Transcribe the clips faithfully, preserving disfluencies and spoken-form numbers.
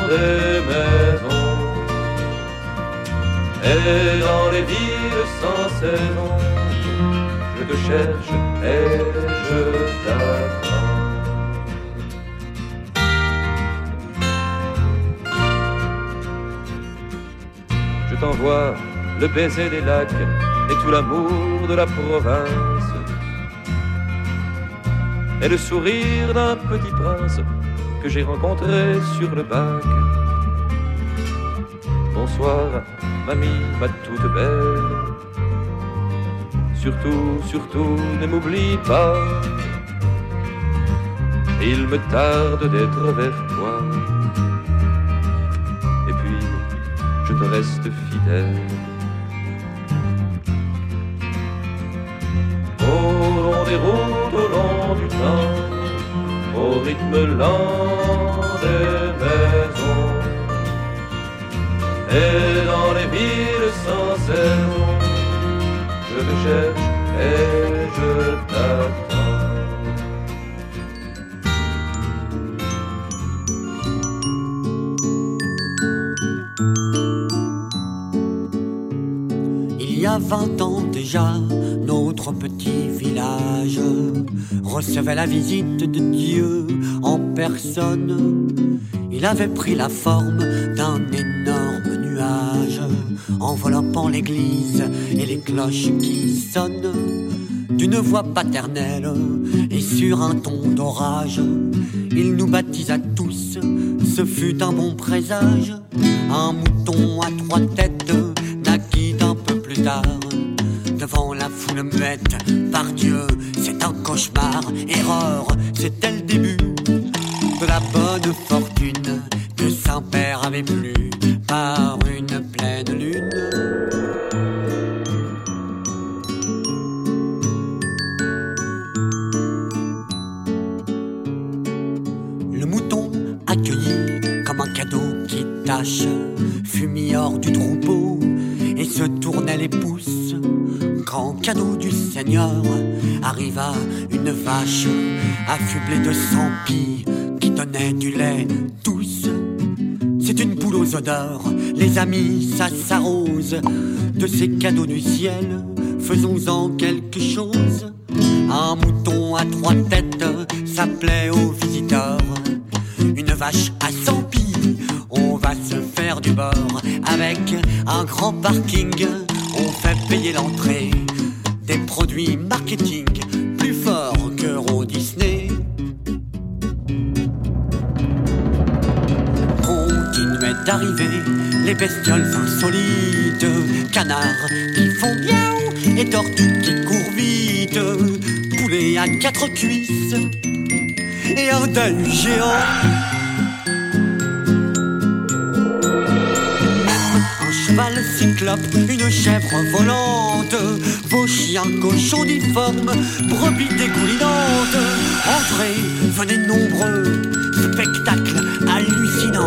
des maisons. Et dans les villes sans saison, je te cherche et je t'attends. Je t'envoie le baiser des lacs et tout l'amour de la province, et le sourire d'un petit prince que j'ai rencontré sur le bac. Bonsoir, mamie, ma toute belle. Surtout, surtout, ne m'oublie pas. Il me tarde d'être vers toi. Et puis, je te reste fidèle. Au long des routes, au long du temps, au rythme lent des maisons, et dans les villes sans saison, je te cherche et je t'attends. Il y a vingt ans déjà, notre petit village recevait la visite de Dieu en personne. Il avait pris la forme d'un énorme nuage, enveloppant l'église et les cloches qui sonnent. D'une voix paternelle et sur un ton d'orage, il nous baptisa tous, ce fut un bon présage. Un mouton à trois têtes naquit un peu plus tard. Devant la foule muette, par Dieu, c'est un cauchemar. Erreur, c'était le début de la bonne fortune que Saint-Père avait plu par une pleine lune. Le mouton accueilli comme un cadeau qui tâche fut mis hors du troupeau et se tournait les pouces. Grand cadeau du Seigneur, arriva une vache affublée de cent pis qui donnait du lait douce. C'est une poule aux odeurs, les amis, ça s'arrose. De ces cadeaux du ciel, faisons-en quelque chose. Un mouton à trois têtes, ça plaît aux visiteurs. Une vache à cent pis, on va se faire du bord. Avec un grand parking, on fait payer l'entrée. Des produits marketing plus forts que Euro Disney. Continuaient d'arriver les bestioles insolites, canards qui font bien et tortues qui courent vite, poulet à quatre cuisses et un deuil géant. Cheval cyclope, une chèvre volante, vos chiens cochons difformes, brebis dégoulinantes. Entrez, venez nombreux, spectacle hallucinant.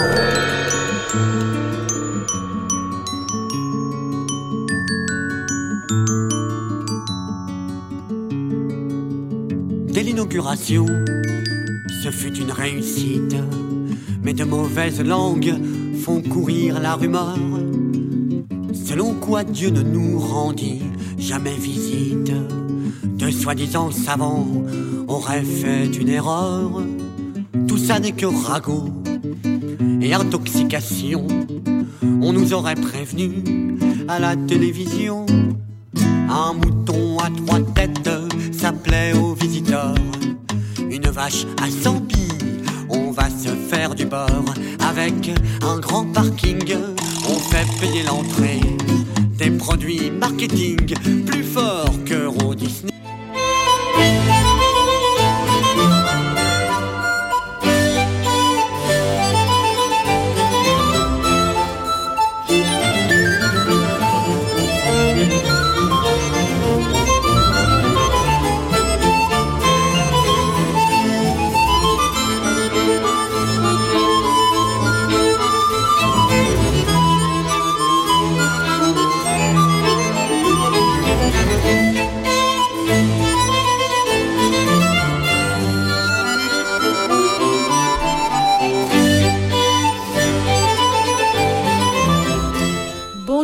Dès l'inauguration, ce fut une réussite, mais de mauvaises langues font courir la rumeur. Selon quoi Dieu ne nous rendit jamais visite, de soi-disant savants auraient fait une erreur. Tout ça n'est que ragot et intoxication. On nous aurait prévenu à la télévision. Un mouton à trois têtes, ça plaît aux visiteurs. Une vache à cent pis, on va se faire du bord. Avec un grand parking, on fait payer l'entrée. Des produits marketing plus forts que Euro Disney.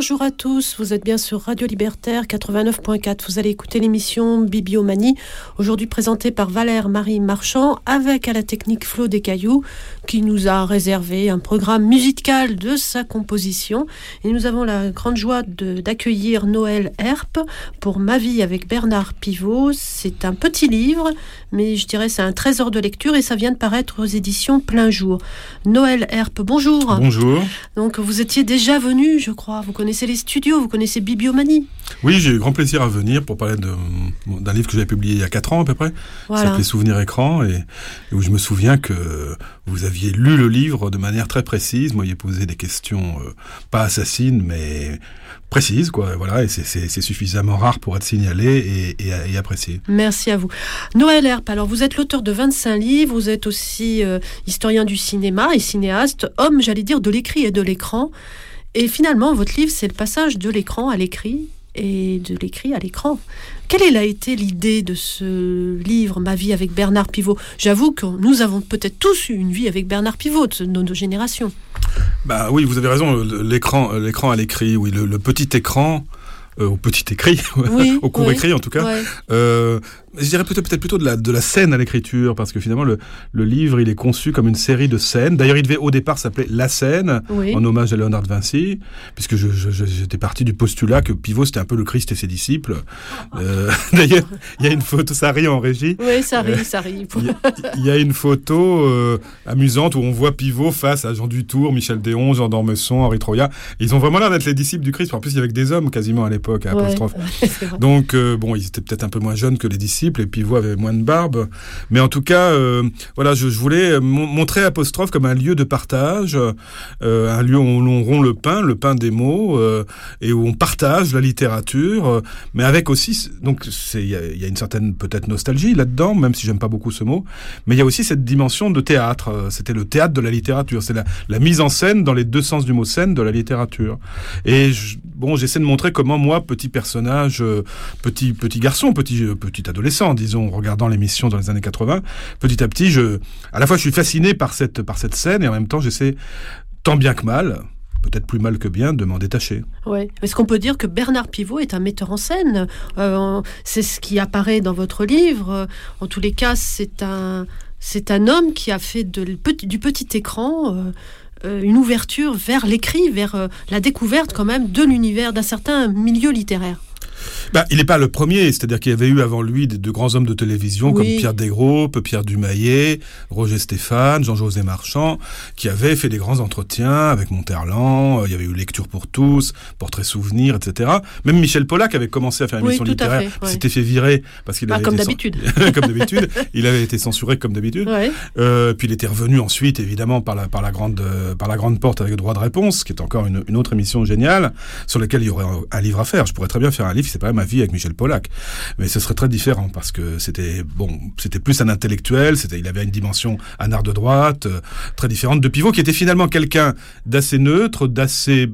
Bonjour à tous, vous êtes bien sur Radio Libertaire quatre-vingt-neuf point quatre. Vous allez écouter l'émission Bibliomanie, aujourd'hui présentée par Valère-Marie Marchand, avec à la technique Flo Descailloux, qui nous a réservé un programme musical de sa composition. Et nous avons la grande joie de, d'accueillir Noël Herp pour Ma vie avec Bernard Pivot. C'est un petit livre, mais je dirais c'est un trésor de lecture et ça vient de paraître aux éditions Plein Jour. Noël Herp, bonjour. Bonjour. Donc vous étiez déjà venu, je crois. Vous connaissez les studios, vous connaissez Bibliomanie. Oui, j'ai eu grand plaisir à venir pour parler de, d'un livre que j'avais publié il y a quatre ans à peu près, voilà. qui s'appelait Souvenirs écran, et, et où je me souviens que vous aviez lu le livre de manière très précise. Moi, il posé des questions euh, pas assassines, mais précises, quoi. Voilà, et c'est, c'est, c'est suffisamment rare pour être signalé et, et, et apprécié. Merci à vous. Noël Herp, alors vous êtes l'auteur de vingt-cinq livres, vous êtes aussi euh, historien du cinéma et cinéaste, homme, j'allais dire, de l'écrit et de l'écran. Et finalement, votre livre, c'est le passage de l'écran à l'écrit et de l'écrit à l'écran. Quelle a été l'idée de ce livre, Ma vie avec Bernard Pivot ? J'avoue que nous avons peut-être tous eu une vie avec Bernard Pivot, de nos, nos générations. Bah oui, vous avez raison, l'écran, l'écran à l'écrit, oui, le, le petit écran, euh, au petit écrit, oui, au court oui, écrit en tout cas. Ouais. Euh, je dirais peut-être, peut-être plutôt de la, de la scène à l'écriture, parce que finalement le, le livre il est conçu comme une série de scènes. D'ailleurs il devait au départ s'appeler La Scène, oui. en hommage à Léonard de Vinci, puisque je, je, je, j'étais parti du postulat que Pivot c'était un peu le Christ et ses disciples. Euh, d'ailleurs il y a une photo, ça rit en régie. Oui, ça rit, euh, ça rit. Il y, y a une photo euh, amusante où on voit Pivot face à Jean Dutour, Michel Déon, Jean d'Ormesson, Henri Troyat. Ils ont vraiment l'air d'être les disciples du Christ. En plus il y avait que des hommes quasiment à l'époque à apostrophe. Ouais, donc euh, bon, ils étaient peut-être un peu moins jeunes que les disciples. Et Pivot avait moins de barbe, mais en tout cas, euh, voilà, je, je voulais m- montrer Apostrophe comme un lieu de partage, euh, un lieu où on rompt le pain, le pain des mots, euh, et où on partage la littérature, euh, mais avec aussi, donc c'est il y a, y a une certaine peut-être nostalgie là-dedans, même si j'aime pas beaucoup ce mot, mais il y a aussi cette dimension de théâtre. C'était le théâtre de la littérature, c'est la, la mise en scène dans les deux sens du mot scène de la littérature. Et je, bon, j'essaie de montrer comment moi, petit personnage, euh, petit petit garçon, petit euh, petit adolescent, disons, en regardant l'émission dans les années quatre-vingts, petit à petit, je, à la fois je suis fasciné par cette, par cette scène et en même temps j'essaie, tant bien que mal, peut-être plus mal que bien, de m'en détacher. Oui. Est-ce qu'on peut dire que Bernard Pivot est un metteur en scène ? euh, C'est ce qui apparaît dans votre livre. En tous les cas, c'est un, c'est un homme qui a fait de, du petit écran... Euh, Euh, une ouverture vers l'écrit, vers euh, la découverte quand même de l'univers, d'un certain milieu littéraire. Bah, il n'est pas le premier, c'est-à-dire qu'il y avait eu avant lui de, de grands hommes de télévision, oui. comme Pierre Desgroupes, Pierre Dumayet, Roger Stéphane, Jean-José Marchand, qui avaient fait des grands entretiens avec Monterland. Il y avait eu Lecture pour tous, Portrait souvenir, et cetera. Même Michel Pollack avait commencé à faire une oui, émission littéraire. Fait, ouais. S'était fait virer parce qu'il bah, avait comme été d'habitude. Cen... comme d'habitude. Il avait été censuré comme d'habitude. Ouais. Euh, puis il était revenu ensuite, évidemment, par la, par la grande, euh, par la grande porte avec Droit de réponse, qui est encore une, une autre émission géniale sur laquelle il y aurait un, un livre à faire. Je pourrais très bien faire un livre, c'est pas Ma vie avec Michel Pollack, mais ce serait très différent parce que c'était bon, c'était plus un intellectuel, c'était, il avait une dimension un art de droite euh, très différente de Pivot, qui était finalement quelqu'un d'assez neutre, d'assez,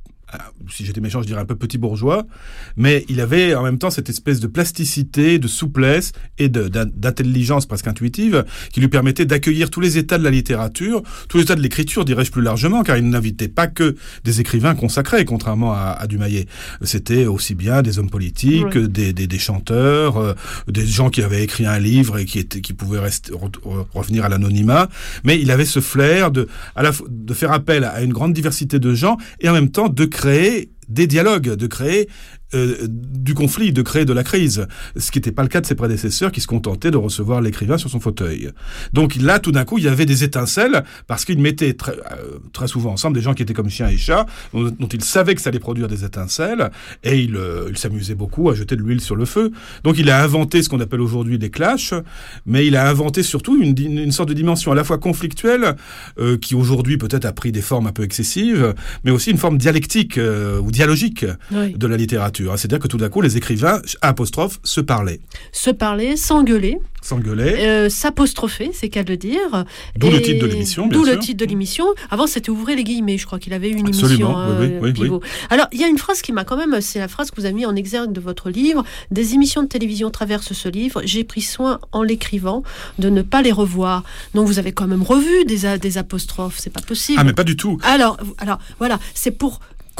si j'étais méchant, je dirais un peu petit bourgeois, mais il avait en même temps cette espèce de plasticité, de souplesse et de, d'intelligence presque intuitive qui lui permettait d'accueillir tous les états de la littérature, tous les états de l'écriture, dirais-je plus largement, car il n'invitait pas que des écrivains consacrés, contrairement à, à Dumayet. C'était aussi bien des hommes politiques, oui. des, des, des chanteurs, euh, des gens qui avaient écrit un livre et qui, étaient, qui pouvaient rester, re, revenir à l'anonymat, mais il avait ce flair de, à la, de faire appel à une grande diversité de gens et en même temps de créer des dialogues, de créer euh, du conflit, de créer de la crise, ce qui n'était pas le cas de ses prédécesseurs qui se contentaient de recevoir l'écrivain sur son fauteuil. Donc là, tout d'un coup, il y avait des étincelles parce qu'il mettait très, euh, très souvent ensemble des gens qui étaient comme chiens et chats, dont, dont il savait que ça allait produire des étincelles, et il, euh, il s'amusait beaucoup à jeter de l'huile sur le feu. Donc il a inventé ce qu'on appelle aujourd'hui les clashs, mais il a inventé surtout une, une sorte de dimension à la fois conflictuelle, euh, qui aujourd'hui peut-être a pris des formes un peu excessives, mais aussi une forme dialectique euh, ou dialogique oui. de la littérature. C'est-à-dire que tout d'un coup, les écrivains, apostrophe, se parlaient. Se parlaient, s'engueuler. S'engueuler. Euh, s'apostropher, c'est qu'à le dire. D'où et le titre de l'émission, bien D'où sûr. le titre de l'émission. Avant, c'était Ouvrez les guillemets, je crois qu'il avait eu une Absolument, émission. oui, oui, euh, oui, oui. Alors, il y a une phrase qui m'a quand même, c'est la phrase que vous avez mis en exergue de votre livre. Des émissions de télévision traversent ce livre. J'ai pris soin, en l'écrivant, de ne pas les revoir. Donc, vous avez quand même revu des, des apostrophes. C'est pas possible. Ah, mais pas du tout. Alors, alors voilà, c'est pour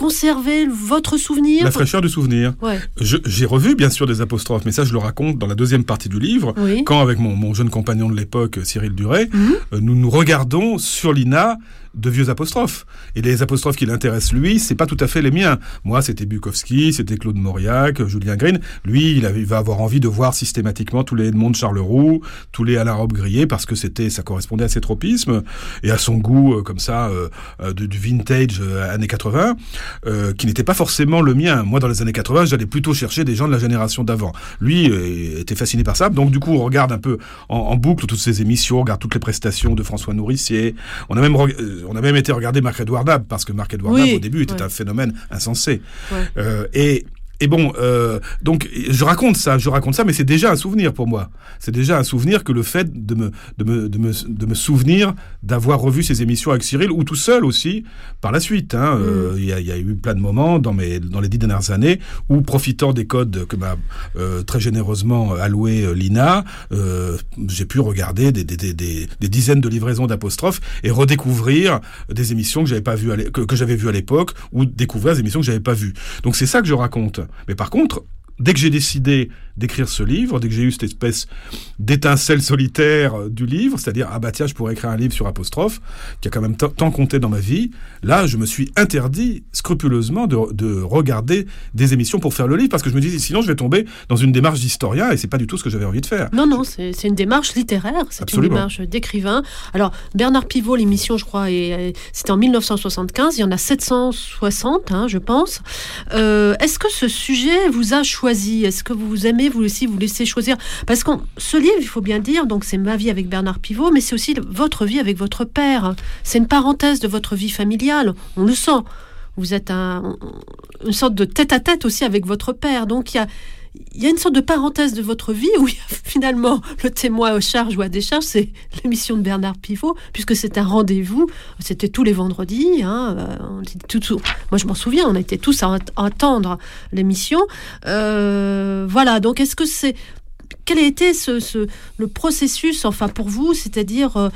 conservé votre souvenir? La fraîcheur du souvenir. Ouais. Je, j'ai revu, bien sûr, des apostrophes, mais ça, je le raconte dans la deuxième partie du livre, oui. quand, avec mon, mon jeune compagnon de l'époque, Cyril Duret, mmh. euh, nous nous regardons sur l'I N A de vieux apostrophes. Et les apostrophes qui l'intéressent, lui, c'est pas tout à fait les miens. Moi, c'était Bukowski, c'était Claude Mauriac, Julien Green. Lui, il, avait, il va avoir envie de voir systématiquement tous les Edmond Charleroux, tous les Alain Robbe-Grillet, parce que c'était, ça correspondait à ses tropismes et à son goût, euh, comme ça, euh, euh, du, du vintage euh, années quatre-vingts, euh, qui n'était pas forcément le mien. Moi, dans les années quatre-vingts, j'allais plutôt chercher des gens de la génération d'avant. Lui euh, était fasciné par ça. Donc, du coup, on regarde un peu en, en boucle toutes ces émissions, on regarde toutes les prestations de François Nourricier. On a même re- On a même été regarder Marc-Édouard Nab, parce que Marc-Édouard oui, Nab, au début, était ouais. un phénomène insensé. Ouais. Euh, et, et bon, euh, donc, je raconte ça, je raconte ça, mais c'est déjà un souvenir pour moi. C'est déjà un souvenir que le fait de me, de me, de me, de me souvenir d'avoir revu ces émissions avec Cyril, ou tout seul aussi, par la suite. Hein. Mm. Euh, il y a, il y a eu plein de moments dans, mes, dans les dix dernières années où, profitant des codes que m'a euh, très généreusement alloué euh, l'I N A, euh, j'ai pu regarder des, des, des, des, des dizaines de livraisons d'apostrophes et redécouvrir des émissions que j'avais pas vues à que, que j'avais vues à l'époque, ou découvrir des émissions que j'avais pas vues. Donc c'est ça que je raconte. Mais par contre, dès que j'ai décidé d'écrire ce livre, dès que j'ai eu cette espèce d'étincelle solitaire du livre, c'est-à-dire, ah bah tiens, je pourrais écrire un livre sur apostrophe, qui a quand même t- tant compté dans ma vie, là, je me suis interdit scrupuleusement de, de regarder des émissions pour faire le livre, parce que je me disais, sinon je vais tomber dans une démarche d'historien, et c'est pas du tout ce que j'avais envie de faire. Non, non, c'est, c'est une démarche littéraire, c'est Absolument. Une démarche d'écrivain. Alors, Bernard Pivot, l'émission, je crois, est, est, c'était en dix-neuf cent soixante-quinze, il y en a sept cent soixante, hein, je pense. Euh, est-ce que ce sujet vous a choisi? Est-ce que vous aimez, vous aussi, vous laissez choisir? Parce que ce livre, il faut bien dire, donc c'est ma vie avec Bernard Pivot, mais c'est aussi votre vie avec votre père. C'est une parenthèse de votre vie familiale, on le sent. Vous êtes un, une sorte de tête-à-tête aussi avec votre père. Donc il y a, il y a une sorte de parenthèse de votre vie où il y a finalement le témoin à charge ou à décharge, c'est l'émission de Bernard Pivot, puisque c'est un rendez-vous. C'était tous les vendredis. Hein, on était tout, tout, moi, je m'en souviens, on était tous à attendre l'émission. Euh, voilà, donc est-ce que c'est... Quel a été ce, ce, le processus, enfin pour vous, c'est-à-dire... Euh,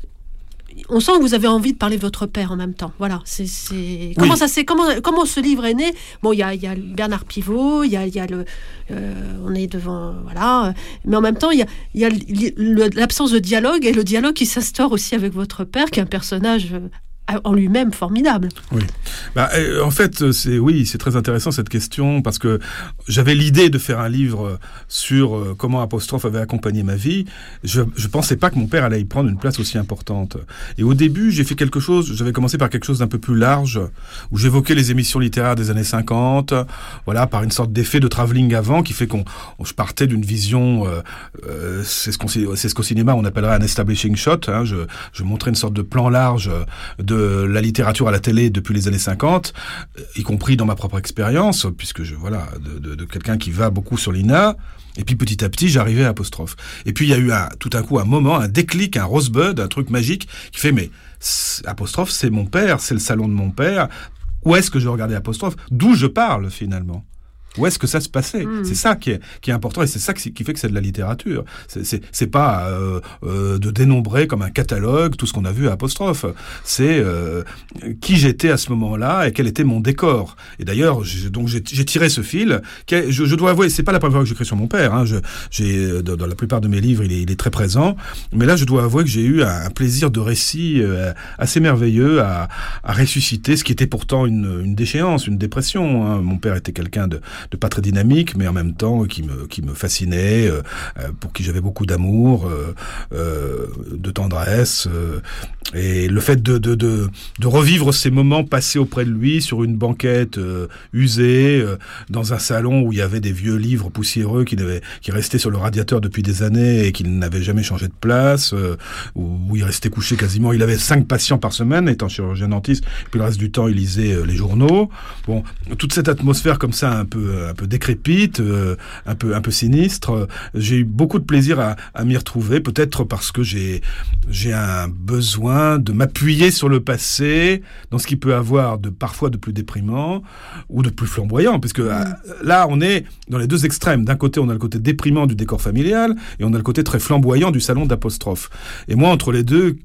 on sent que vous avez envie de parler de votre père en même temps. Voilà. C'est, c'est... Oui. Comment ça c'est comment comment ce livre est né? Bon, il y a il y a Bernard Pivot, il y a il y a le euh, on est devant voilà, mais en même temps il y a il y a le, l'absence de dialogue et le dialogue qui s'instaure aussi avec votre père, qui est un personnage en lui-même formidable. Oui. Bah, euh, en fait, c'est oui, c'est très intéressant cette question, parce que j'avais l'idée de faire un livre sur euh, comment apostrophe avait accompagné ma vie. Je je pensais pas que mon père allait y prendre une place aussi importante. Et au début, j'ai fait quelque chose, j'avais commencé par quelque chose d'un peu plus large, où j'évoquais les émissions littéraires des années cinquante, voilà, par une sorte d'effet de travelling avant qui fait qu'on on, je partais d'une vision euh, euh, c'est ce qu'on c'est ce qu'au cinéma on appellerait un establishing shot, hein, je je montrais une sorte de plan large de de la littérature à la télé depuis les années cinquante, y compris dans ma propre expérience, puisque je, voilà, de, de, de quelqu'un qui va beaucoup sur l'I N A. Et puis petit à petit, j'arrivais à apostrophe. Et puis il y a eu un, tout à coup un moment, un déclic, un rosebud, un truc magique qui fait, mais apostrophe, c'est mon père, c'est le salon de mon père. Où est-ce que je regardais apostrophe? D'où je parle finalement? Où est-ce que ça se passait? Mmh. C'est ça qui est, qui est important, et c'est ça qui fait que c'est de la littérature. C'est, c'est, c'est pas euh, euh, de dénombrer comme un catalogue tout ce qu'on a vu à apostrophe. C'est euh, qui j'étais à ce moment-là et quel était mon décor. Et d'ailleurs, j'ai, donc j'ai, j'ai tiré ce fil. Qui est, je, je dois avouer, c'est pas la première fois que j'écris sur mon père. Hein. Je, j'ai dans, dans la plupart de mes livres, il est, il est très présent. Mais là, je dois avouer que j'ai eu un, un plaisir de récit euh, assez merveilleux à, à ressusciter ce qui était pourtant une, une déchéance, une dépression. Hein. Mon père était quelqu'un de de pas très dynamique, mais en même temps qui me qui me fascinait, euh, pour qui j'avais beaucoup d'amour, euh, euh, de tendresse, euh, et le fait de de de de revivre ces moments passés auprès de lui sur une banquette euh, usée, euh, dans un salon où il y avait des vieux livres poussiéreux qui n'avaient qui restaient sur le radiateur depuis des années et qui n'avaient jamais changé de place, euh, où, où il restait couché quasiment. Il avait cinq patients par semaine, étant chirurgien dentiste, puis le reste du temps il lisait euh, les journaux. Bon, toute cette atmosphère comme ça un peu un peu décrépite, euh, un peu un peu sinistre. Euh, j'ai eu beaucoup de plaisir à, à m'y retrouver, peut-être parce que j'ai j'ai un besoin de m'appuyer sur le passé, dans ce qui peut avoir de parfois de plus déprimant ou de plus flamboyant, puisque mmh. euh, là on est dans les deux extrêmes. D'un côté on a le côté déprimant du décor familial et on a le côté très flamboyant du salon d'apostrophe. Et moi entre les deux,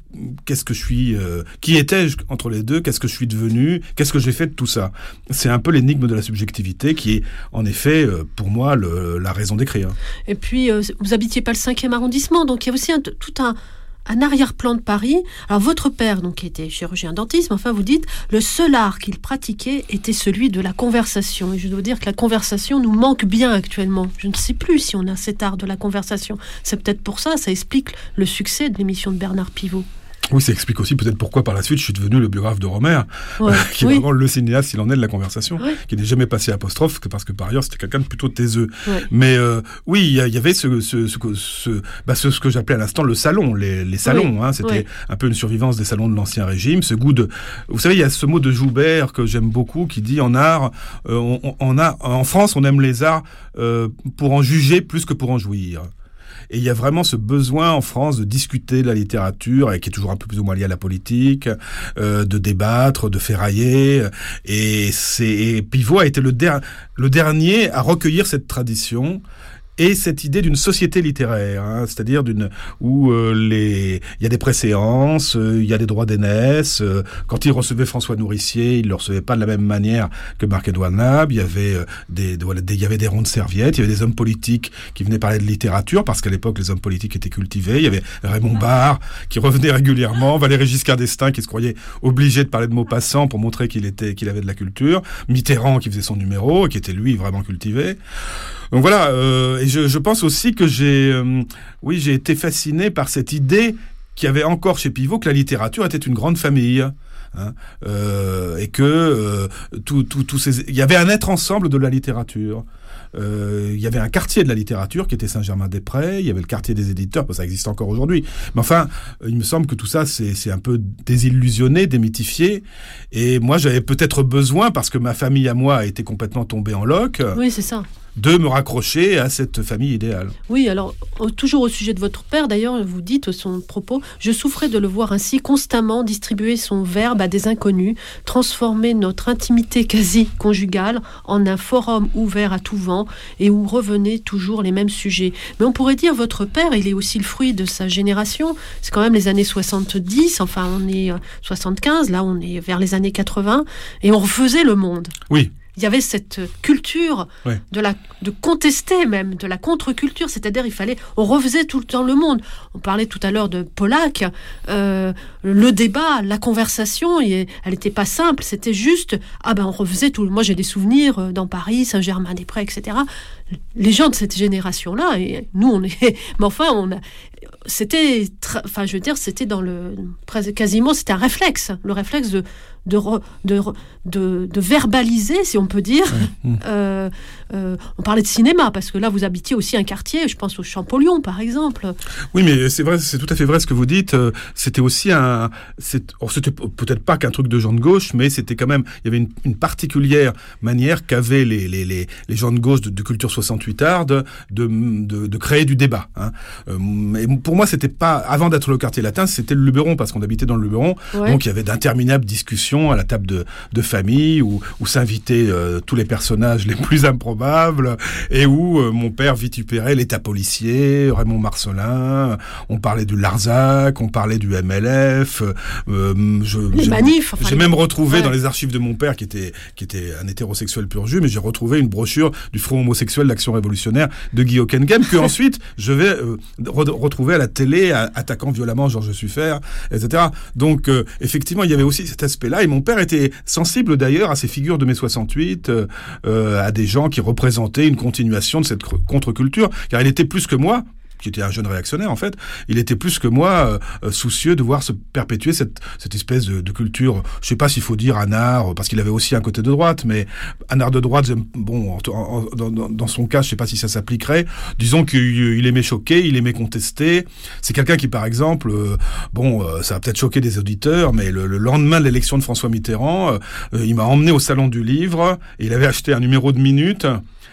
qu'est-ce que je suis, euh, qui étais-je entre les deux, qu'est-ce que je suis devenu, qu'est-ce que j'ai fait de tout ça. C'est un peu l'énigme de la subjectivité qui est, en effet, euh, pour moi, le, la raison d'écrire. Et puis, euh, vous habitiez pas le cinquième arrondissement, donc il y a aussi un, tout un, un arrière-plan de Paris. Alors, votre père, donc, qui était chirurgien dentiste, enfin, vous dites, le seul art qu'il pratiquait était celui de la conversation. Et je dois dire que la conversation nous manque bien actuellement. Je ne sais plus si on a cet art de la conversation. C'est peut-être pour ça, ça explique le succès de l'émission de Bernard Pivot. Oui, ça explique aussi peut-être pourquoi par la suite je suis devenu le biographe de Rohmer, ouais, euh, qui est oui. vraiment le cinéaste, s'il en est, de la conversation, ouais. qui n'est jamais passé apostrophe, que parce que par ailleurs c'était quelqu'un de plutôt taiseux. Ouais. Mais euh, oui, il y, y avait ce, ce, ce, ce, bah, ce, ce que j'appelais à l'instant le salon, les, les salons. Oui. Hein, c'était oui. un peu une survivance des salons de l'Ancien Régime, ce goût de... Vous savez, il y a ce mot de Joubert que j'aime beaucoup, qui dit en art, euh, on, on a, en France, on aime les arts euh, pour en juger plus que pour en jouir. Et il y a vraiment ce besoin en France de discuter de la littérature, et qui est toujours un peu plus ou moins lié à la politique, euh, de débattre, de ferrailler. Et, c'est, et Pivot a été le, der, le dernier à recueillir cette tradition et cette idée d'une société littéraire, hein, c'est-à-dire d'une où euh, les il y a des préséances, euh, il y a des droits d'aînesse. Euh, quand il recevait François Nourricier, il le recevait pas de la même manière que Marc-Édouard Nab. Il y avait euh, des, voilà, des il y avait des ronds de serviettes, il y avait des hommes politiques qui venaient parler de littérature parce qu'à l'époque les hommes politiques étaient cultivés. Il y avait Raymond Barre qui revenait régulièrement, Valéry Giscard d'Estaing qui se croyait obligé de parler de Maupassant pour montrer qu'il était qu'il avait de la culture, Mitterrand qui faisait son numéro, qui était lui vraiment cultivé. Donc voilà, euh, et je, je pense aussi que j'ai, euh, oui, j'ai été fasciné par cette idée qu'il y avait encore chez Pivot que la littérature était une grande famille, hein, euh, et que euh, tout, tout, tout ces, il y avait un être ensemble de la littérature. Euh, il y avait un quartier de la littérature qui était Saint-Germain-des-Prés, il y avait le quartier des éditeurs, ça existe encore aujourd'hui. Mais enfin, il me semble que tout ça, c'est, c'est un peu désillusionné, démythifié. Et moi, j'avais peut-être besoin, parce que ma famille à moi a été complètement tombée en loques. Oui, c'est ça. De me raccrocher à cette famille idéale. Oui, alors, toujours au sujet de votre père, d'ailleurs, vous dites son propos, « Je souffrais de le voir ainsi constamment distribuer son verbe à des inconnus, transformer notre intimité quasi conjugale en un forum ouvert à tout vent et où revenaient toujours les mêmes sujets. » Mais on pourrait dire, votre père, il est aussi le fruit de sa génération. C'est quand même les années soixante-dix, enfin, on est soixante-quinze, là, on est vers les années quatre-vingts, et on refaisait le monde. Oui. Il y avait cette culture ouais. de, la, de contester même, de la contre-culture, c'est-à-dire il fallait, on refaisait tout le temps le monde. On parlait tout à l'heure de Pollack, euh, le débat, la conversation, elle n'était pas simple, c'était juste, ah ben on refaisait tout. Moi j'ai des souvenirs dans Paris, Saint-Germain-des-Prés, et cetera. Les gens de cette génération-là, et nous on est, mais enfin on a, c'était, tra... enfin je veux dire, c'était dans le, quasiment c'était un réflexe, le réflexe de De, re, de, de, de verbaliser, si on peut dire. Mmh. Euh, euh, on parlait de cinéma, parce que là, vous habitiez aussi un quartier, je pense au Champollion, par exemple. Oui, mais c'est vrai, c'est tout à fait vrai ce que vous dites. C'était aussi un... C'est, oh, c'était peut-être pas qu'un truc de gens de gauche, mais c'était quand même... Il y avait une, une particulière manière qu'avaient les, les, les, les gens de gauche de, de culture soixante-huitarde de, de, de créer du débat. Hein. Euh, et pour moi, c'était pas... Avant d'être le quartier latin, c'était le Luberon, parce qu'on habitait dans le Luberon. Ouais. Donc, il y avait d'interminables discussions à la table de, de famille où, où s'invitaient euh, tous les personnages les plus improbables et où euh, mon père vitupérait l'État policier, Raymond Marcellin, on parlait du Larzac, on parlait du M L F. Euh, je, les j'ai, manifs. Enfin, j'ai les... même retrouvé ouais. dans les archives de mon père, qui était, qui était un hétérosexuel pur jus, mais j'ai retrouvé une brochure du Front homosexuel d'Action révolutionnaire de Guy Hockenheim, que ensuite je vais euh, re- retrouver à la télé, à, attaquant violemment Georges Suffert, et cetera. Donc euh, effectivement, il y avait aussi cet aspect-là. Et mon père était sensible d'ailleurs à ces figures de mai soixante-huit, euh, à des gens qui représentaient une continuation de cette contre-culture, car il était plus que moi, qui était un jeune réactionnaire en fait, il était plus que moi euh, soucieux de voir se perpétuer cette, cette espèce de, de culture, je sais pas s'il faut dire un art, parce qu'il avait aussi un côté de droite, mais un art de droite, bon, en, en, dans, dans son cas, je sais pas si ça s'appliquerait, disons qu'il aimait choquer, il aimait contester, c'est quelqu'un qui par exemple, euh, bon, euh, ça va peut-être choquer des auditeurs, mais le, le lendemain de l'élection de François Mitterrand, euh, il m'a emmené au Salon du Livre, et il avait acheté un numéro de Minute,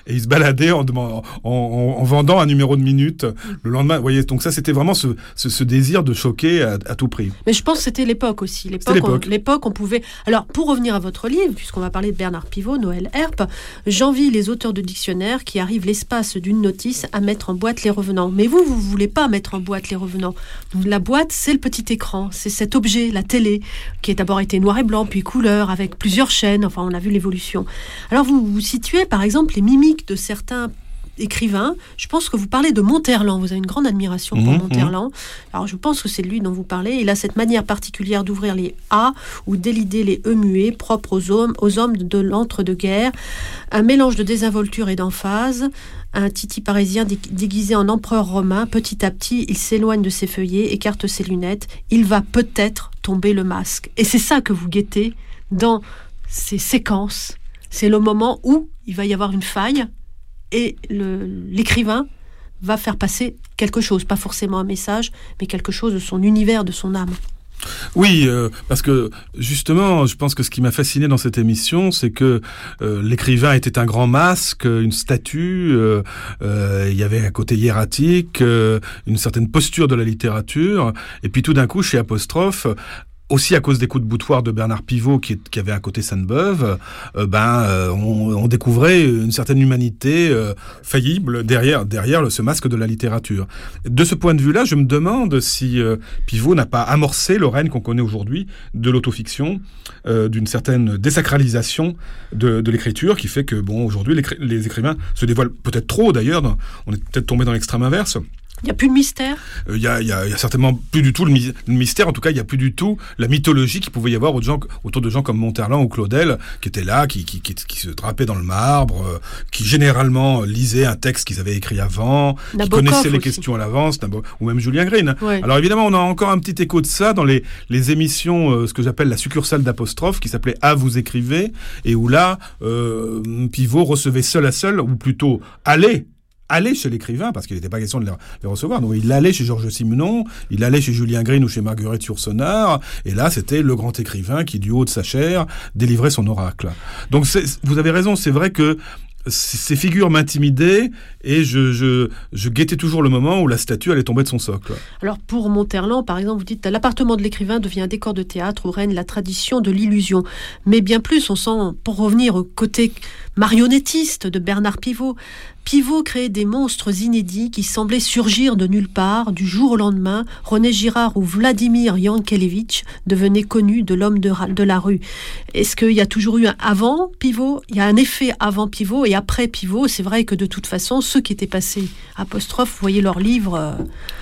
et il se baladait en, en, en, en vendant un numéro de minute le lendemain. Vous voyez, donc ça, c'était vraiment ce, ce, ce désir de choquer à, à tout prix. Mais je pense que c'était l'époque aussi. L'époque, c'était l'époque. On, l'époque, on pouvait... Alors, pour revenir à votre livre, puisqu'on va parler de Bernard Pivot, Noël Herp, j'envie les auteurs de dictionnaires qui arrivent l'espace d'une notice à mettre en boîte les revenants. Mais vous, vous ne voulez pas mettre en boîte les revenants. Donc, la boîte, c'est le petit écran. C'est cet objet, la télé, qui a d'abord été noir et blanc, puis couleur, avec plusieurs chaînes. Enfin, on a vu l'évolution. Alors, vous, vous situez, par exemple, les mimiques de certains écrivain. Je pense que vous parlez de Monterland. Vous avez une grande admiration pour mmh, Monterland. Mmh. Alors, je pense que c'est de lui dont vous parlez. Il a cette manière particulière d'ouvrir les A ou d'élider les E muets propres aux hommes, aux hommes de l'entre-deux-guerres. Un mélange de désinvolture et d'emphase. Un titi parisien déguisé en empereur romain. Petit à petit, il s'éloigne de ses feuillets, écarte ses lunettes. Il va peut-être tomber le masque. Et c'est ça que vous guettez dans ces séquences. C'est le moment où il va y avoir une faille et le, l'écrivain va faire passer quelque chose, pas forcément un message, mais quelque chose de son univers, de son âme. Oui, euh, parce que justement, je pense que ce qui m'a fasciné dans cette émission, c'est que euh, l'écrivain était un grand masque, une statue, euh, euh, il y avait un côté hiératique, euh, une certaine posture de la littérature, et puis tout d'un coup, chez Apostrophe, aussi à cause des coups de boutoir de Bernard Pivot qui, qui avait un côté Sainte-Beuve, euh, ben euh, on, on découvrait une certaine humanité euh, faillible derrière derrière le, ce masque de la littérature. De ce point de vue-là, je me demande si euh, Pivot n'a pas amorcé le règne qu'on connaît aujourd'hui de l'autofiction, euh, d'une certaine désacralisation de, de l'écriture qui fait que bon aujourd'hui les, les écrivains se dévoilent peut-être trop d'ailleurs. Dans, on est peut-être tombé dans l'extrême inverse. Il n'y a plus de mystère. Il euh, y, y, y a certainement plus du tout le, mi- le mystère. En tout cas, il n'y a plus du tout la mythologie qu'il pouvait y avoir autour de gens, autour de gens comme Monterland ou Claudel, qui étaient là, qui, qui, qui, qui se drapaient dans le marbre, euh, qui généralement lisaient un texte qu'ils avaient écrit avant, Nabokov qui connaissaient les aussi. questions à l'avance, ou même Julien Green. Ouais. Alors évidemment, on a encore un petit écho de ça dans les, les émissions, euh, ce que j'appelle la succursale d'Apostrophe, qui s'appelait « Ah, vous écrivez », et où là, euh, Pivot recevait seul à seul, ou plutôt « Allez ». Aller chez l'écrivain, parce qu'il n'était pas question de les, les recevoir. Donc, il allait chez Georges Simenon, il allait chez Julien Green ou chez Marguerite Yourcenar, et là, c'était le grand écrivain qui, du haut de sa chair, délivrait son oracle. Donc, c'est, vous avez raison, c'est vrai que ces figures m'intimidaient et je, je, je guettais toujours le moment où la statue allait tomber de son socle. Alors pour Monterland, par exemple, vous dites « L'appartement de l'écrivain devient un décor de théâtre où règne la tradition de l'illusion ». Mais bien plus, on sent, pour revenir au côté marionnettiste de Bernard Pivot, Pivot créait des monstres inédits qui semblaient surgir de nulle part. Du jour au lendemain, René Girard ou Vladimir Yankelevitch devenaient connus de l'homme de, ra- de la rue. Est-ce qu'il y a toujours eu un avant Pivot ? Il y a un effet avant Pivot et après Pivot. C'est vrai que de toute façon, ceux qui étaient passés Apostrophe, vous voyez leurs livres... Euh,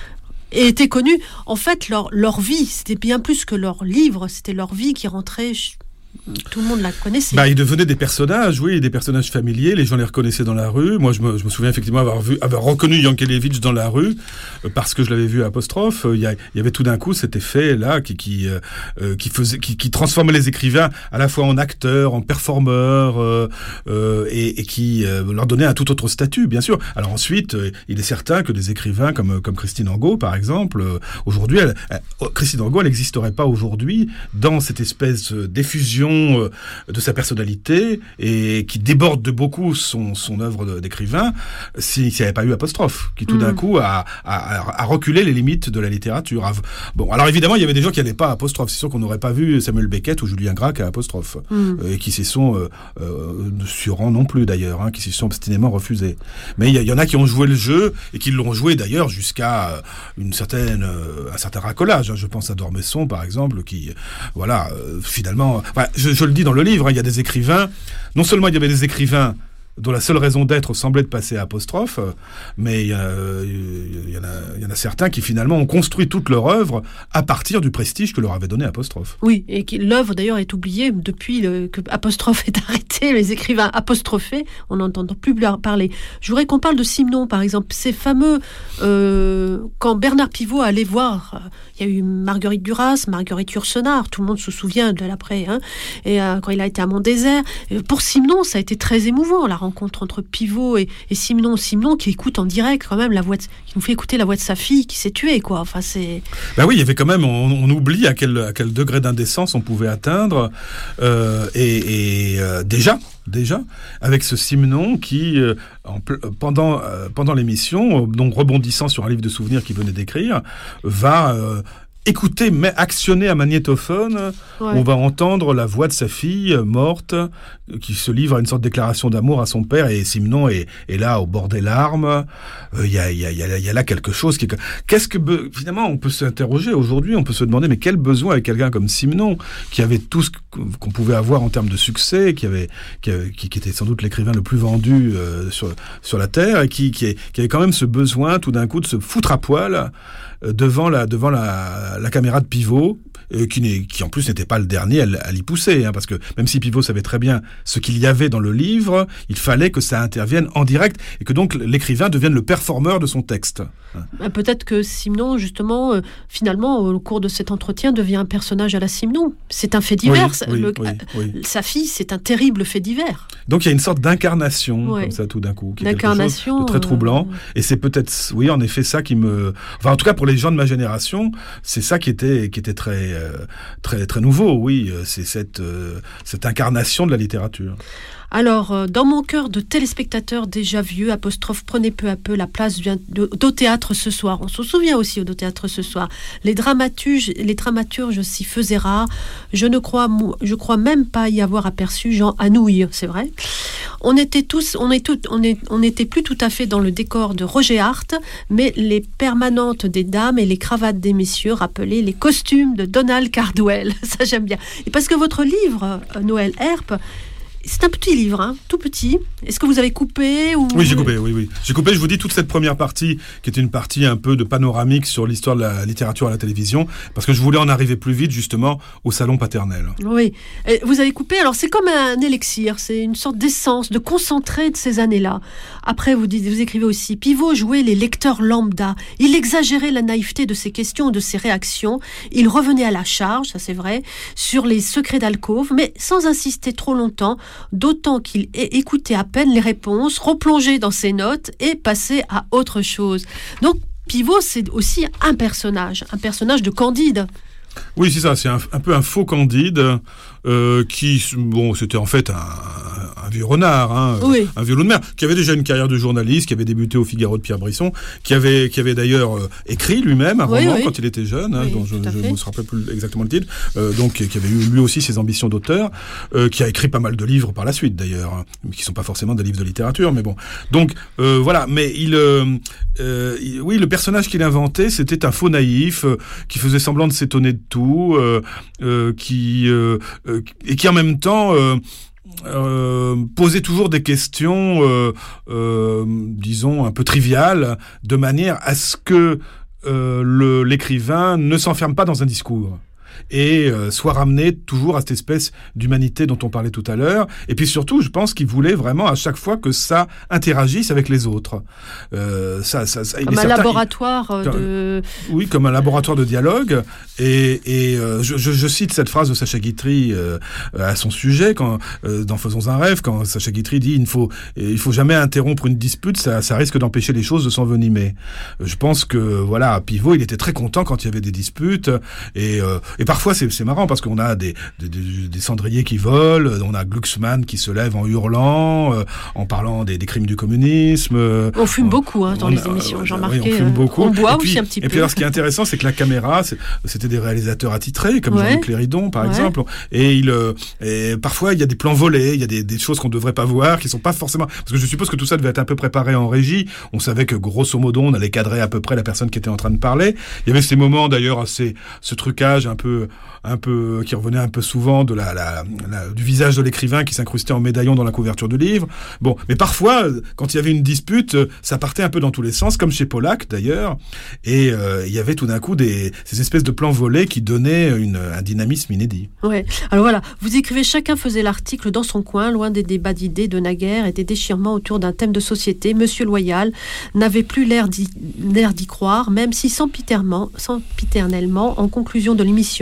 et étaient connus. En fait, leur, leur vie, c'était bien plus que leur livre, c'était leur vie qui rentrait... Tout le monde la connaissait. Bah, ils devenaient des personnages, oui, des personnages familiers. Les gens les reconnaissaient dans la rue. Moi, je me, je me souviens effectivement avoir vu, avoir reconnu Yankelevitch dans la rue euh, parce que je l'avais vu à Apostrophe. Il y, a, il y avait tout d'un coup cet effet-là qui, qui, euh, qui faisait, qui, qui transformait les écrivains à la fois en acteurs, en performeurs, euh, euh, et, et qui euh, leur donnait un tout autre statut, bien sûr. Alors ensuite, euh, il est certain que des écrivains comme, comme Christine Angot, par exemple, euh, aujourd'hui, elle, elle, Christine Angot, elle n'existerait pas aujourd'hui dans cette espèce d'effusion de sa personnalité et qui déborde de beaucoup son, son œuvre d'écrivain s'il n'y avait pas eu Apostrophe, qui tout mmh. d'un coup a, a, a reculé les limites de la littérature. Bon, alors évidemment, il y avait des gens qui n'allaient pas à Apostrophe. C'est sûr qu'on n'aurait pas vu Samuel Beckett ou Julien Gracq à Apostrophe, mmh. euh, et qui s'y sont, euh, euh, sur rang non plus d'ailleurs, hein, qui s'y sont obstinément refusés. Mais il y, y en a qui ont joué le jeu et qui l'ont joué d'ailleurs jusqu'à une certaine, euh, un certain racolage. Hein. Je pense à Dormesson, par exemple, qui, voilà, euh, finalement... Enfin, Je, je le dis dans le livre, hein, il y a des écrivains, non seulement il y avait des écrivains dont la seule raison d'être semblait de passer à Apostrophe, mais il y, euh, il, y en a, il y en a certains qui finalement ont construit toute leur œuvre à partir du prestige que leur avait donné Apostrophe. Oui, et qui, l'œuvre d'ailleurs est oubliée depuis le, que Apostrophe est arrêté, les écrivains apostrophés, on n'entend plus parler. Je voudrais qu'on parle de Simenon, par exemple, ces fameux... Euh, quand Bernard Pivot allait voir... Euh, il y a eu Marguerite Duras, Marguerite Yourcenar, tout le monde se souvient de l'après, hein, et euh, quand il a été à Mont-Désert. Pour Simenon, ça a été très émouvant, la rencontre entre Pivot et, et Simenon. Simenon qui écoute en direct quand même la voix de, qui nous fait écouter la voix de sa fille qui s'est tuée, quoi. Enfin, c'est... Ben oui, il y avait quand même, on, on oublie à quel, à quel degré d'indécence on pouvait atteindre. Euh, et et euh, déjà, déjà, avec ce Simenon qui, euh, en, pendant, euh, pendant l'émission, donc rebondissant sur un livre de souvenirs qu'il venait d'écrire, va... Euh, écouter, mais actionner un magnétophone, ouais. On va entendre la voix de sa fille morte, qui se livre à une sorte de déclaration d'amour à son père, et Simenon est, est là au bord des larmes. Il euh, y, a, y, a, y, a, y a là quelque chose qui est... Qu'est-ce que... Finalement, on peut s'interroger aujourd'hui, on peut se demander, mais quel besoin avec quelqu'un comme Simenon, qui avait tout ce qu'on pouvait avoir en termes de succès, qui, avait, qui, avait, qui, qui était sans doute l'écrivain le plus vendu euh, sur, sur la Terre, et qui, qui, qui avait quand même ce besoin, tout d'un coup, de se foutre à poil devant la devant la, la caméra de Pivot, euh, qui, n'est, qui en plus n'était pas le dernier à, à l'y pousser, hein, parce que même si Pivot savait très bien ce qu'il y avait dans le livre, il fallait que ça intervienne en direct et que donc l'écrivain devienne le performeur de son texte. Peut-être que Simenon, justement, euh, finalement, au cours de cet entretien, devient un personnage à la Simenon. C'est un fait divers. Oui, oui, le, oui, oui. Sa fille, c'est un terrible fait divers. Donc il y a une sorte d'incarnation, ouais. Comme ça, tout d'un coup, qui est d'incarnation, quelque chose de très troublant. Euh... Et c'est peut-être, oui, en effet, ça qui me... Enfin, en tout cas, pour les gens de ma génération, c'est ça qui était, qui était très, euh, très, très nouveau, oui. C'est cette, euh, cette incarnation de la littérature. Alors, dans mon cœur de téléspectateur déjà vieux, apostrophe, prenez peu à peu la place d'au théâtre ce soir. On se souvient aussi au théâtre ce soir. Les dramaturges, les dramaturges s'y faisaient rares. Je ne crois, je crois même pas y avoir aperçu Jean Anouilh, c'est vrai. On était tous, on est tout, on est, on n'était plus tout à fait dans le décor de Roger Hart, mais les permanentes des dames et les cravates des messieurs rappelaient les costumes de Donald Cardwell. Ça, j'aime bien. Et parce que votre livre, Noël Herp, c'est un petit livre, hein, tout petit. Est-ce que vous avez coupé ou... Oui, j'ai coupé, oui, oui. J'ai coupé, je vous dis, toute cette première partie, qui était une partie un peu de panoramique sur l'histoire de la littérature à la télévision, parce que je voulais en arriver plus vite, justement, au salon paternel. Oui. Et vous avez coupé, alors c'est comme un élixir, c'est une sorte d'essence, de concentré de ces années-là. Après, vous, dites, vous écrivez aussi, Pivot jouait les lecteurs lambda. Il exagérait la naïveté de ses questions, de ses réactions. Il revenait à la charge, ça c'est vrai, sur les secrets d'alcôve, mais sans insister trop longtemps, d'autant qu'il écoutait à peine les réponses, replongeait dans ses notes et passait à autre chose. Donc Pivot, c'est aussi un personnage, un personnage de Candide. Oui, c'est ça, c'est un, un peu un faux Candide euh, qui, bon, c'était en fait un, un vieux renard, hein, oui. un vieux loup de mer, qui avait déjà une carrière de journaliste, qui avait débuté au Figaro de Pierre Brisson, qui avait, qui avait d'ailleurs euh, écrit lui-même un oui, roman oui. quand il était jeune, hein, oui, dont je ne me rappelle plus exactement le titre, euh, donc qui avait eu lui aussi ses ambitions d'auteur, euh, qui a écrit pas mal de livres par la suite d'ailleurs, hein, qui sont pas forcément des livres de littérature, mais bon. Donc euh, voilà, mais il, euh, euh, il, oui, le personnage qu'il inventait, c'était un faux naïf euh, qui faisait semblant de s'étonner de tout, euh, euh, qui euh, euh, et qui en même temps euh, euh, posait toujours des questions, euh, euh, disons un peu triviales, de manière à ce que euh, le, l'écrivain ne s'enferme pas dans un discours. Et euh, soit ramené toujours à cette espèce d'humanité dont on parlait tout à l'heure. Et puis surtout, je pense qu'il voulait vraiment à chaque fois que ça interagisse avec les autres. Euh, ça, ça, ça, comme il est un certain, laboratoire il, de... Oui, comme un laboratoire de dialogue. Et, et euh, je, je, je cite cette phrase de Sacha Guitry euh, à son sujet, quand, euh, dans Faisons un rêve, quand Sacha Guitry dit « il ne faut, il faut jamais interrompre une dispute, ça, ça risque d'empêcher les choses de s'envenimer ». Je pense que, voilà, Pivot, il était très content quand il y avait des disputes. Et, euh, et parfois, c'est, c'est marrant parce qu'on a des, des, des, des cendriers qui volent, on a Glucksmann qui se lève en hurlant, euh, en parlant des, des crimes du communisme. Euh, on fume on, beaucoup hein, dans on, les émissions, euh, Jean-Marc. Oui, on fume beaucoup. On boit et puis, aussi un petit et peu. Et puis alors, ce qui est intéressant, c'est que la caméra, c'est, c'était des réalisateurs attitrés, comme ouais. Jean-Luc Léridon, par ouais. exemple. Et, il, euh, et parfois, il y a des plans volés, il y a des, des choses qu'on ne devrait pas voir, qui sont pas forcément... Parce que je suppose que tout ça devait être un peu préparé en régie. On savait que, grosso modo, on allait cadrer à peu près la personne qui était en train de parler. Il y avait ces moments, d'ailleurs, assez, ce trucage un peu... un peu qui revenait un peu souvent de la, la, la du visage de l'écrivain qui s'incrustait en médaillon dans la couverture du livre. Bon, mais parfois quand il y avait une dispute, ça partait un peu dans tous les sens, comme chez Pollack d'ailleurs, et euh, il y avait tout d'un coup des ces espèces de plans volés qui donnaient une, un dynamisme inédit. Ouais. Alors voilà, vous écrivez, chacun faisait l'article dans son coin, loin des débats d'idées de naguère et des déchirements autour d'un thème de société. Monsieur Loyal n'avait plus l'air d'y, l'air d'y croire, même si sempiternellement, sempiternellement, en conclusion de l'émission,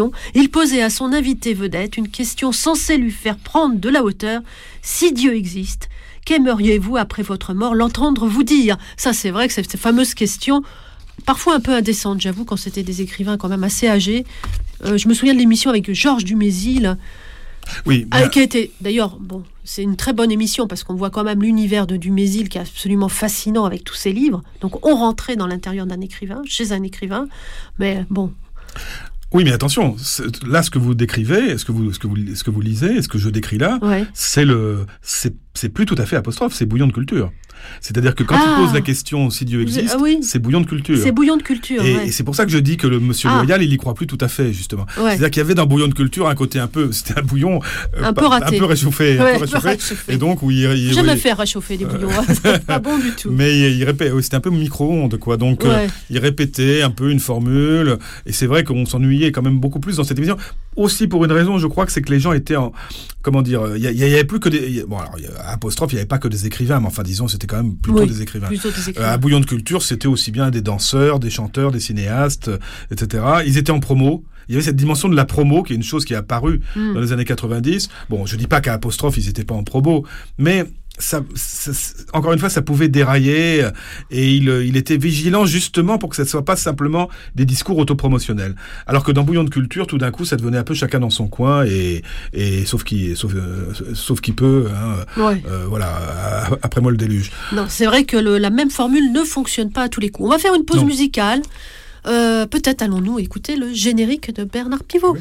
émission. Il posait à son invité vedette une question censée lui faire prendre de la hauteur. Si Dieu existe, qu'aimeriez-vous après votre mort l'entendre vous dire? Ça, c'est vrai que c'est cette fameuse question, parfois un peu indécente, j'avoue, quand c'était des écrivains quand même assez âgés. Euh, je me souviens de l'émission avec Georges Dumézil. Oui, ah, qui a été, d'ailleurs, bon, c'est une très bonne émission parce qu'on voit quand même l'univers de Dumézil qui est absolument fascinant avec tous ses livres. Donc on rentrait dans l'intérieur d'un écrivain, chez un écrivain, mais bon. Oui, mais attention, là, ce que vous décrivez, ce que vous, ce que vous, ce que vous lisez, ce que je décris là, ouais. c'est le, c'est, c'est plus tout à fait apostrophe, c'est bouillon de culture. C'est-à-dire que quand ah, il pose la question si Dieu existe, ah oui. c'est bouillon de culture. C'est bouillon de culture. Et, ouais. et c'est pour ça que je dis que le monsieur ah. Loyal, il y croit plus tout à fait, justement. Ouais. C'est-à-dire qu'il y avait dans bouillon de culture un côté un peu, c'était un bouillon euh, un, peu raté. un peu réchauffé, ouais, un peu réchauffé. réchauffé. Et donc où il, il jamais il, fait réchauffer des bouillons, euh, c'est pas bon du tout. Mais il, il répétait, c'était un peu micro-ondes, quoi. Donc ouais. euh, il répétait un peu une formule. Et c'est vrai qu'on s'ennuyait quand même beaucoup plus dans cette émission. Aussi pour une raison, je crois que c'est que les gens étaient en, comment dire, il y, y avait plus que des, bon alors apostrophe, il y avait pas que des écrivains, mais enfin disons c'était quand même plutôt oui. des écrivains. Plutôt des écrivains. Euh, à Bouillon de Culture, c'était aussi bien des danseurs, des chanteurs, des cinéastes, et cetera. Ils étaient en promo. Il y avait cette dimension de la promo, qui est une chose qui est apparue mm. dans les années quatre-vingt-dix. Bon, je dis pas qu'à Apostrophe, ils étaient pas en promo, mais ça, ça, encore une fois, ça pouvait dérailler, et il, il était vigilant justement pour que ça ne soit pas simplement des discours autopromotionnels. Alors que dans Bouillon de Culture, tout d'un coup, ça devenait un peu chacun dans son coin, et, et sauf qui, sauf, euh, sauf qui peut, hein, ouais. euh, voilà. Après moi le déluge. Non, c'est vrai que le, la même formule ne fonctionne pas à tous les coups. On va faire une pause non. musicale. Euh, peut-être allons-nous écouter le générique de Bernard Pivot. Oui.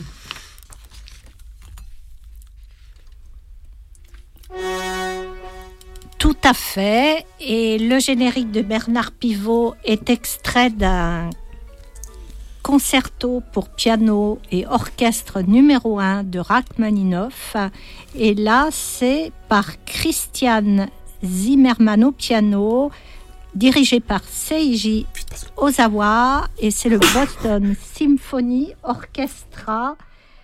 Tout à fait. Et le générique de Bernard Pivot est extrait d'un concerto pour piano et orchestre numéro un de Rachmaninoff. Et là, c'est par Christian Zimmermann au piano, dirigé par Seiji Ozawa, et c'est le Boston Symphony Orchestra.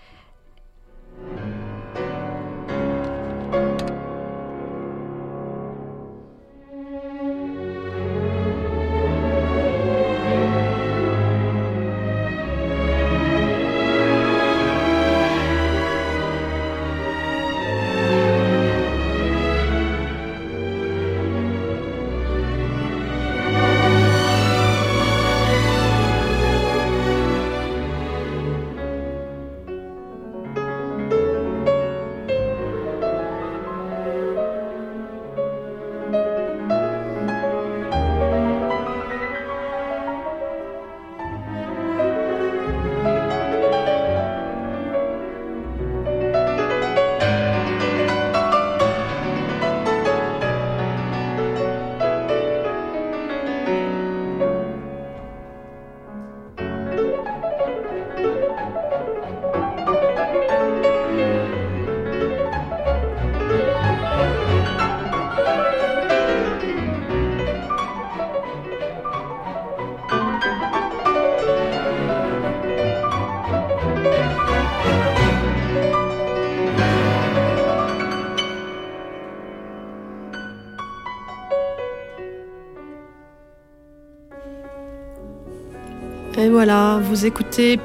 Et voilà, vous écoutez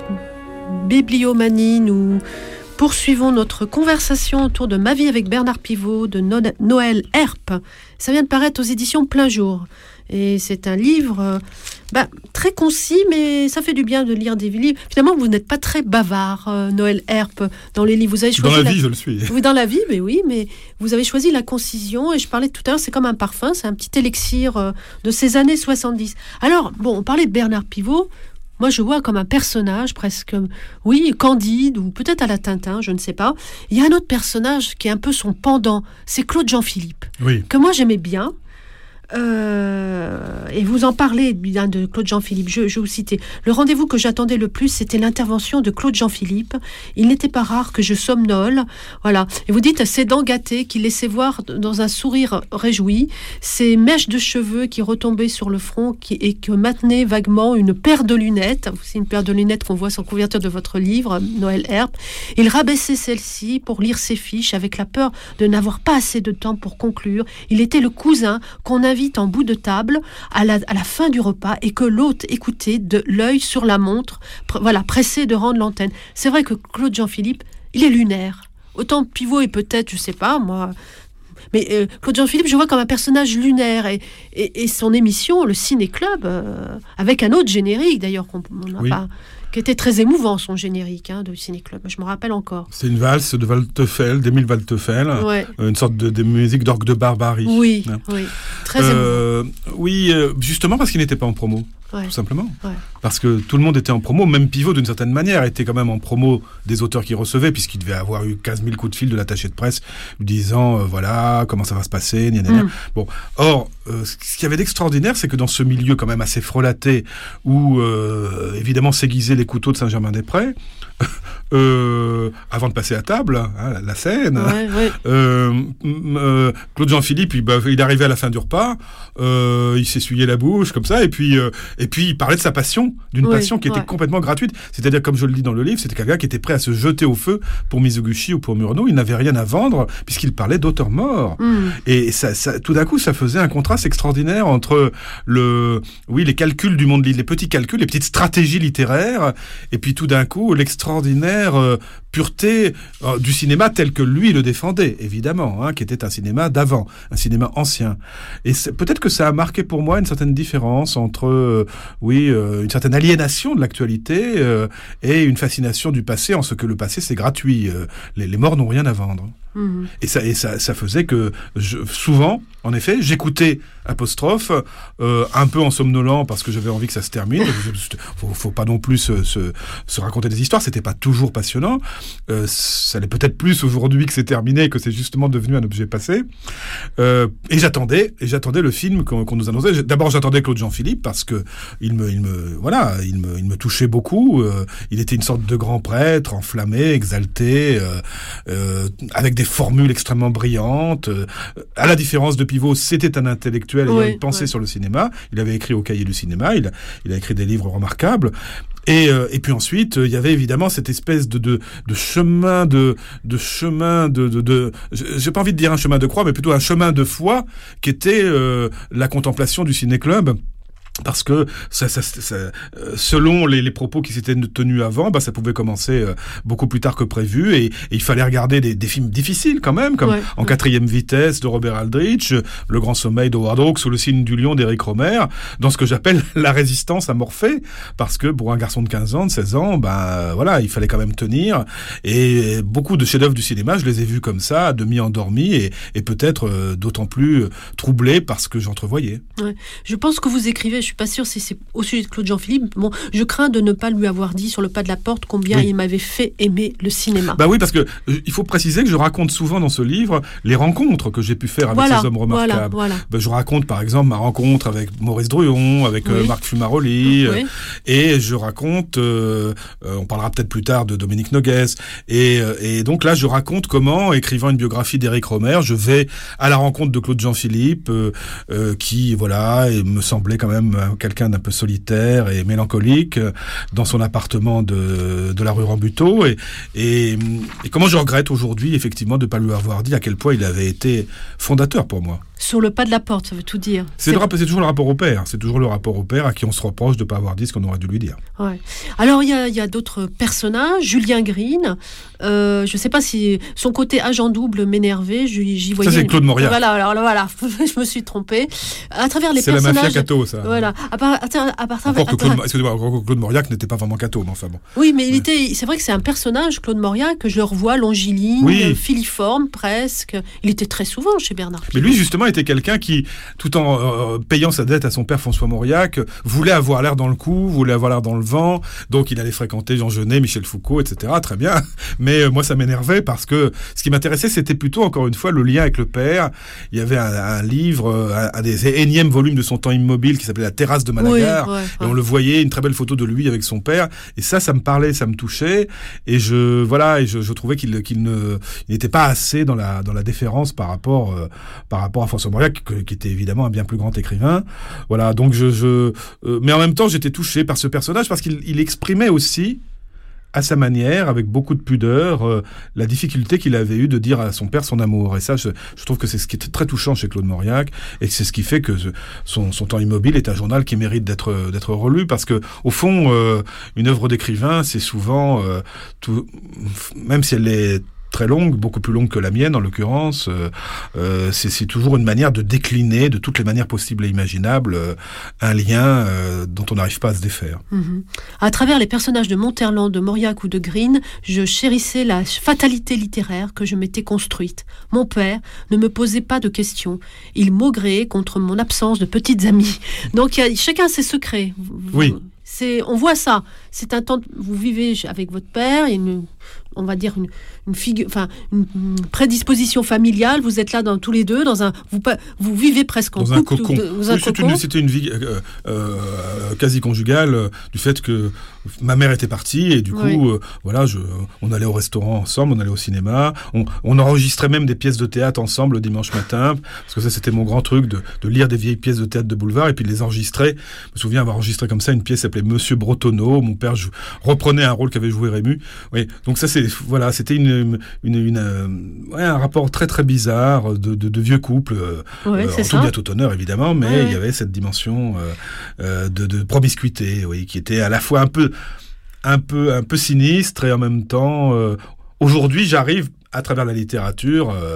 Bibliomanie, nous poursuivons notre conversation autour de Ma vie avec Bernard Pivot de no- Noël Herp. Ça vient de paraître aux éditions Plein Jour. Et c'est un livre euh, bah, très concis, mais ça fait du bien de lire des livres. Finalement, vous n'êtes pas très bavard, euh, Noël Herp, dans les livres. Vous avez choisi dans la, la vie, la... je le suis. Oui, dans la vie, mais oui, mais vous avez choisi la concision. Et je parlais tout à l'heure, c'est comme un parfum, c'est un petit élixir euh, de ces années soixante-dix. Alors, bon, on parlait de Bernard Pivot. Moi, je vois comme un personnage presque, oui, Candide, ou peut-être à la Tintin, je ne sais pas. Il y a un autre personnage qui est un peu son pendant, c'est Claude Jean-Philippe, oui. que moi j'aimais bien. Euh, et vous en parlez bien de Claude Jean-Philippe, je, je vous citais. Le rendez-vous que j'attendais le plus, c'était l'intervention de Claude Jean-Philippe. Il n'était pas rare que je somnole. Voilà. Et vous dites, ses dents gâtées qui laissaient voir dans un sourire réjoui, ses mèches de cheveux qui retombaient sur le front qui, et que maintenait vaguement une paire de lunettes. C'est une paire de lunettes qu'on voit sur la couverture de votre livre, Noël Herp. Il rabaissait celle-ci pour lire ses fiches avec la peur de n'avoir pas assez de temps pour conclure. Il était le cousin qu'on invite invite en bout de table à la, à la fin du repas et que l'hôte écoutait de l'œil sur la montre, pr- voilà, pressé de rendre l'antenne. C'est vrai que Claude Jean-Philippe, il est lunaire. Autant Pivot est peut-être, je sais pas, moi... Mais euh, Claude Jean-Philippe, je vois comme un personnage lunaire. Et, et, et son émission, le Ciné Club, euh, avec un autre générique, d'ailleurs, qu'on n'a Oui. pas... qui était très émouvant, son générique hein, de Ciné Club. Je me rappelle encore. C'est une valse de Waldteufel, d'Émile Waldteufel, Ouais. euh, une sorte de, de musique d'orgue de barbarie. Oui, Hein. oui. Très Euh, oui, euh, justement parce qu'il n'était pas en promo. Ouais. Tout simplement. Ouais. Parce que tout le monde était en promo, même Pivot d'une certaine manière était quand même en promo des auteurs qu'il recevait, puisqu'il devait avoir eu quinze mille coups de fil de l'attaché de presse lui disant euh, voilà comment ça va se passer, gna, gna, gna. Mm. Bon, or euh, ce qu'il y avait d'extraordinaire, c'est que dans ce milieu quand même assez frelaté, où euh, évidemment s'aiguisaient les couteaux de Saint-Germain-des-Prés, euh, avant de passer à table, hein, la, la scène. Ouais, ouais. Euh, m- euh, Claude Jean-Philippe, il, bah, il arrivait à la fin du repas, euh, il s'essuyait la bouche comme ça, et puis euh, et puis il parlait de sa passion, d'une Oui, passion qui était ouais. complètement gratuite. C'est-à-dire, comme je le dis dans le livre, c'était quelqu'un qui était prêt à se jeter au feu pour Mizoguchi ou pour Murnau. Il n'avait rien à vendre puisqu'il parlait d'auteurs morts. Mm. Et ça, ça, tout d'un coup, ça faisait un contraste extraordinaire entre le, oui, les calculs du monde, les petits calculs, les petites stratégies littéraires, et puis tout d'un coup, l'extraordinaire euh, pureté euh, du cinéma tel que lui le défendait, évidemment, hein, qui était un cinéma d'avant, un cinéma ancien. Et c'est, peut-être que ça a marqué pour moi une certaine différence entre, euh, oui, euh, une certaine aliénation de l'actualité euh, et une fascination du passé, en ce que le passé c'est gratuit. Euh, les, les morts n'ont rien à vendre. Mm. Et ça, et ça, ça faisait que je, souvent, en effet, j'écoutais Apostrophe, euh, un peu en somnolent parce que j'avais envie que ça se termine. faut, faut pas non plus se, se, se raconter des histoires. C'était pas toujours passionnant. Euh, ça l'est peut-être plus aujourd'hui que c'est terminé, que c'est justement devenu un objet passé. Euh, et j'attendais, et j'attendais le film qu'on, qu'on nous annonçait. D'abord, j'attendais Claude Jean-Philippe parce que il me, il me, voilà, il me, il me touchait beaucoup. Euh, il était une sorte de grand prêtre, enflammé, exalté, euh, euh, avec des formules extrêmement brillantes. Euh, à la différence de Pivot, c'était un intellectuel ayant Oui, une pensée oui. sur le cinéma. Il avait écrit au Cahier du cinéma. Il a, il a écrit des livres remarquables. Et, euh, et puis ensuite, il euh, y avait évidemment cette espèce de, de, de chemin de, de chemin de, de, de, j'ai pas envie de dire un chemin de croix, mais plutôt un chemin de foi qui était euh, la contemplation du ciné-club. Parce que ça, ça, ça, euh, selon les, les propos qui s'étaient tenus avant, bah, ça pouvait commencer euh, beaucoup plus tard que prévu, et, et il fallait regarder des, des films difficiles quand même, comme Ouais, En ouais. quatrième vitesse de Robert Aldrich, Le Grand Sommeil de Howard Hawks ou Le Signe du Lion d'Éric Romer, dans ce que j'appelle la résistance à Morphée, parce que pour un garçon de quinze ans, de seize ans, ben voilà, il fallait quand même tenir. Et beaucoup de chefs-d'œuvre du cinéma, je les ai vus comme ça, à demi endormis, et, et peut-être euh, d'autant plus euh, troublés parce que j'entrevoyais. Ouais. Je pense que vous écrivez, je suis pas sûre si c'est au sujet de Claude Jean-Philippe. Bon, je crains de ne pas lui avoir dit sur le pas de la porte combien Oui. il m'avait fait aimer le cinéma. Bah oui, parce que euh, il faut préciser que je raconte souvent dans ce livre les rencontres que j'ai pu faire avec voilà, ces hommes voilà, remarquables. voilà. Ben, je raconte par exemple ma rencontre avec Maurice Druon, avec euh, Oui. Marc Fumaroli, euh, Oui. et je raconte, euh, euh, on parlera peut-être plus tard de Dominique Noguès, et, euh, et donc là je raconte comment, écrivant une biographie d'Éric Romer, je vais à la rencontre de Claude Jean-Philippe, euh, euh, qui voilà et me semblait quand même euh, quelqu'un d'un peu solitaire et mélancolique, euh, dans son appartement de, de la rue Rambuteau, et, et, et comment je regrette aujourd'hui effectivement de ne pas lui avoir dit à quel point il avait été fondateur pour moi. Sur le pas de la porte, ça veut tout dire. C'est, le rap- c'est toujours le rapport au père, c'est toujours le rapport au père à qui on se reproche de ne pas avoir dit ce qu'on aurait dû lui dire. Ouais. Alors, il y a, il y a d'autres personnages. Julien Green, euh, je ne sais pas si son côté agent double m'énervait, j'y, j'y voyais... Ça, c'est Claude Mauriac. Voilà, alors voilà, je me suis trompée. À travers les C'est la personnages... mafia catho, ça. Voilà. À part, à, à, à part, Encore que à- Claude, excusez-moi, encore que Claude Mauriac n'était pas vraiment catho, mais enfin bon. Oui, mais il Ouais. était, c'est vrai que c'est un personnage, Claude Mauriac, que je le revois longiligne, Oui. euh, filiforme presque. Il était très souvent chez Bernard Mais Pivot. lui, justement, était quelqu'un qui, tout en euh, payant sa dette à son père François Mauriac, voulait avoir l'air dans le coup, voulait avoir l'air dans le vent, donc il allait fréquenter Jean Genet, Michel Foucault, et cetera. Très bien. Mais euh, moi, ça m'énervait parce que ce qui m'intéressait, c'était plutôt, encore une fois, le lien avec le père. Il y avait un, un livre, euh, un, un des énièmes volumes de son temps immobile qui s'appelait La Terrasse de Malaga. Oui, ouais, Et ouais. on le voyait, une très belle photo de lui avec son père. Et ça, ça me parlait, ça me touchait. Et je, voilà, et je, je trouvais qu'il, qu'il ne, il n'était pas assez dans la, dans la déférence par rapport, euh, par rapport à François Mauriac, que- qui était évidemment un bien plus grand écrivain. Voilà. Donc je, je, euh, mais en même temps, j'étais touché par ce personnage parce qu'il, il exprimait aussi à sa manière, avec beaucoup de pudeur, euh, la difficulté qu'il avait eu de dire à son père son amour. Et ça, je, je trouve que c'est ce qui est très touchant chez Claude Mauriac, et c'est ce qui fait que son, son temps immobile est un journal qui mérite d'être, d'être relu, parce que, au fond, euh, une œuvre d'écrivain, c'est souvent, euh, tout, même si elle est très longue, beaucoup plus longue que la mienne en l'occurrence, euh, euh, c'est, c'est toujours une manière de décliner de toutes les manières possibles et imaginables euh, un lien euh, dont on n'arrive pas à se défaire. Mmh. À travers les personnages de Monterland, de Mauriac ou de Green, je chérissais la fatalité littéraire que je m'étais construite. Mon père ne me posait pas de questions. Il maugréait contre mon absence de petites amies. Donc y a, chacun ses secrets. Oui. C'est, on voit ça. C'est un temps. Vous vivez avec votre père. Il y a une, on va dire une, une figure, enfin une, une prédisposition familiale. Vous êtes là dans tous les deux, dans un. Vous, vous vivez presque en dans couple, un cocon. Tout, dans un oui, cocon. Une, c'était une vie euh, euh, quasi conjugale euh, du fait que ma mère était partie et du coup, oui. euh, voilà, je, on allait au restaurant ensemble, on allait au cinéma, on, on enregistrait même des pièces de théâtre ensemble le dimanche matin, parce que ça c'était mon grand truc de, de lire des vieilles pièces de théâtre de boulevard et puis de les enregistrer. Je me souviens avoir enregistré comme ça une pièce qui s'appelait Monsieur Bretonneau. Mon père jou- reprenait un rôle qu'avait joué Rému. Oui, donc ça c'est voilà, c'était une une, une, une ouais, un rapport très très bizarre de, de, de vieux couple. Ouais, euh, c'est en ça. tout bien tout honneur évidemment, mais ouais, il y avait cette dimension euh, euh, de, de promiscuité, oui, qui était à la fois un peu un peu un peu sinistre et en même temps. Euh, aujourd'hui, j'arrive à travers la littérature. Euh,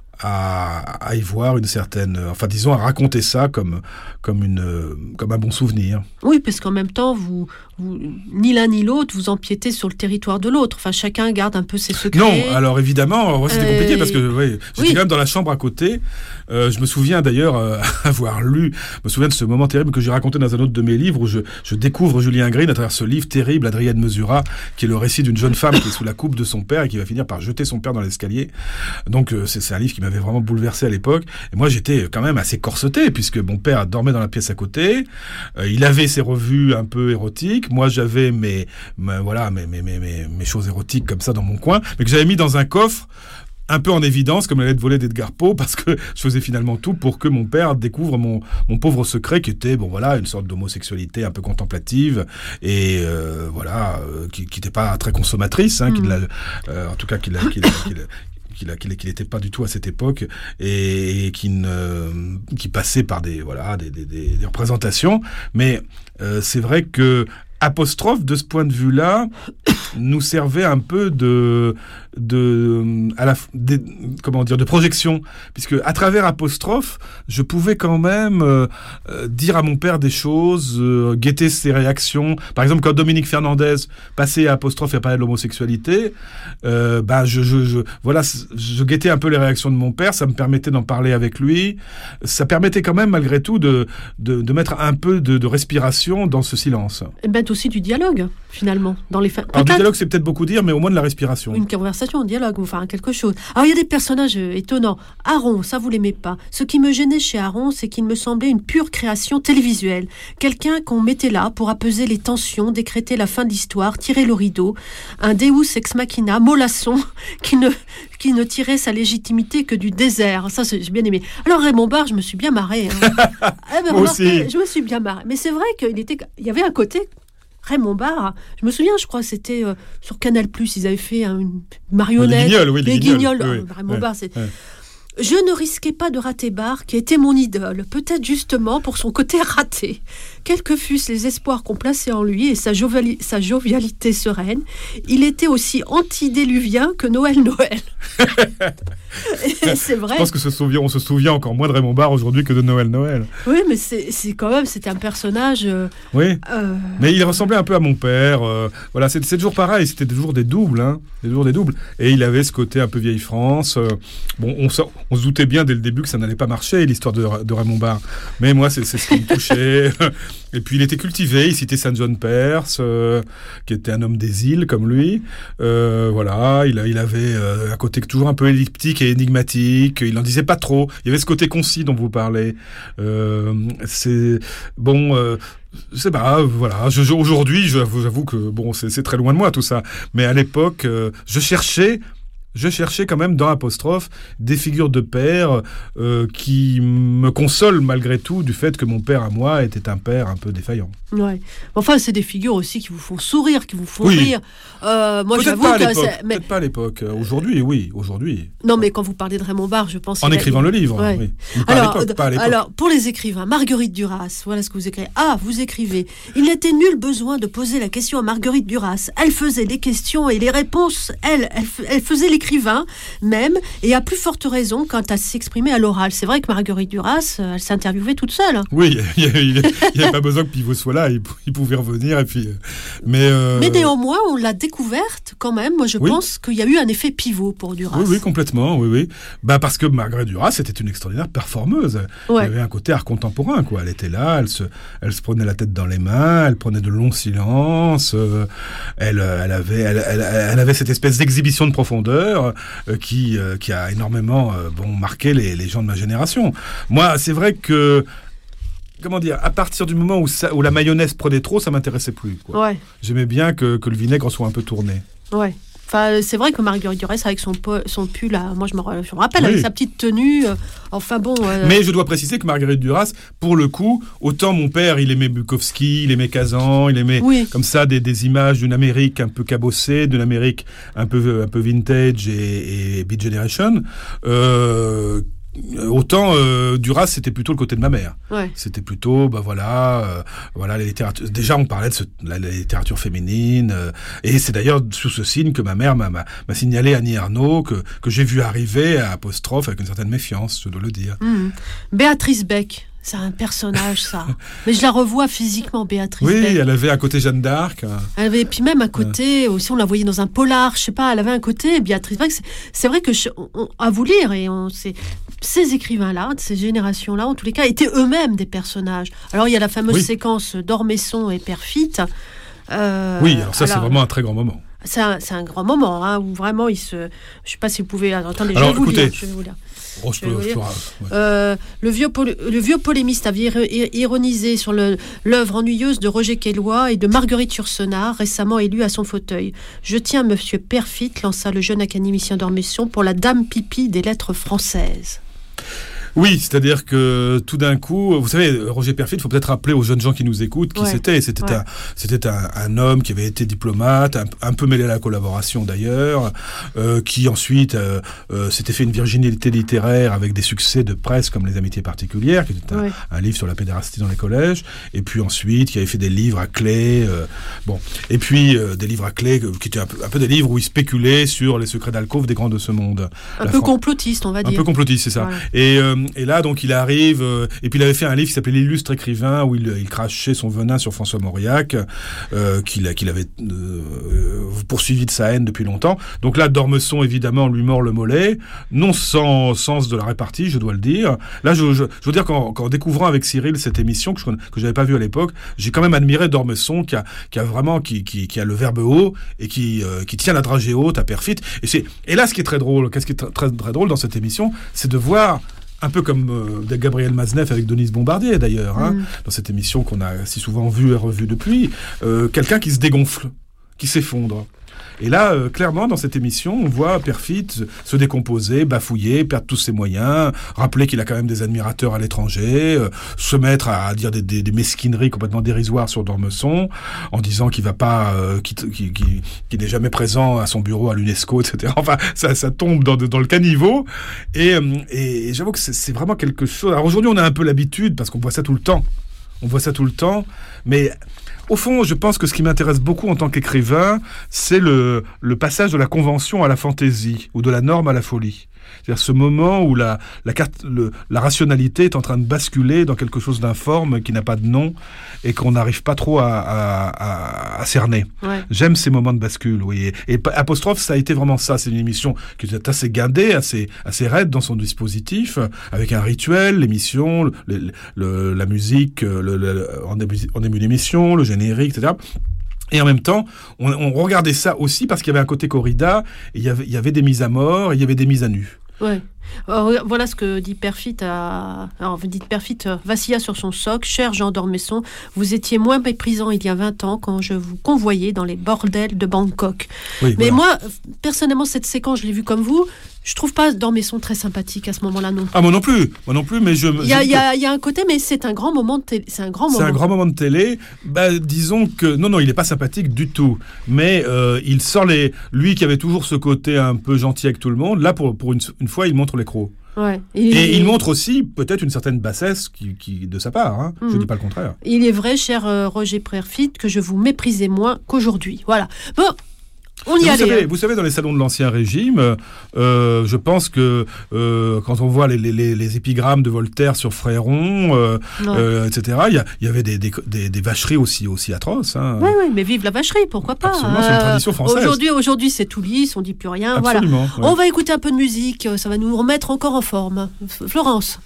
À, à y voir une certaine, enfin disons à raconter ça comme comme une comme un bon souvenir. Oui, parce qu'en même temps, vous, vous ni l'un ni l'autre vous empiétez sur le territoire de l'autre. Enfin, chacun garde un peu ses secrets. Non, alors évidemment, ouais, c'était Euh, compliqué parce que ouais, j'étais oui. quand même dans la chambre à côté. Euh, je me souviens d'ailleurs euh, avoir lu, je me souviens de ce moment terrible que j'ai raconté dans un autre de mes livres où je, je découvre Julien Green à travers ce livre terrible, Adrienne Mesura, qui est le récit d'une jeune femme qui est sous la coupe de son père et qui va finir par jeter son père dans l'escalier. Donc euh, c'est, c'est un livre qui m'avait vraiment bouleversé à l'époque. Et moi j'étais quand même assez corseté puisque mon père dormait dans la pièce à côté. Euh, il avait ses revues un peu érotiques. Moi j'avais mes, mes voilà mes, mes, mes, mes, mes choses érotiques comme ça dans mon coin, mais que j'avais mis dans un coffre un peu en évidence, comme la lettre volée d'Edgar Poe, parce que je faisais finalement tout pour que mon père découvre mon, mon pauvre secret, qui était, bon voilà, une sorte d'homosexualité un peu contemplative, et euh, voilà, euh, qui n'était pas très consommatrice, hein, mmh. qui l'a, euh, en tout cas, qui l'a, qui l'a, qui l'a qu'il qu'il qu'il n'était pas du tout à cette époque et, et qui ne qui passait par des voilà des des, des, des représentations, mais euh, c'est vrai que Apostrophe, de ce point de vue-là, nous servait un peu de, de, à la, de, comment dire, de projection, puisque à travers Apostrophe, je pouvais quand même euh, dire à mon père des choses, euh, guetter ses réactions. Par exemple, quand Dominique Fernandez passait à Apostrophe et parlait de l'homosexualité, euh, bah je, je, je, voilà, je guettais un peu les réactions de mon père. Ça me permettait d'en parler avec lui. Ça permettait quand même, malgré tout, de, de, de mettre un peu de, de respiration dans ce silence. Et ben aussi du dialogue, finalement. Dans les fa... Alors, du dialogue, c'est peut-être beaucoup dire, mais au moins de la respiration. Une conversation, un dialogue, enfin quelque chose. Alors, il y a des personnages euh, étonnants. Aaron, ça, vous l'aimez pas. Ce qui me gênait chez Aaron, c'est qu'il me semblait une pure création télévisuelle. Quelqu'un qu'on mettait là pour apaiser les tensions, décréter la fin de l'histoire, tirer le rideau. Un Deus ex machina, mollasson, qui ne, qui ne tirait sa légitimité que du désert. Ça, j'ai bien aimé. Alors, Raymond Barre, je me suis bien marrée. Hein. eh ben, Moi aussi. Je me suis bien marrée. Mais c'est vrai qu'il était, il y avait un côté... Raymond Barre, je me souviens, je crois que c'était euh, sur Canal plus, ils avaient fait hein, une marionnette. Les Guignols, oui, les, les Guignols. Guignols. Oui, Oh, Raymond ouais, Barre, c'est... Ouais. Je ne risquais pas de rater Barre, qui était mon idole, peut-être justement pour son côté raté. Quels que fussent les espoirs qu'on plaçait en lui et sa, joviali- sa jovialité sereine, il était aussi antédiluvien que Noël Noël. C'est vrai. Je pense que se souvient, on se souvient encore moins de Raymond Barre aujourd'hui que de Noël Noël. Oui, mais c'est, c'est quand même, c'était un personnage... Euh, oui, euh... mais il ressemblait un peu à mon père. Euh, voilà, c'est, c'est toujours pareil, c'était toujours des doubles, hein, toujours des doubles. Et il avait ce côté un peu vieille France. Euh, bon, on, on se doutait bien dès le début que ça n'allait pas marcher, l'histoire de, de Raymond Barre. Mais moi, c'est, c'est ce qui me touchait. Et puis, il était cultivé. Il citait Saint John Perse, euh, qui était un homme des îles, comme lui. Euh, voilà, il, il avait euh, un côté toujours un peu elliptique et énigmatique. Il n'en disait pas trop. Il y avait ce côté concis dont vous parlez. Euh, c'est... Bon... Euh, c'est pas, voilà. Je, je, aujourd'hui, j'avoue, j'avoue que bon, c'est, c'est très loin de moi tout ça. Mais à l'époque, euh, je cherchais je cherchais quand même dans Apostrophe des figures de père euh, qui me consolent malgré tout du fait que mon père à moi était un père un peu défaillant. Ouais. Enfin, c'est des figures aussi qui vous font sourire, qui vous font oui. rire. Euh, moi, Peut-être j'avoue pas à que l'époque. c'est... Mais... Peut-être pas à l'époque. Aujourd'hui, oui, aujourd'hui. Non, mais quand vous parlez de Raymond Barre, je pense... En qu'il écrivant a... le livre, ouais. oui. Mais pas, alors, à l'époque, pas à l'époque. Alors, pour les écrivains, Marguerite Duras, voilà ce que vous écrivez. Ah, vous écrivez. Il n'était nul besoin de poser la question à Marguerite Duras. Elle faisait les questions et les réponses. Elle, elle, elle faisait l'écrivain même, et à plus forte raison quand elle s'exprimait à l'oral. C'est vrai que Marguerite Duras, elle s'interviewait toute seule. Oui, il n'y avait pas besoin que Pivot soit là, il, il pouvait revenir. Et puis, mais, euh... mais néanmoins, on l'a découverte quand même. Moi, je oui. pense qu'il y a eu un effet pivot pour Duras. Oui, oui, complètement. Oui, oui. Bah, parce que Marguerite Duras était une extraordinaire performeuse. Ouais. Elle avait un côté art contemporain, quoi. Elle était là, elle se, elle se prenait la tête dans les mains, elle prenait de longs silences, euh, elle, elle, avait, elle, elle, elle avait cette espèce d'exhibition de profondeur euh, qui, euh, qui a énormément euh, bon, marqué les, les gens de ma génération. Moi, c'est vrai que, comment dire, à partir du moment où, ça, où la mayonnaise prenait trop, ça m'intéressait plus, quoi. Ouais. J'aimais bien que, que le vinaigre soit un peu tourné. Ouais. Enfin, c'est vrai que Marguerite Duras, avec son, po- son pull, là, moi je me, je me rappelle, oui. avec sa petite tenue, euh, enfin bon... Euh... Mais je dois préciser que Marguerite Duras, pour le coup, autant mon père, il aimait Bukowski, il aimait Kazan, il aimait oui. comme ça des, des images d'une Amérique un peu cabossée, d'une Amérique un peu, un peu vintage et, et Beat Generation, euh, autant euh, Duras, c'était plutôt le côté de ma mère. Ouais. C'était plutôt, bah voilà, euh, voilà la littérature. Déjà, on parlait de ce, la, la littérature féminine, euh, et c'est d'ailleurs sous ce signe que ma mère m'a, m'a, m'a signalé Annie Ernaux que que j'ai vu arriver à Apostrophe avec une certaine méfiance, je dois le dire. Mmh. Béatrice Beck. C'est un personnage, ça. Mais je la revois physiquement, Béatrice Oui, Beck. elle avait un côté Jeanne d'Arc. Elle avait, puis même un côté, euh. aussi on la voyait dans un polar, je sais pas, elle avait un côté, Béatrice Beck, c'est, c'est vrai que, je, on, à vous lire, et on, c'est, ces écrivains-là, de ces générations-là, en tous les cas, étaient eux-mêmes des personnages. Alors il y a la fameuse oui. séquence d'Ormesson et Perfit. Euh, oui, alors ça alors, c'est vraiment un très grand moment. C'est un, c'est un grand moment, hein, où vraiment il se... Je sais pas si vous pouvez... Attendez, alors, je vais vous écoutez, lire. Je vais vous lire. Oh, je peux, je peux, ouais. euh, le, vieux pol- le vieux polémiste avait ironisé sur le, l'œuvre ennuyeuse de Roger Caillois et de Marguerite Yourcenar, récemment élue à son fauteuil. Je tiens, monsieur Perfit, lança le jeune académicien d'Ormesson, pour la dame pipi des lettres françaises. Oui, c'est-à-dire que tout d'un coup, vous savez, Roger Perfit, il faut peut-être rappeler aux jeunes gens qui nous écoutent qui ouais. c'était. C'était, ouais. un, c'était un, un homme qui avait été diplomate, un, un peu mêlé à la collaboration d'ailleurs, euh, qui ensuite euh, euh, s'était fait une virginité littéraire avec des succès de presse comme Les Amitiés particulières, qui était un, ouais. un livre sur la pédérastie dans les collèges, et puis ensuite qui avait fait des livres à clé, euh, bon, et puis euh, des livres à clé qui étaient un peu, un peu des livres où il spéculait sur les secrets d'alcôve des grands de ce monde. Un la peu Fran- complotiste, on va dire. Un peu complotiste, c'est ça. Ouais. Et euh, Et là, donc, il arrive... Euh, et puis, il avait fait un livre qui s'appelait L'illustre écrivain, où il, il crachait son venin sur François Mauriac, euh, qu'il, qu'il avait euh, poursuivi de sa haine depuis longtemps. Donc là, d'Ormesson, évidemment, lui mord le mollet, non sans sens de la répartie, je dois le dire. Là, je, je, je veux dire qu'en, qu'en découvrant avec Cyril cette émission, que je que j'avais pas vue à l'époque, j'ai quand même admiré d'Ormesson, qui a, qui a vraiment... Qui, qui, qui a le verbe haut, et qui, euh, qui tient la dragée haute à Perfit. Et, c'est, et là, ce qui est très drôle, qu'est-ce qui est très, très, très drôle dans cette émission, c'est de voir... Un peu comme euh, Gabriel Maznev avec Denise Bombardier, d'ailleurs, hein, mmh. dans cette émission qu'on a si souvent vue et revue depuis, euh, quelqu'un qui se dégonfle, qui s'effondre. Et là, euh, clairement, dans cette émission, on voit Perfit se décomposer, bafouiller, perdre tous ses moyens, rappeler qu'il a quand même des admirateurs à l'étranger, euh, se mettre à, à dire des, des, des mesquineries complètement dérisoires sur d'Ormesson, en disant qu'il va pas, euh, qu'il, qu'il, qu'il, qu'il n'est jamais présent à son bureau à l'UNESCO, et cetera. Enfin, ça, ça tombe dans, dans le caniveau. Et, et, et j'avoue que c'est, c'est vraiment quelque chose. Alors aujourd'hui, on a un peu l'habitude parce qu'on voit ça tout le temps. On voit ça tout le temps, mais au fond, je pense que ce qui m'intéresse beaucoup en tant qu'écrivain, c'est le, le passage de la convention à la fantaisie, ou de la norme à la folie. C'est-à-dire ce moment où la, la, carte, le, la rationalité est en train de basculer dans quelque chose d'informe qui n'a pas de nom et qu'on n'arrive pas trop à, à, à, à cerner. Ouais. J'aime ces moments de bascule, oui. Et, et Apostrophe, ça a été vraiment ça. C'est une émission qui est assez guindée, assez, assez raide dans son dispositif, avec un rituel, l'émission, le, le, le, la musique, le, le, en, début, en début d'émission, le générique, et cetera. Et en même temps, on, on regardait ça aussi parce qu'il y avait un côté corrida, et il y avait, il y avait des mises à mort, et il y avait des mises à nu. Ouais. Alors, voilà ce que dit Perfit à... Alors, vous dites Perfit euh, vacilla sur son socle. Cher Jean d'Ormesson, vous étiez moins méprisant il y a vingt ans quand je vous convoyais dans les bordels de Bangkok. Oui, Mais voilà. moi, personnellement, cette séquence, je l'ai vue comme vous. Je trouve pas d'Ormesson très sympathique à ce moment-là non plus. Ah, moi non plus, moi non plus, mais je... Il y a, je- il y a- il y a un côté, mais c'est un grand moment de télé. C'est un grand C'est moment. un grand moment de télé. Bah, disons que non, non, il est pas sympathique du tout. Mais euh, il sort les. Lui qui avait toujours ce côté un peu gentil avec tout le monde. Là, pour pour une, une fois, il montre les crocs. Ouais. Et il montre aussi peut-être une certaine bassesse qui, qui de sa part. Hein. Mhm. Je dis pas le contraire. Il est vrai, cher euh, Roger Perfit, que je vous méprisais moins qu'aujourd'hui. Voilà. Bon, on y vous, allait. savez, hein. vous savez, dans les salons de l'Ancien Régime, euh, je pense que euh, quand on voit les, les, les, les épigrammes de Voltaire sur Fréron, euh, Ouais. euh, et cetera, il y, a- il y avait des, des, des, des vacheries aussi, aussi atroces. Hein. Oui, oui, mais vive la vacherie, pourquoi pas. Absolument, c'est une tradition française. Aujourd'hui, aujourd'hui, c'est tout lisse, on dit plus rien. Voilà. Absolument. ouais. On va écouter un peu de musique, euh, ça va nous remettre encore en forme. F- Florence.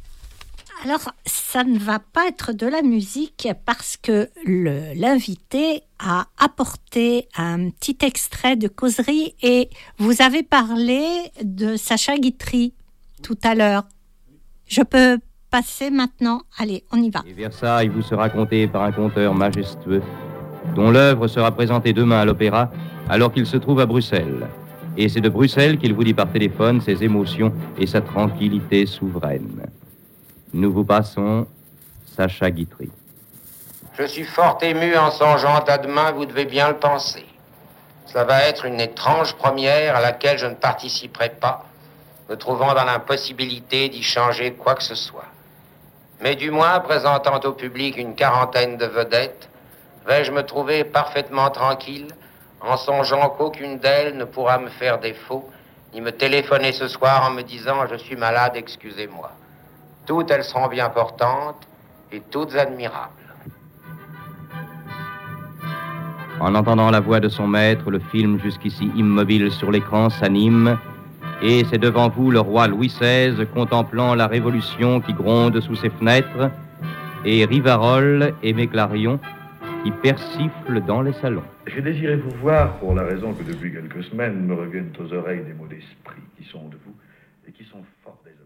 Alors, ça ne va pas être de la musique parce que le- l'invité a apporté un petit extrait de causerie et vous avez parlé de Sacha Guitry tout à l'heure. Je peux passer maintenant? Allez, on y va. Et Versailles vous sera conté par un conteur majestueux, dont l'œuvre sera présentée demain à l'Opéra, alors qu'il se trouve à Bruxelles. Et c'est de Bruxelles qu'il vous dit par téléphone ses émotions et sa tranquillité souveraine. Nous vous passons Sacha Guitry. Je suis fort ému en songeant à demain, vous devez bien le penser. Cela va être une étrange première à laquelle je ne participerai pas, me trouvant dans l'impossibilité d'y changer quoi que ce soit. Mais du moins, présentant au public une quarantaine de vedettes, vais-je me trouver parfaitement tranquille, en songeant qu'aucune d'elles ne pourra me faire défaut, ni me téléphoner ce soir en me disant « je suis malade, excusez-moi ». Toutes elles seront bien portantes et toutes admirables. En entendant la voix de son maître, le film jusqu'ici immobile sur l'écran s'anime, et c'est devant vous le roi Louis seize contemplant la révolution qui gronde sous ses fenêtres, et Rivarol et Méclarion qui persiflent dans les salons. J'ai désiré vous voir pour la raison que depuis quelques semaines me reviennent aux oreilles des mots d'esprit qui sont de vous et qui sont fort désobligeants.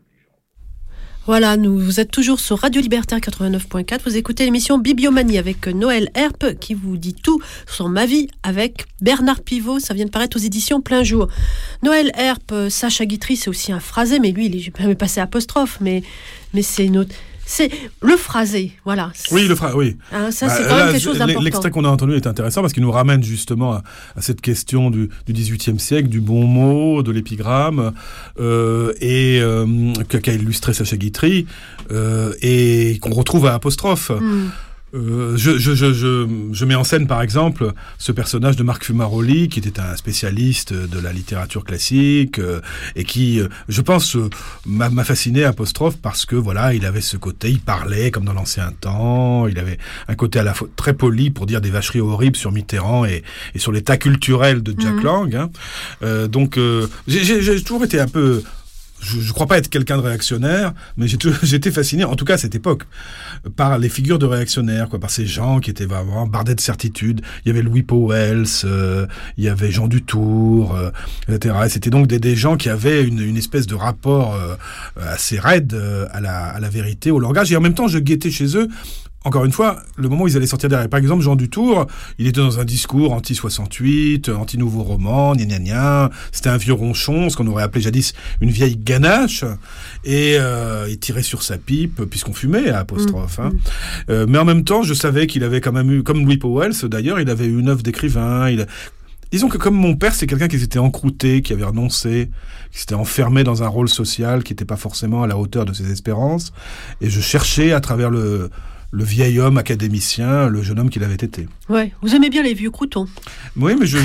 Voilà, nous, vous êtes toujours sur Radio Libertaire quatre-vingt-neuf point quatre. Vous écoutez l'émission Bibliomanie avec Noël Herp qui vous dit tout sur ma vie avec Bernard Pivot. Ça vient de paraître aux éditions Plein Jour. Noël Herp, euh, Sacha Guitry, c'est aussi un phrasé, mais lui, il est, je vais pas me passer apostrophe, mais, mais c'est une autre. C'est le phrasé, voilà. Oui, le phrase, oui. Hein, ça, c'est Bah, quand là, même quelque chose d'important. L'extrait qu'on a entendu est intéressant parce qu'il nous ramène justement à, à cette question du, du dix-huitième siècle, du bon mot, de l'épigramme, euh, et euh, qu'a illustré Sacha Guitry, euh, et qu'on retrouve à apostrophe. Mm. Euh, je, je, je, je, je mets en scène par exemple ce personnage de Marc Fumaroli qui était un spécialiste de la littérature classique euh, et qui, euh, je pense, euh, m'a, m'a fasciné apostrophe parce que voilà, il avait ce côté, il parlait comme dans l'ancien temps, il avait un côté à la fois très poli pour dire des vacheries horribles sur Mitterrand et, et sur l'état culturel de Jack Mhm. Lang. Hein. Euh, donc euh, j'ai, j'ai, j'ai toujours été un peu... Je ne crois pas être quelqu'un de réactionnaire, mais j'ai, toujours, j'ai été fasciné, en tout cas à cette époque, par les figures de réactionnaires, quoi, par ces gens qui étaient vraiment bardés de certitude. Il y avait Louis Pauwels, euh, il y avait Jean Dutour, euh, et cetera. Et c'était donc des, des gens qui avaient une, une espèce de rapport euh, assez raide euh, à, la, à la vérité, au langage. Et en même temps, je guettais chez eux, encore une fois, le moment où ils allaient sortir derrière. Par exemple, Jean Dutour, il était dans un discours anti-soixante-huit, anti-nouveau roman, gna gna gna. C'était un vieux ronchon, ce qu'on aurait appelé jadis une vieille ganache. Et euh, il tirait sur sa pipe, puisqu'on fumait à apostrophe. Mmh. Hein. Euh, mais en même temps, je savais qu'il avait quand même eu, comme Louis Pauwels d'ailleurs, il avait eu une œuvre d'écrivain. Il a... Disons que comme mon père, c'est quelqu'un qui s'était encrouté, qui avait renoncé, qui s'était enfermé dans un rôle social qui n'était pas forcément à la hauteur de ses espérances. Et je cherchais à travers le... le vieil homme académicien, le jeune homme qu'il avait été. Ouais, vous aimez bien les vieux croutons. Oui, mais je,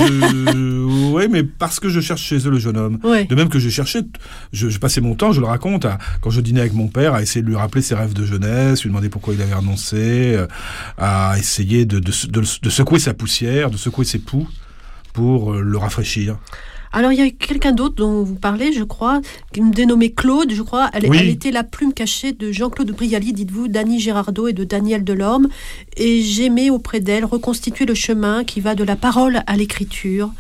je oui, mais parce que je cherche chez eux le jeune homme. Ouais. De même que j'ai cherché, je, je passais mon temps, je le raconte, à, quand je dînais avec mon père, à essayer de lui rappeler ses rêves de jeunesse, lui demander pourquoi il avait renoncé, euh, à essayer de, de, de, de secouer sa poussière, de secouer ses poux pour euh, le rafraîchir. Alors, il y a quelqu'un d'autre dont vous parlez, je crois, qui me dénommée Claude, je crois. Elle, Oui. elle était la plume cachée de Jean-Claude Brialy, dites-vous, d'Annie Girardot et de Daniel Delorme. Et j'aimais auprès d'elle reconstituer le chemin qui va de la parole à l'écriture.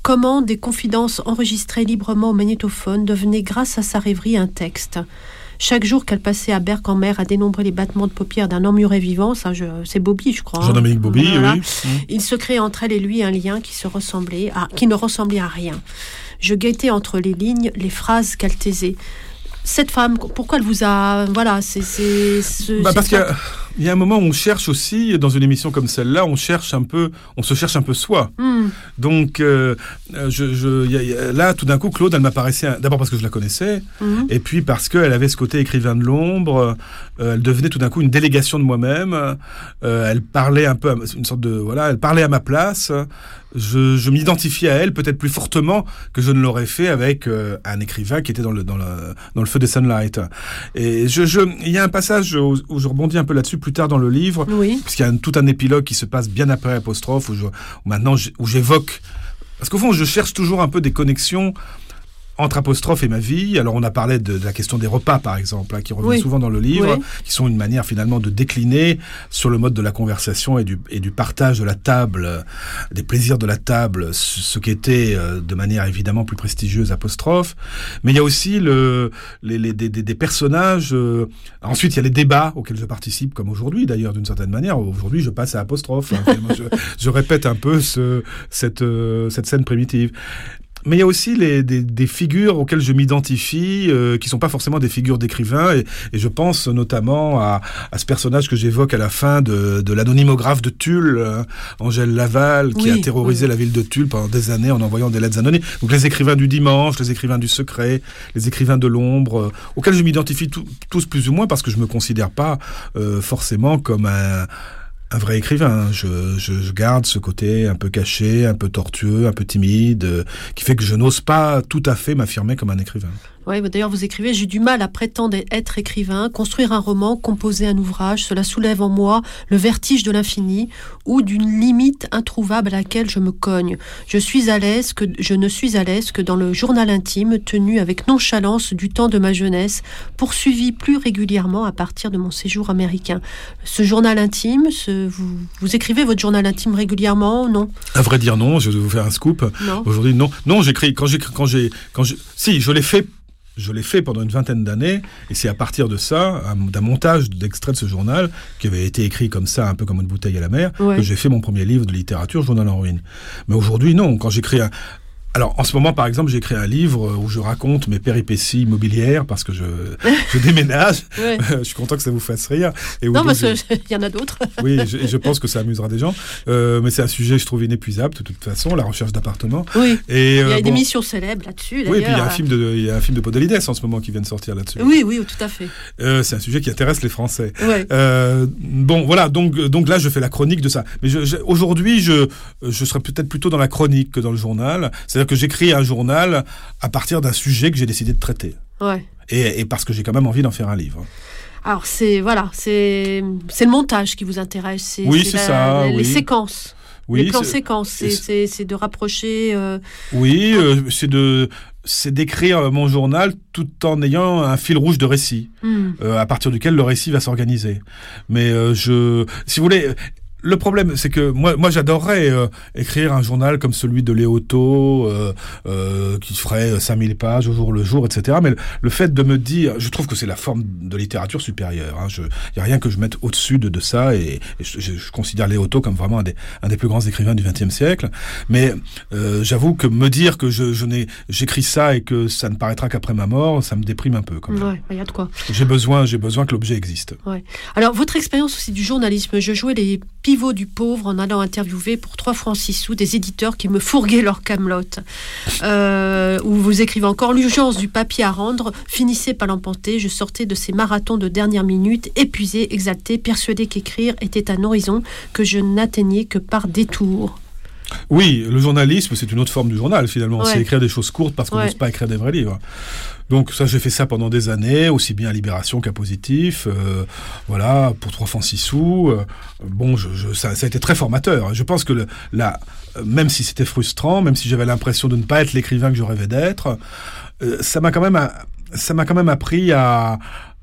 comment des confidences enregistrées librement au magnétophone devenaient, grâce à sa rêverie, un texte. Chaque jour qu'elle passait à Berck-en-Mer à dénombrer les battements de paupières d'un emmuré vivant, ça je, c'est Bobby, je crois. Jean-Dominique Bobby, voilà. oui. Mmh. Il se créait entre elle et lui un lien qui se ressemblait, à, qui ne ressemblait à rien. Je guettais entre les lignes les phrases qu'elle taisait. Cette femme, pourquoi elle vous a... Voilà, c'est... c'est, c'est bah c'est parce qu'il y a, il y a un moment où on cherche aussi, dans une émission comme celle-là, on cherche un peu, on se cherche un peu soi. Mm. Donc, euh, je, je, y a, y a, là, tout d'un coup, Claude, elle m'apparaissait, d'abord parce que je la connaissais, mm. et puis parce qu'elle avait ce côté écrivain de l'ombre, euh, elle devenait tout d'un coup une délégation de moi-même, euh, elle parlait un peu, à, une sorte de... Voilà, elle parlait à ma place, je, je m'identifiais à elle peut-être plus fortement que je ne l'aurais fait avec euh, un écrivain qui était dans le, dans le, dans le feu des Sunlight. Et je, je, il y a un passage où, où je rebondis un peu là-dessus plus tard dans le livre, oui. parce qu'il y a un, tout un épilogue qui se passe bien après Apostrophe, où, je, où maintenant où j'évoque, parce qu'au fond je cherche toujours un peu des connexions entre Apostrophe et ma vie. Alors on a parlé de, de la question des repas par exemple, hein, qui revient oui. souvent dans le livre, oui. qui sont une manière finalement de décliner sur le mode de la conversation et du, et du partage de la table, des plaisirs de la table, ce qui était euh, de manière évidemment plus prestigieuse Apostrophe. Mais il y a aussi le, les, les, des, des personnages. Euh... Ensuite il y a les débats auxquels je participe, comme aujourd'hui d'ailleurs d'une certaine manière. Aujourd'hui je passe à Apostrophe. Hein, je, je répète un peu ce, cette, euh, cette scène primitive. Mais il y a aussi les, des, des figures auxquelles je m'identifie, euh, qui sont pas forcément des figures d'écrivains, et, et je pense notamment à, à ce personnage que j'évoque à la fin de, de l'anonymographe de Tulle, hein, Angèle Laval, qui oui, a terrorisé oui. la ville de Tulle pendant des années en envoyant des lettres anonymes. Donc les écrivains du dimanche, les écrivains du secret, les écrivains de l'ombre, euh, auxquels je m'identifie tout, tous plus ou moins, parce que je me considère pas euh, forcément comme un... un vrai écrivain. Je, je, je garde ce côté un peu caché, un peu tortueux, un peu timide, euh, qui fait que je n'ose pas tout à fait m'affirmer comme un écrivain. Oui, d'ailleurs, vous écrivez « J'ai du mal à prétendre être écrivain, construire un roman, composer un ouvrage, cela soulève en moi le vertige de l'infini ou d'une limite introuvable à laquelle je me cogne. Je suis à l'aise que je ne suis à l'aise que dans le journal intime tenu avec nonchalance du temps de ma jeunesse, poursuivi plus régulièrement à partir de mon séjour américain. » Ce journal intime, ce, vous, vous écrivez votre journal intime régulièrement, non ? À vrai dire, non. Je vais vous faire un scoop. Non. Aujourd'hui, non. Non, j'écris quand j'ai quand j'ai quand j'ai si je l'ai fait. Je l'ai fait pendant une vingtaine d'années, et c'est à partir de ça, d'un montage d'extraits de ce journal, qui avait été écrit comme ça, un peu comme une bouteille à la mer, ouais. que j'ai fait mon premier livre de littérature, Journal en ruine. Mais aujourd'hui, non. Quand j'écris un... Alors, en ce moment, par exemple, j'ai écrit un livre où je raconte mes péripéties immobilières parce que je, je déménage. Ouais. Je suis content que ça vous fasse rire. Et non, parce qu'il y en a d'autres. Oui, je, je pense que ça amusera des gens. Euh, mais c'est un sujet, je trouve, inépuisable, de toute façon, la recherche d'appartements. Oui, et, il y a euh, une bon, émission célèbre là-dessus, d'ailleurs. Oui, et puis il y a un film de, il y a un film de Podalides en ce moment qui vient de sortir là-dessus. Oui, oui, tout à fait. Euh, c'est un sujet qui intéresse les Français. Ouais. Euh, bon, voilà, donc, donc là, je fais la chronique de ça. Mais je, je, aujourd'hui, je, je serais peut-être plutôt dans la chronique que dans le journal. C'est-à-dire que j'écris un journal à partir d'un sujet que j'ai décidé de traiter. Ouais. Et, et parce que j'ai quand même envie d'en faire un livre. Alors, c'est, voilà, c'est, c'est le montage qui vous intéresse. C'est, oui, c'est, c'est la, ça. Les oui. séquences. Oui, les plans c'est, séquences. C'est, c'est, c'est de rapprocher... Euh... Oui, euh, c'est, de, c'est d'écrire mon journal tout en ayant un fil rouge de récit, mm. euh, à partir duquel le récit va s'organiser. Mais euh, je... Si vous voulez... Le problème, c'est que moi, moi j'adorerais euh, écrire un journal comme celui de Léoto, euh, euh, qui ferait cinq mille pages au jour le jour, et cetera. Mais le, le fait de me dire... Je trouve que c'est la forme de littérature supérieure. Hein. Il n'y a rien que je mette au-dessus de, de ça, et, et je, je, je considère Léoto comme vraiment un des, un des plus grands écrivains du vingtième siècle. Mais euh, j'avoue que me dire que je, je n'ai, j'écris ça et que ça ne paraîtra qu'après ma mort, ça me déprime un peu. Quand même. Ouais, il y a de quoi. J'ai besoin, j'ai besoin que l'objet existe. Ouais. Alors, votre expérience aussi du journalisme, je jouais les pivot du pauvre en allant interviewer pour trois francs six sous des éditeurs qui me fourguaient leur camelote. Euh, où vous écrivez encore l'urgence du papier à rendre finissait par l'emporter. Je sortais de ces marathons de dernière minute, épuisé, exalté, persuadé qu'écrire était un horizon que je n'atteignais que par détour. Oui, le journalisme, c'est une autre forme du journal, finalement. Ouais. C'est écrire des choses courtes parce qu'on n'ose ouais. pas écrire des vrais livres. Donc ça, j'ai fait ça pendant des années, aussi bien à Libération qu'à Positif. Euh, voilà, pour trois francs six sous. Euh, bon, je, je, ça, ça a été très formateur. Je pense que le, là, même si c'était frustrant, même si j'avais l'impression de ne pas être l'écrivain que je rêvais d'être, euh, ça m'a quand même, ça m'a quand même appris à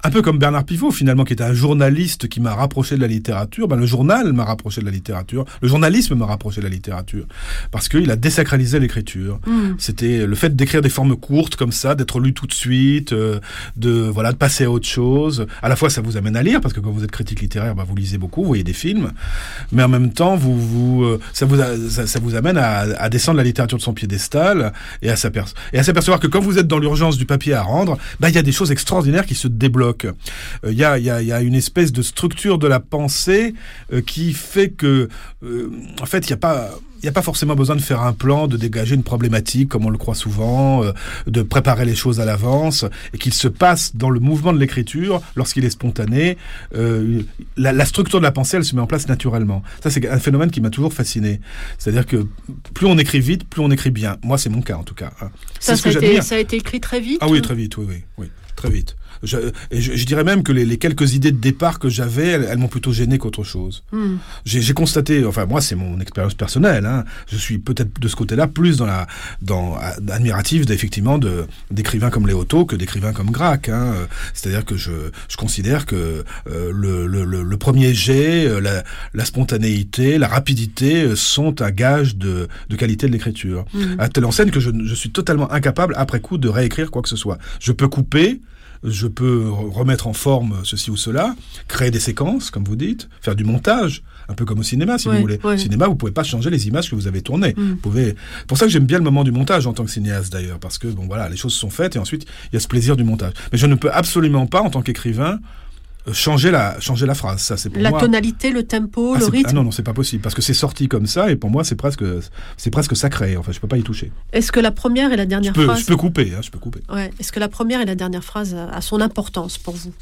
un peu comme Bernard Pivot, finalement, qui était un journaliste qui m'a rapproché de la littérature. Ben, le journal m'a rapproché de la littérature. Le journalisme m'a rapproché de la littérature. Parce qu'il a désacralisé l'écriture. Mmh. C'était le fait d'écrire des formes courtes comme ça, d'être lu tout de suite, euh, de, voilà, de passer à autre chose. À la fois, ça vous amène à lire, parce que quand vous êtes critique littéraire, ben, vous lisez beaucoup, vous voyez des films. Mais en même temps, vous, vous, euh, ça, vous a, ça, ça vous amène à, à descendre la littérature de son piédestal et à, s'aperce- et à s'apercevoir que quand vous êtes dans l'urgence du papier à rendre, ben, il y a des choses extraordinaires qui se débloquent. Il euh, y, a, y, a, y a une espèce de structure de la pensée euh, qui fait que, euh, en fait, il n'y a pas... Il n'y a pas forcément besoin de faire un plan, de dégager une problématique, comme on le croit souvent, euh, de préparer les choses à l'avance, et qu'il se passe dans le mouvement de l'écriture, lorsqu'il est spontané, euh, la, la structure de la pensée, elle se met en place naturellement. Ça, c'est un phénomène qui m'a toujours fasciné. C'est-à-dire que plus on écrit vite, plus on écrit bien. Moi, c'est mon cas, en tout cas. Hein. Ça, c'est ça, ce a que été, ça a été écrit très vite? Ah oui, très vite, oui, oui, oui, très vite. Je, et je, je dirais même que les, les quelques idées de départ que j'avais, elles, elles m'ont plutôt gêné qu'autre chose. Mm. J'ai, j'ai constaté, enfin moi c'est mon expérience personnelle, hein, je suis peut-être de ce côté-là plus dans la, dans admiratif effectivement de d'écrivains comme Léoto que d'écrivains comme Gracq. Hein. C'est-à-dire que je, je considère que euh, le, le, le, le premier jet, la, la spontanéité, la rapidité sont un gage de, de qualité de l'écriture. Mm. À telle enseigne que je, je suis totalement incapable après coup de réécrire quoi que ce soit. Je peux couper. Je peux remettre en forme ceci ou cela, créer des séquences, comme vous dites, faire du montage, un peu comme au cinéma, si ouais, vous voulez. Ouais. Au cinéma, vous pouvez pas changer les images que vous avez tournées. Mm. Vous pouvez... Pour ça que j'aime bien le moment du montage en tant que cinéaste, d'ailleurs, parce que, bon, voilà, les choses sont faites et ensuite, il y a ce plaisir du montage. Mais je ne peux absolument pas, en tant qu'écrivain, changer la changer la phrase. Ça, c'est pour la moi... tonalité, le tempo, ah, le rythme. Ah non, non, c'est pas possible, parce que c'est sorti comme ça, et pour moi, c'est presque, c'est presque sacré. Enfin, je peux pas y toucher. Est-ce que la première et la dernière je peux, phrase... Je peux couper, hein, je peux couper. Ouais. Est-ce que la première et la dernière phrase a son importance pour vous?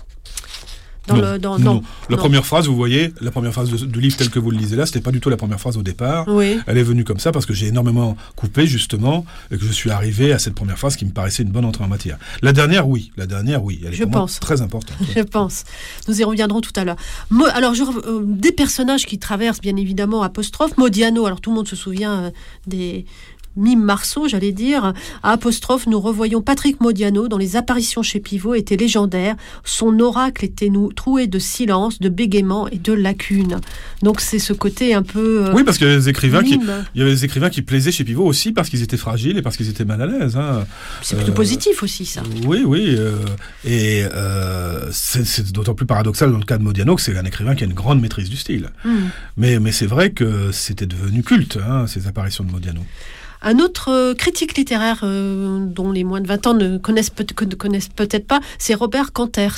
Dans non, le, dans, non. non. La non. première phrase, vous voyez, la première phrase du livre tel que vous le lisez là, c'était pas du tout la première phrase au départ. Oui. Elle est venue comme ça parce que j'ai énormément coupé, justement, et que je suis arrivé à cette première phrase qui me paraissait une bonne entrée en matière. La dernière, oui. La dernière, oui. Elle est je pour pense. moi très importante. Je pense. Nous y reviendrons tout à l'heure. Mo- alors, je, euh, des personnages qui traversent, bien évidemment, apostrophe. Modiano, alors tout le monde se souvient euh, des... Mime Marceau, j'allais dire. À apostrophe, nous revoyons Patrick Modiano, dont les apparitions chez Pivot étaient légendaires. Son oracle était nous, troué de silence, de bégaiement et de lacunes. Donc c'est ce côté un peu... Euh, oui, parce qu'il y avait des écrivains qui, mime. il y avait des écrivains qui plaisaient chez Pivot aussi parce qu'ils étaient fragiles et parce qu'ils étaient mal à l'aise. Hein. C'est plutôt euh, positif aussi, ça. Oui, oui. Euh, et euh, c'est, c'est d'autant plus paradoxal dans le cas de Modiano que c'est un écrivain qui a une grande maîtrise du style. Mm. Mais, mais c'est vrai que c'était devenu culte, hein, ces apparitions de Modiano. Un autre euh, critique littéraire euh, dont les moins de vingt ans ne connaissent, peut- ne connaissent peut-être pas, c'est Robert Canters.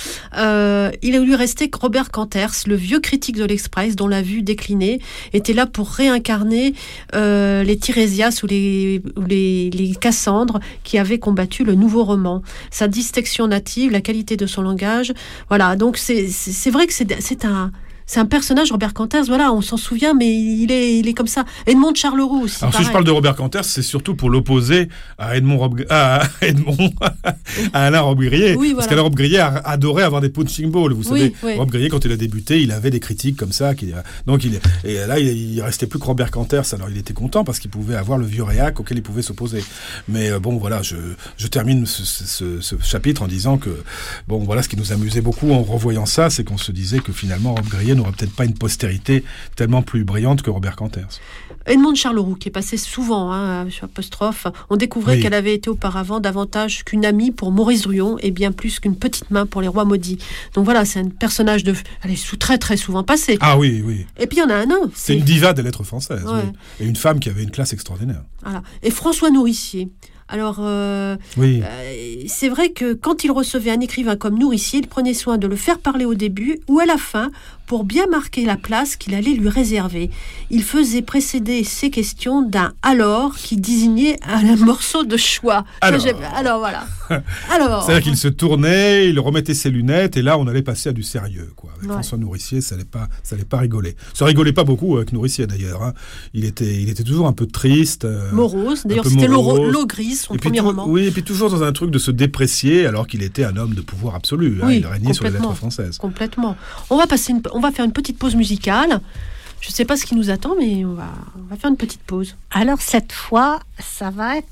Euh, il lui restait que Robert Canters, le vieux critique de l'Express, dont la vue déclinée était là pour réincarner euh, les Tirésias ou les, ou les, les Cassandres qui avaient combattu le nouveau roman. Sa distinction native, la qualité de son langage, voilà. Donc c'est, c'est, c'est vrai que c'est, c'est un... C'est un personnage, Robert Canters, voilà, on s'en souvient, mais il est, il est comme ça. Edmond de Charleroux aussi. Alors, pareil. si je parle de Robert Canters, c'est surtout pour l'opposer à Edmond, Rob... à Edmond, à Alain Robbe-Grillet. Oui, voilà. Parce qu'Alain Robbe-Grillet a adoré avoir des punching balls. Vous savez, oui, oui. Robbe-Grillet, quand il a débuté, il avait des critiques comme ça. Qui... Donc, il... Et là, il, il restait plus que Robert Canters. Alors, il était content parce qu'il pouvait avoir le vieux réac auquel il pouvait s'opposer. Mais euh, bon, voilà, je, je termine ce, ce, ce chapitre en disant que, bon, voilà, ce qui nous amusait beaucoup en revoyant ça, c'est qu'on se disait que finalement, Robbe-Grillet n'aurait peut-être pas une postérité tellement plus brillante que Robert Canters. Edmond de Charleroux, qui est passé souvent hein, sur apostrophe, on découvrait oui. qu'elle avait été auparavant davantage qu'une amie pour Maurice Druon et bien plus qu'une petite main pour les rois maudits. Donc voilà, c'est un personnage de... Elle est sous très très souvent passée. Ah oui, oui. Et puis il y en a un autre. C'est, c'est une diva des lettres françaises. Ouais. Oui. Et une femme qui avait une classe extraordinaire. Voilà. Et François Nourricier. Alors, euh, oui. euh, c'est vrai que quand il recevait un écrivain comme Nourricier, il prenait soin de le faire parler au début ou à la fin pour bien marquer la place qu'il allait lui réserver. Il faisait précéder ses questions d'un « alors » qui désignait un morceau de choix. Alors, Ça, alors voilà. Alors, c'est-à-dire qu'il se tournait, il remettait ses lunettes et là, on allait passer à du sérieux. Quoi. Avec ouais. François Nourricier, ça n'allait pas, ça n'allait pas rigoler. Ça rigolait pas beaucoup avec Nourricier d'ailleurs. Hein. Il, était, il était toujours un peu triste. Euh, morose. D'ailleurs, c'était l'eau, l'eau grise, son et premier tout, roman. Oui, et puis toujours dans un truc de se déprécier alors qu'il était un homme de pouvoir absolu. Hein. Oui, il régnait sur les lettres françaises. Complètement. On va, passer une, on va faire une petite pause musicale. Je ne sais pas ce qui nous attend, mais on va, on va faire une petite pause. Alors cette fois, ça va être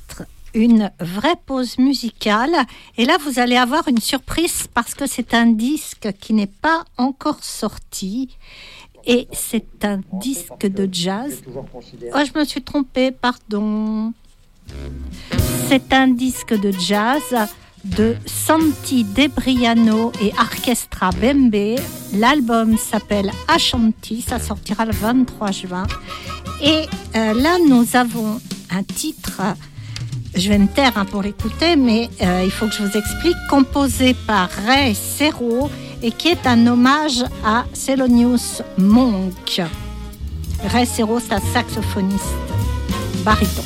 une vraie pause musicale. Et là, vous allez avoir une surprise parce que c'est un disque qui n'est pas encore sorti. Et c'est un disque de jazz. Oh, je me suis trompée, pardon. C'est un disque de jazz de Santi Debriano et Orchestra Bembe. L'album s'appelle Ashanti, ça sortira le vingt-trois juin. Et euh, là, nous avons un titre, je vais me taire hein, pour l'écouter, mais euh, il faut que je vous explique, composé par Ray Serrault et qui est un hommage à Thelonious Monk. Ray Serrault, c'est un saxophoniste baryton.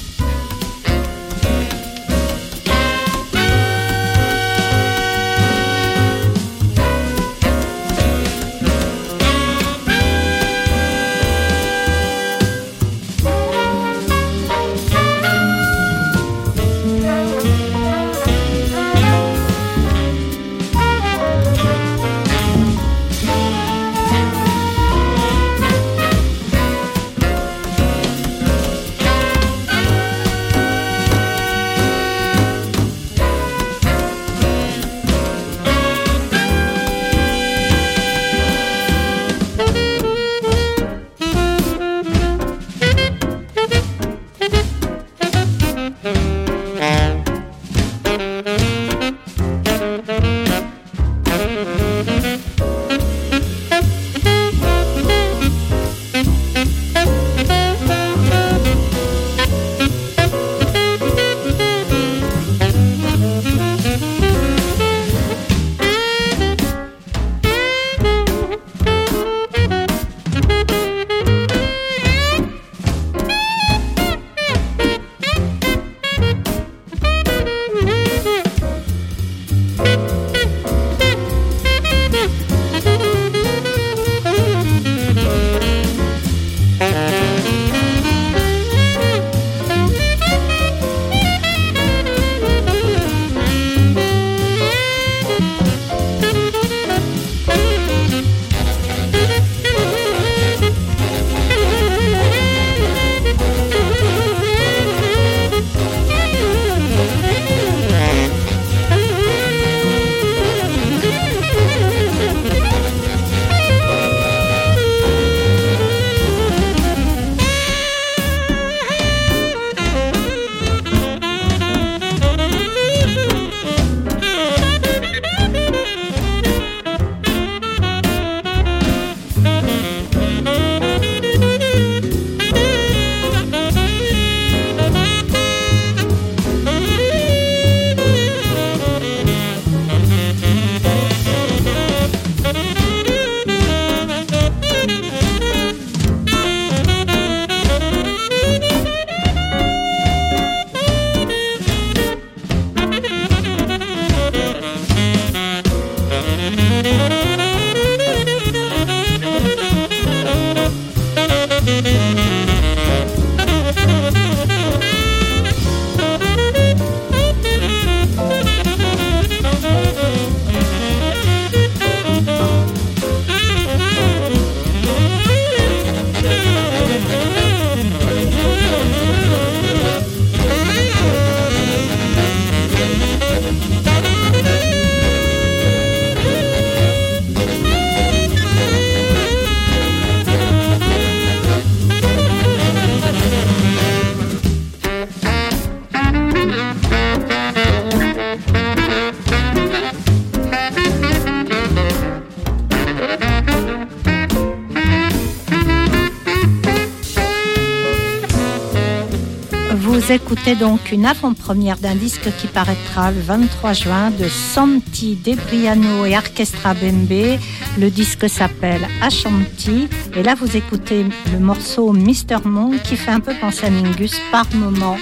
Vous écoutez donc une avant-première d'un disque qui paraîtra le vingt-trois juin de Santi Debriano et Orchestra Bembe. Le disque s'appelle Ashanti. Et là, vous écoutez le morceau mister Monk qui fait un peu penser à Mingus par moment.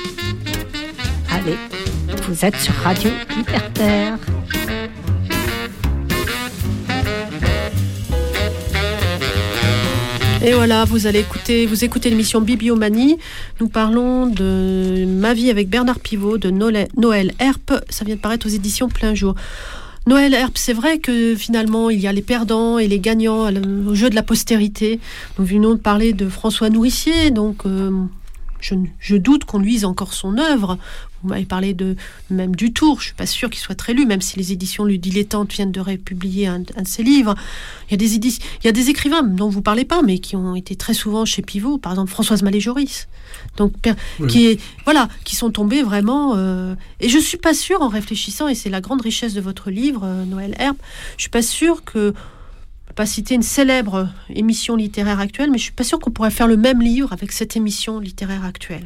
Allez, vous êtes sur Radio Libertaire. Et voilà, vous allez écouter, vous écoutez l'émission Bibliomanie. Nous parlons de Ma vie avec Bernard Pivot, de Noël Herp. Ça vient de paraître aux éditions Plein Jour. Noël Herp, c'est vrai que finalement, il y a les perdants et les gagnants au jeu de la postérité. Nous venons de parler de François Nourricier, donc euh, je, je doute qu'on luise encore son œuvre. Vous m'avez parlé de, même du Tour, je ne suis pas sûre qu'il soit très lu, même si les éditions Le Dilettante viennent de republier un, un de ses livres. Il y a des édi- il y a des écrivains dont vous ne parlez pas, mais qui ont été très souvent chez Pivot, par exemple Françoise Mallet-Joris, donc, oui. qui, est, voilà, qui sont tombés vraiment... Euh, et je ne suis pas sûre, en réfléchissant, et c'est la grande richesse de votre livre, euh, Noël Herbe, je ne suis pas sûre que... pas citer une célèbre émission littéraire actuelle, mais je suis pas sûre qu'on pourrait faire le même livre avec cette émission littéraire actuelle.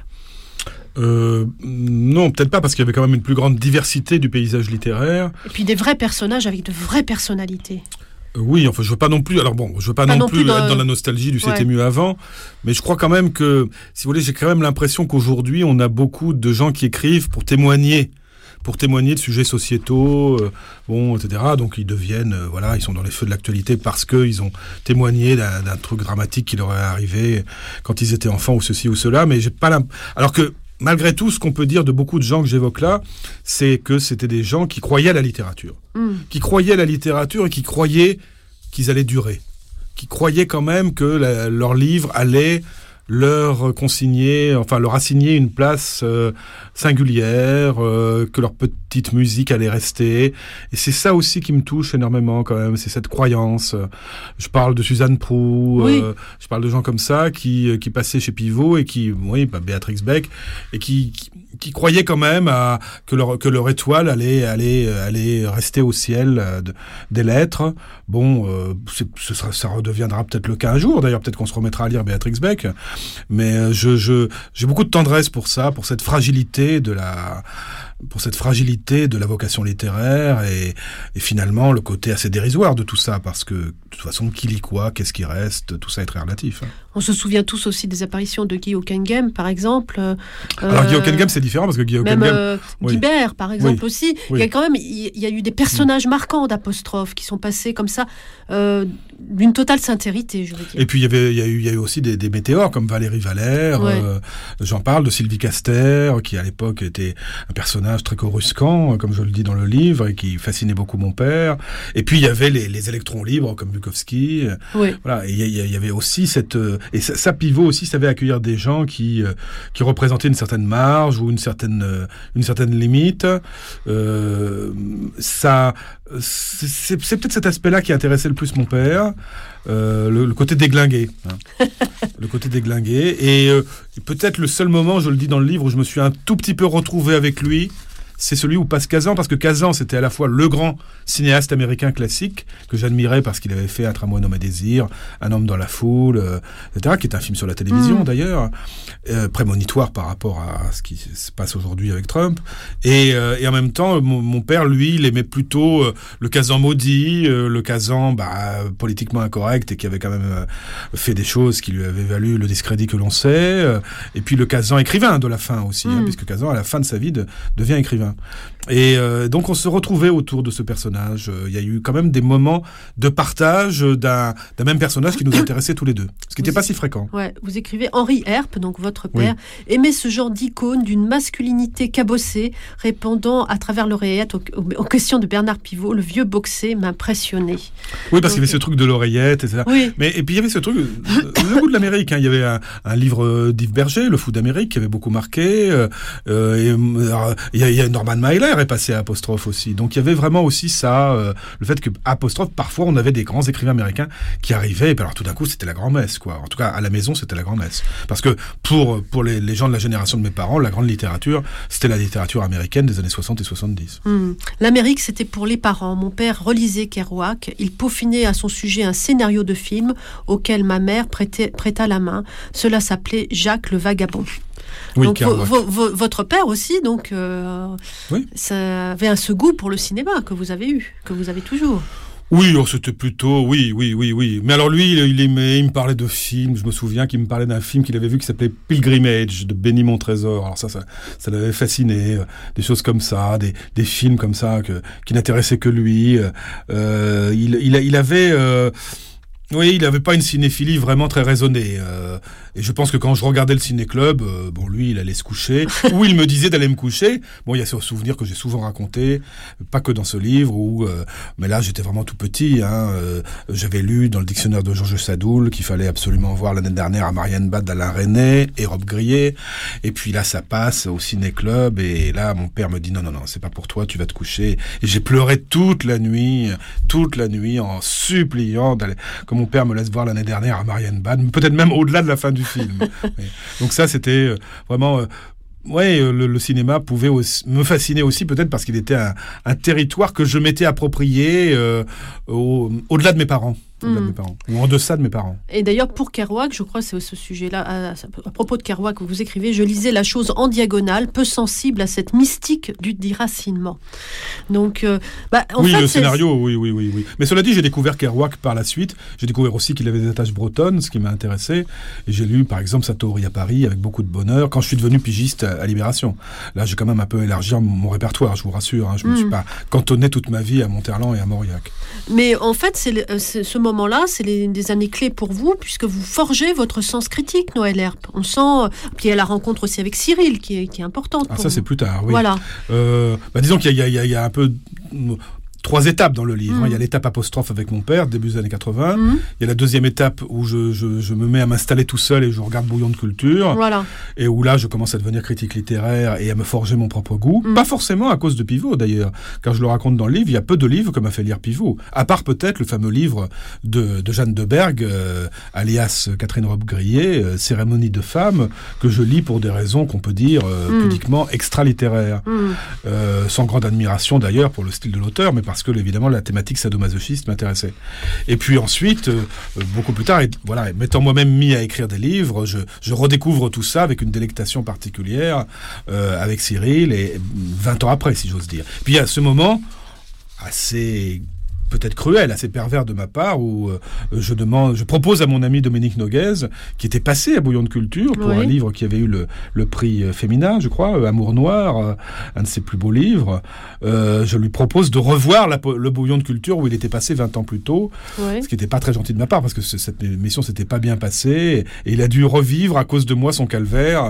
Euh, non, peut-être pas, parce qu'il y avait quand même une plus grande diversité du paysage littéraire. Et puis des vrais personnages avec de vraies personnalités. Euh, oui, enfin, je veux pas non plus. Alors bon, je veux pas, pas non, non plus, plus dans... être dans la nostalgie du c'était ouais. mieux avant, mais je crois quand même que, si vous voulez, j'ai quand même l'impression qu'aujourd'hui, on a beaucoup de gens qui écrivent pour témoigner. pour témoigner de sujets sociétaux, euh, bon, et cetera. Donc ils deviennent, euh, voilà, ils sont dans les feux de l'actualité parce qu'ils ont témoigné d'un, d'un truc dramatique qui leur est arrivé quand ils étaient enfants ou ceci ou cela. Mais j'ai pas l'imp... Alors que malgré tout, ce qu'on peut dire de beaucoup de gens que j'évoque là, c'est que c'était des gens qui croyaient à la littérature, mmh. qui croyaient à la littérature et qui croyaient qu'ils allaient durer, qui croyaient quand même que la, leur livre allait leur consigner, enfin leur assigner une place euh, singulière, euh, que leur petite musique allait rester. Et c'est ça aussi qui me touche énormément quand même, c'est cette croyance. Je parle de Suzanne Proulx, oui. euh, je parle de gens comme ça qui qui passaient chez Pivot et qui, oui, bah, Béatrix Beck, et qui, qui qui croyaient quand même à que leur que leur étoile allait allait allait rester au ciel euh, de, des lettres. Bon, euh, c'est, ce sera, ça redeviendra peut-être le cas un jour. D'ailleurs, peut-être qu'on se remettra à lire Béatrix Beck. Mais je, je, j'ai beaucoup de tendresse pour ça, pour cette fragilité de la, pour cette fragilité de la vocation littéraire et, et finalement le côté assez dérisoire de tout ça, parce que de toute façon, qui lit quoi, qu'est-ce qui reste, tout ça est très relatif. Hein. On se souvient tous aussi des apparitions de Guy Hockenheim, par exemple. Euh, Alors Guy Hockenheim, c'est différent parce que Guy Hockenheim, même euh, oui. Guibert, par exemple, oui. aussi. Oui. Il y a quand même, il y a eu des personnages mmh. marquants d'apostrophes qui sont passés comme ça, euh, d'une totale sincérité, je veux dire. Et puis il y avait, il y a eu, il y a eu aussi des, des météores comme Valérie Valère. Ouais. Euh, j'en parle de Sylvie Caster, qui à l'époque était un personnage très coruscant, comme je le dis dans le livre, et qui fascinait beaucoup mon père. Et puis il y avait les, les électrons libres comme Bukowski. Oui. Voilà. Et il y, y avait aussi cette, et ça, ça Pivot aussi savait accueillir des gens qui, euh, qui représentaient une certaine marge ou une certaine, euh, une certaine limite. Euh, ça, c'est, c'est, c'est peut-être cet aspect-là qui intéressait le plus mon père. Euh, le, le côté déglingué, hein. le côté déglingué, et, euh, et peut-être le seul moment, je le dis dans le livre, où je me suis un tout petit peu retrouvé avec lui, c'est celui où passe Kazan, parce que Kazan, c'était à la fois le grand cinéaste américain classique, que j'admirais parce qu'il avait fait Un tramway nommé Désir, Un homme dans la foule, euh, et cetera, qui est un film sur la télévision, mmh. d'ailleurs, euh, prémonitoire par rapport à ce qui se passe aujourd'hui avec Trump. Et, euh, et en même temps, mon, mon père, lui, il aimait plutôt euh, le Kazan maudit, euh, le Kazan bah, politiquement incorrect, et qui avait quand même euh, fait des choses qui lui avaient valu le discrédit que l'on sait, euh, et puis le Kazan écrivain de la fin aussi, mmh. hein, puisque Kazan, à la fin de sa vie, de, devient écrivain. Et euh, donc on se retrouvait autour de ce personnage. Il y a eu quand même des moments de partage d'un, d'un même personnage qui nous intéressait tous les deux, ce qui n'était pas si fréquent. Ouais, vous écrivez Henri Herpe, donc votre père, oui. aimait ce genre d'icône d'une masculinité cabossée, répondant à travers l'oreillette aux, aux questions de Bernard Pivot. Le vieux boxé m'impressionnait. Oui, parce donc, qu'il y avait ce truc de l'oreillette, et cetera. Oui. Mais et puis il y avait ce truc, le goût de l'Amérique. Hein. Il y avait un, un livre d'Yves Berger, Le Fou d'Amérique, qui avait beaucoup marqué. Euh, et, euh, il y a, il y a Norman Mailer est passé à apostrophe aussi. Donc il y avait vraiment aussi ça, euh, le fait que apostrophe, parfois on avait des grands écrivains américains qui arrivaient, et puis alors tout d'un coup c'était la grand-messe, quoi. En tout cas à la maison c'était la grand-messe. Parce que pour, pour les, les gens de la génération de mes parents, la grande littérature, c'était la littérature américaine des années soixante et soixante-dix. Mmh. L'Amérique c'était pour les parents. Mon père relisait Kerouac, il peaufinait à son sujet un scénario de film auquel ma mère prêtait, prêta la main. Cela s'appelait Jacques le Vagabond. Oui, donc, vo, vo, vo, votre père aussi, donc, euh, oui. ça avait un ce goût pour le cinéma que vous avez eu, que vous avez toujours. Oui, oh, c'était plutôt, oui, oui, oui, oui. Mais alors lui, il, il aimait, il me parlait de films. Je me souviens qu'il me parlait d'un film qu'il avait vu qui s'appelait Pilgrimage de Benny Montrésor. Alors ça, ça, ça l'avait fasciné. Euh, des choses comme ça, des, des films comme ça que, qui n'intéressaient que lui. Euh, il, il, il avait. Euh, Oui, il n'avait pas une cinéphilie vraiment très raisonnée. Euh, et je pense que quand je regardais le ciné-club, euh, bon, lui, il allait se coucher, ou il me disait d'aller me coucher. Bon, il y a ce souvenir que j'ai souvent raconté, pas que dans ce livre, où, euh, mais là, j'étais vraiment tout petit. Hein, euh, j'avais lu dans le dictionnaire de Georges Sadoul qu'il fallait absolument voir l'année dernière à Marienbad d'Alain Resnais et Rob Grillet. Et puis là, ça passe au ciné-club, et là, mon père me dit non, non, non, c'est pas pour toi, tu vas te coucher. Et j'ai pleuré toute la nuit, toute la nuit, en suppliant d'aller, comme mon père me laisse voir l'année dernière à Marienbad, peut-être même au-delà de la fin du film. Donc ça, c'était vraiment... Euh, ouais, le, le cinéma pouvait aussi, me fasciner aussi, peut-être parce qu'il était un, un territoire que je m'étais approprié euh, au, au-delà de mes parents. Au-delà mmh. de mes parents, ou en deçà de mes parents. Et d'ailleurs, pour Kerouac, je crois que c'est ce sujet-là, à, à propos de Kerouac, vous écrivez « Je lisais la chose en diagonale, peu sensible à cette mystique du déracinement ». Donc, euh, bah, en oui, fait, le c'est... scénario, oui, oui, oui, oui. Mais cela dit, j'ai découvert Kerouac par la suite. J'ai découvert aussi qu'il avait des attaches bretonnes, ce qui m'a intéressé. Et j'ai lu, par exemple, Satori à Paris, avec beaucoup de bonheur, quand je suis devenu pigiste à, à Libération. Là, j'ai quand même un peu élargi mon, mon répertoire, je vous rassure. Hein. Je ne mmh. me suis pas cantonné toute ma vie à Monterland et à Mauriac. Mais en fait, c'est, le, c'est ce moment-là, c'est les, des années clés pour vous, puisque vous forgez votre sens critique, Noël Herp. On sent... Puis il y a la rencontre aussi avec Cyril, qui est, qui est importante. Ah, pour ça, vous. C'est plus tard, oui. Voilà. Euh, bah, disons qu'il y a, il y a, il y a un peu... Trois étapes dans le livre. Mmh. Il y a l'étape apostrophe avec mon père, début des années quatre-vingts. Mmh. Il y a la deuxième étape où je, je, je me mets à m'installer tout seul et je regarde Bouillon de culture. Voilà. Et où là, je commence à devenir critique littéraire et à me forger mon propre goût. Mmh. Pas forcément à cause de Pivot, d'ailleurs. Car je le raconte dans le livre, il y a peu de livres que m'a fait lire Pivot. À part peut-être le fameux livre de, de Jeanne de Berg, euh, alias Catherine Robe-Grillet, euh, Cérémonie de femmes, que je lis pour des raisons qu'on peut dire euh, mmh. pudiquement extra-littéraires. Mmh. Euh, sans grande admiration, d'ailleurs, pour le style de l'auteur, mais parce que, évidemment, la thématique sadomasochiste m'intéressait. Et puis ensuite, euh, beaucoup plus tard, et, voilà, m'étant moi-même mis à écrire des livres, je, je redécouvre tout ça avec une délectation particulière, euh, avec Cyril, et vingt ans après, si j'ose dire. Puis il y a ce moment assez... peut-être cruel, assez pervers de ma part, où euh, je demande, je propose à mon ami Dominique Noguez, qui était passé à Bouillon de culture pour oui. un livre qui avait eu le, le prix euh, féminin, je crois, euh, Amour noir, euh, un de ses plus beaux livres. Euh, je lui propose de revoir la, le Bouillon de culture où il était passé vingt ans plus tôt, oui. ce qui n'était pas très gentil de ma part, parce que ce, cette émission s'était pas bien passée, et, et il a dû revivre à cause de moi son calvaire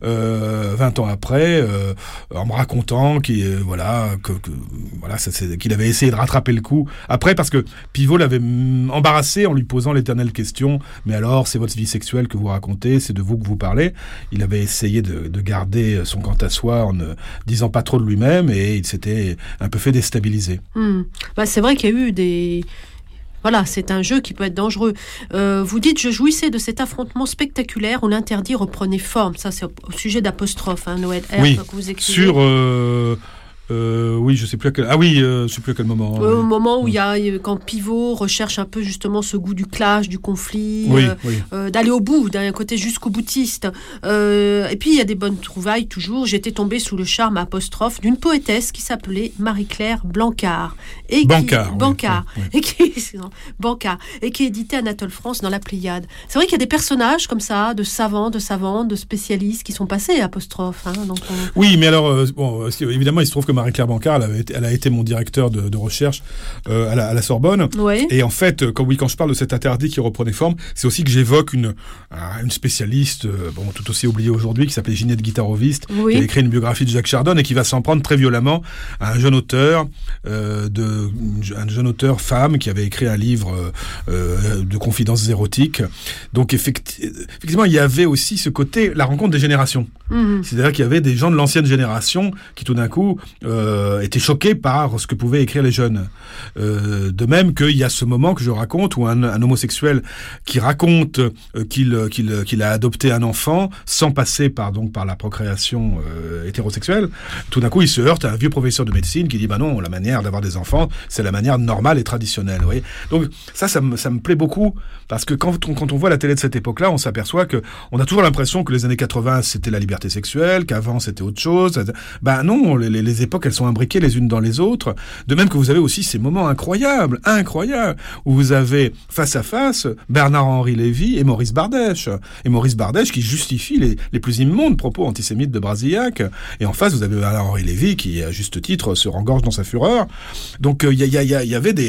euh, vingt ans après, euh, en me racontant qu'il, euh, voilà, que, que, voilà, ça, c'est, qu'il avait essayé de rattraper le coup. Après, parce que Pivot l'avait embarrassé en lui posant l'éternelle question « Mais alors, c'est votre vie sexuelle que vous racontez, c'est de vous que vous parlez ?» Il avait essayé de, de garder son quant à soi en ne disant pas trop de lui-même, et il s'était un peu fait déstabiliser. Mmh. Bah, c'est vrai qu'il y a eu des... Voilà, c'est un jeu qui peut être dangereux. Euh, vous dites « Je jouissais de cet affrontement spectaculaire où l'interdit reprenait forme ». Ça, c'est au, au sujet d'apostrophe, hein, Noël Herp, oui, que vous écrivez. Sur... Euh... Euh, oui, je sais plus à quel... Ah oui, euh, je sais plus à quel moment. Euh, oui. Au moment où il y a, quand Pivot recherche un peu justement ce goût du clash, du conflit, oui, euh, oui. Euh, d'aller au bout, d'un côté jusqu'au boutiste. Euh, et puis il y a des bonnes trouvailles toujours. J'étais tombée sous le charme apostrophe d'une poétesse qui s'appelait Marie-Claire Blancard. Et Bancard. Qui, oui, Bancard. Oui, Et oui. qui, Bancard. Et qui éditait Anatole France dans la Pléiade. C'est vrai qu'il y a des personnages comme ça, de savants, de savantes, de spécialistes qui sont passés à apostrophe. Hein, donc on... Oui, mais alors, euh, bon, évidemment, il se trouve que Marie-Claire Bancard, elle, avait été, elle a été mon directeur de, de recherche euh, à, la, à la Sorbonne. Oui. Et en fait, quand, oui, quand je parle de cet interdit qui reprenait forme, c'est aussi que j'évoque une, une spécialiste, euh, bon, tout aussi oubliée aujourd'hui, qui s'appelait Ginette Guitaroviste, oui. qui a écrit une biographie de Jacques Chardon et qui va s'en prendre très violemment à un jeune auteur, euh, de, un jeune auteur femme qui avait écrit un livre euh, de confidences érotiques. Donc effecti- effectivement, il y avait aussi ce côté, la rencontre des générations. Mmh. C'est-à-dire qu'il y avait des gens de l'ancienne génération qui tout d'un coup euh, étaient choqués par ce que pouvaient écrire les jeunes. Euh, de même qu'il y a ce moment que je raconte où un, un homosexuel qui raconte euh, qu'il, qu'il, qu'il a adopté un enfant sans passer par, donc, par la procréation euh, hétérosexuelle, tout d'un coup il se heurte à un vieux professeur de médecine qui dit bah non, la manière d'avoir des enfants c'est la manière normale et traditionnelle. Vous voyez, donc ça, ça me, ça me plaît beaucoup parce que quand on, quand on voit la télé de cette époque-là, on s'aperçoit que on a toujours l'impression que les années quatre-vingts c'était la liberté sexuelle, qu'avant c'était autre chose. Ben non, les, les époques elles sont imbriquées les unes dans les autres. De même que vous avez aussi ces moments incroyables, incroyables, où vous avez face à face Bernard-Henri Lévy et Maurice Bardèche. Et Maurice Bardèche qui justifie les, les plus immondes propos antisémites de Brasillac. Et en face, vous avez Bernard-Henri Lévy qui, à juste titre, se rengorge dans sa fureur. Donc il euh, y, y, y, y avait des...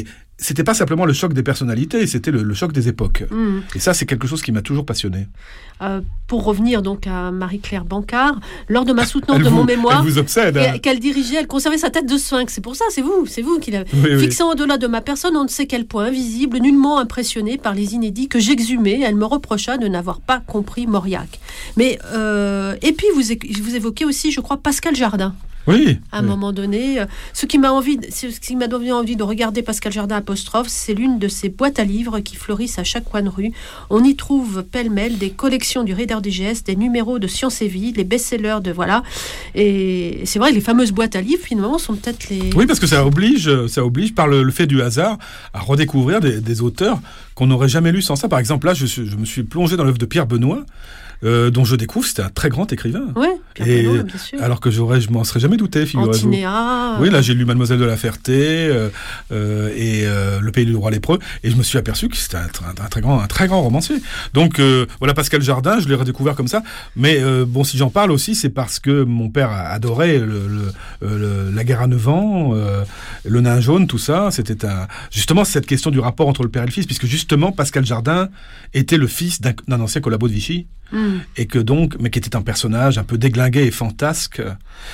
c'était pas simplement le choc des personnalités, c'était le, le choc des époques. Mmh. Et ça, c'est quelque chose qui m'a toujours passionné. Euh, pour revenir donc à Marie-Claire Bancard, lors de ma soutenance elle de vous, mon mémoire, elle vous obsède, hein. qu'elle dirigeait, elle conservait sa tête de sphinx. C'est pour ça, c'est vous, c'est vous qui l'avez. Oui, Fixant oui. au-delà de ma personne, on ne sait quel point, invisible, nullement impressionné par les inédits que j'exhumais, elle me reprocha de n'avoir pas compris Mauriac. Mais euh, et puis vous, vous évoquez aussi, je crois, Pascal Jardin. Oui. À un oui. moment donné, euh, ce qui m'a envie, ce qui m'a donné envie de regarder Pascal Jardin apostrophe, c'est l'une de ces boîtes à livres qui fleurissent à chaque coin de rue. On y trouve pêle-mêle des collections du Reader Digest, des numéros de Science et Vie, les best-sellers de voilà. Et c'est vrai, les fameuses boîtes à livres finalement sont peut-être les. Oui, parce que ça oblige, ça oblige par le, le fait du hasard à redécouvrir des, des auteurs qu'on n'aurait jamais lus sans ça. Par exemple, là, je, je me suis plongé dans l'œuvre de Pierre Benoît. Euh, dont je découvre, c'était un très grand écrivain. Oui, et Benoît, bien sûr. Alors que j'aurais, je m'en serais jamais douté, figurez-vous. Antinéa. Oui, là j'ai lu Mademoiselle de la Ferté euh, euh, et euh, Le Pays du roi lépreux, et je me suis aperçu que c'était un, un, un très grand, un très grand romancier. Donc euh, voilà, Pascal Jardin, je l'ai redécouvert comme ça. Mais euh, bon, si j'en parle aussi, c'est parce que mon père adorait le, le, le, la guerre à neuf ans, euh, le nain jaune, tout ça. C'était un, justement cette question du rapport entre le père et le fils, puisque justement Pascal Jardin était le fils d'un, d'un ancien collabo de Vichy. Mmh. Et que donc, mais qui était un personnage un peu déglingué et fantasque,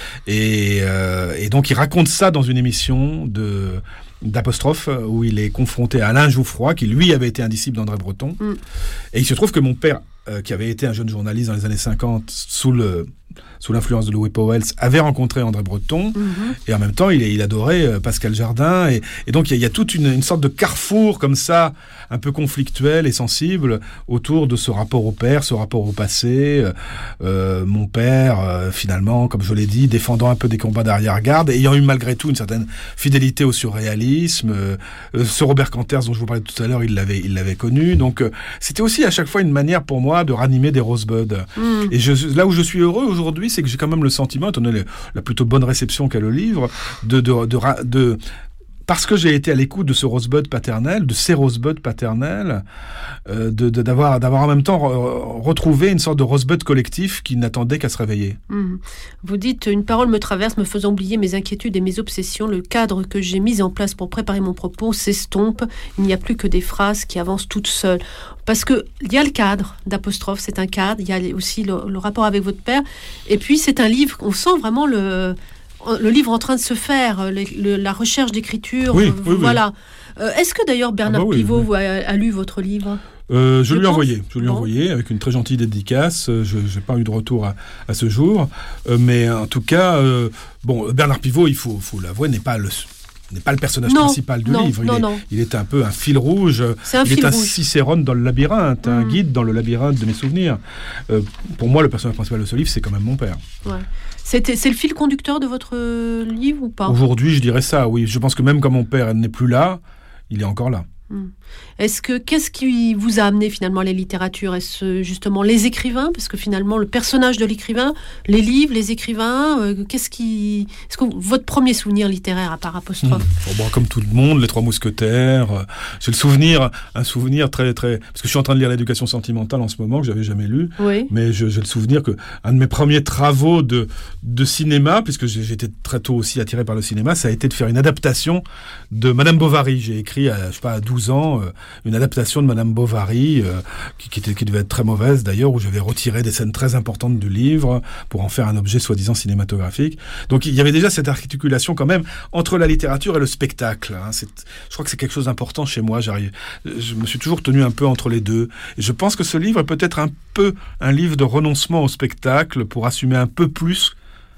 et, euh, et donc il raconte ça dans une émission de d'apostrophe où il est confronté à Alain Jouffroy, qui lui avait été un disciple d'André Breton, mmh. et il se trouve que mon père, euh, qui avait été un jeune journaliste dans les années cinquante sous le sous l'influence de Louis Pauwels, avait rencontré André Breton, mm-hmm. et en même temps, il, il adorait euh, Pascal Jardin, et, et donc il y, y a toute une, une sorte de carrefour comme ça, un peu conflictuel et sensible, autour de ce rapport au père, ce rapport au passé. Euh, mon père, euh, finalement, comme je l'ai dit, défendant un peu des combats d'arrière-garde, ayant eu malgré tout une certaine fidélité au surréalisme. Euh, ce Robert Kanters dont je vous parlais tout à l'heure, il l'avait, il l'avait connu. Donc euh, c'était aussi à chaque fois une manière pour moi de ranimer des rosebuds. Mm. Et je, là où je suis heureux aujourd'hui, c'est que j'ai quand même le sentiment, étant donné la plutôt bonne réception qu'a le livre, de, de, de, de, de parce que j'ai été à l'écoute de ce rosebud paternel, de ces rosebuds paternels, euh, de, de, d'avoir, d'avoir en même temps re- retrouvé une sorte de rosebud collectif qui n'attendait qu'à se réveiller. Mmh. Vous dites, une parole me traverse, me faisant oublier mes inquiétudes et mes obsessions. Le cadre que j'ai mis en place pour préparer mon propos s'estompe. Il n'y a plus que des phrases qui avancent toutes seules. Parce qu'il y a le cadre d'apostrophe, c'est un cadre. Il y a aussi le, le rapport avec votre père. Et puis, c'est un livre, on sent vraiment le... le livre en train de se faire, le, le, la recherche d'écriture, oui, oui, voilà. Oui. Euh, est-ce que d'ailleurs Bernard ah bah oui, Pivot oui. A, a lu votre livre ? Euh, je, je lui ai envoyé, je lui ai bon. envoyé avec une très gentille dédicace. Je n'ai pas eu de retour à, à ce jour, euh, mais en tout cas, euh, bon, Bernard Pivot, il faut, faut l'avouer, n'est pas le n'est pas le personnage non, principal du non, livre. Il, non, est, non. il est un peu un fil rouge. C'est un il fil est un rouge. Cicérone dans le labyrinthe, mmh. un guide dans le labyrinthe de mes souvenirs. Euh, pour moi, le personnage principal de ce livre, c'est quand même mon père. Ouais. C'était, c'est le fil conducteur de votre livre ou pas ? Aujourd'hui, je dirais ça, oui. Je pense que même quand mon père n'est plus là, il est encore là. Hum. Est-ce que, qu'est-ce qui vous a amené finalement à la littérature ? Est-ce justement les écrivains ? Parce que finalement, le personnage de l'écrivain, les livres, les écrivains, euh, qu'est-ce qui... Est-ce que votre premier souvenir littéraire à part apostrophe ? Hum. Bon, comme tout le monde, Les Trois Mousquetaires. Euh, j'ai le souvenir, un souvenir très, très... Parce que je suis en train de lire L'éducation sentimentale en ce moment, que j'avais jamais lu. Oui. Mais je, j'ai le souvenir que un de mes premiers travaux de, de cinéma, puisque j'ai, j'étais très tôt aussi attiré par le cinéma, ça a été de faire une adaptation de Madame Bovary. J'ai écrit, à, je sais pas, à douze ans, euh, une adaptation de Madame Bovary, euh, qui, qui, était, qui devait être très mauvaise d'ailleurs, où j'avais retiré des scènes très importantes du livre pour en faire un objet soi-disant cinématographique. Donc il y avait déjà cette articulation quand même entre la littérature et le spectacle. Hein. C'est, je crois que c'est quelque chose d'important chez moi. J'arrive, je me suis toujours tenu un peu entre les deux. Et je pense que ce livre est peut-être un peu un livre de renoncement au spectacle pour assumer un peu plus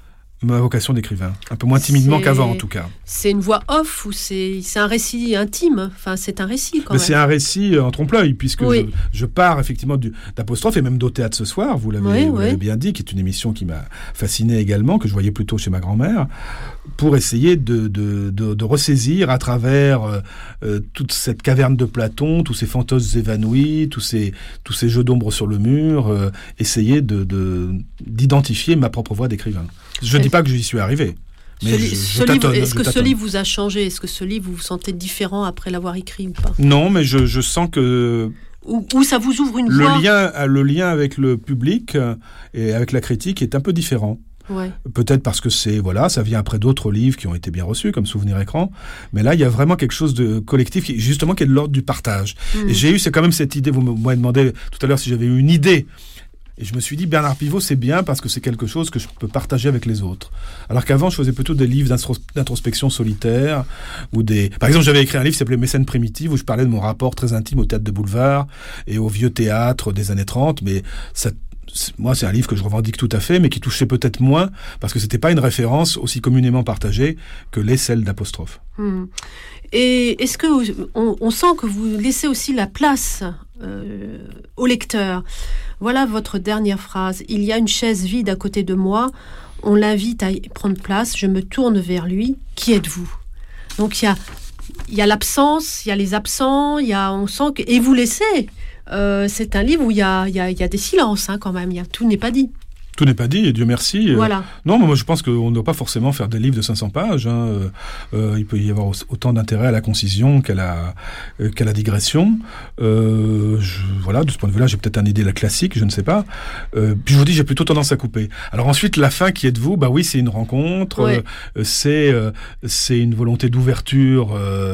ma vocation d'écrivain, un peu moins timidement c'est... qu'avant en tout cas. C'est une voix off ou c'est, c'est un récit intime ? Enfin, c'est un récit quand Mais même. C'est un récit en trompe-l'œil, puisque oui. je, je pars effectivement du, d'apostrophe et même d'Au Théâtre ce soir, vous l'avez, oui, vous oui. l'avez bien dit, qui est une émission qui m'a fasciné également, que je voyais plutôt chez ma grand-mère, pour essayer de, de, de, de ressaisir à travers euh, toute cette caverne de Platon, tous ces fantômes évanouis, tous ces, tous ces jeux d'ombre sur le mur, euh, essayer de, de, d'identifier ma propre voix d'écrivain. Je ne dis pas que j'y suis arrivé. Mais ce, je, li- je ce tâtonne, livre, est-ce je que tâtonne. ce livre vous a changé ? Est-ce que ce livre, vous vous sentez différent après l'avoir écrit ou pas ? Non, mais je, je sens que... Ou, ou ça vous ouvre une le voie ? lien, le lien avec le public et avec la critique est un peu différent. Ouais. Peut-être parce que c'est voilà, ça vient après d'autres livres qui ont été bien reçus, comme Souvenir écran. Mais là, il y a vraiment quelque chose de collectif, qui, justement, qui est de l'ordre du partage. Mmh. Et j'ai eu, c'est quand même cette idée. Vous m'avez demandé tout à l'heure si j'avais eu une idée. Et je me suis dit, Bernard Pivot, c'est bien parce que c'est quelque chose que je peux partager avec les autres. Alors qu'avant, je faisais plutôt des livres d'introspection solitaire. Ou des... Par exemple, j'avais écrit un livre qui s'appelait Mécène primitive, où je parlais de mon rapport très intime au théâtre de boulevard et au vieux théâtre des années trente. Mais ça, moi, c'est un livre que je revendique tout à fait, mais qui touchait peut-être moins, parce que c'était pas une référence aussi communément partagée que l'est celle d'Apostrophe. Mmh. Et est-ce que on, on sent que vous laissez aussi la place euh, au lecteur? Voilà votre dernière phrase. Il y a une chaise vide à côté de moi. On l'invite à y prendre place. Je me tourne vers lui. Qui êtes-vous? Donc il y a, il y a l'absence, il y a les absents, il y a, on sent que, et vous laissez. Euh, c'est un livre où il y a, il y a, il y a des silences hein, quand même. Il y a, tout n'est pas dit. Tout n'est pas dit, et Dieu merci. Voilà. Euh, non, mais moi je pense qu'on ne doit pas forcément faire des livres de cinq cents pages. Hein. Euh, euh, il peut y avoir autant d'intérêt à la concision qu'à la, euh, qu'à la digression. Euh, je, voilà, de ce point de vue-là, j'ai peut-être un idée la classique, je ne sais pas. Euh, puis je vous dis, j'ai plutôt tendance à couper. Alors ensuite, la fin, qui êtes-vous? Bah oui, c'est une rencontre, ouais. euh, c'est, euh, c'est une volonté d'ouverture. Euh,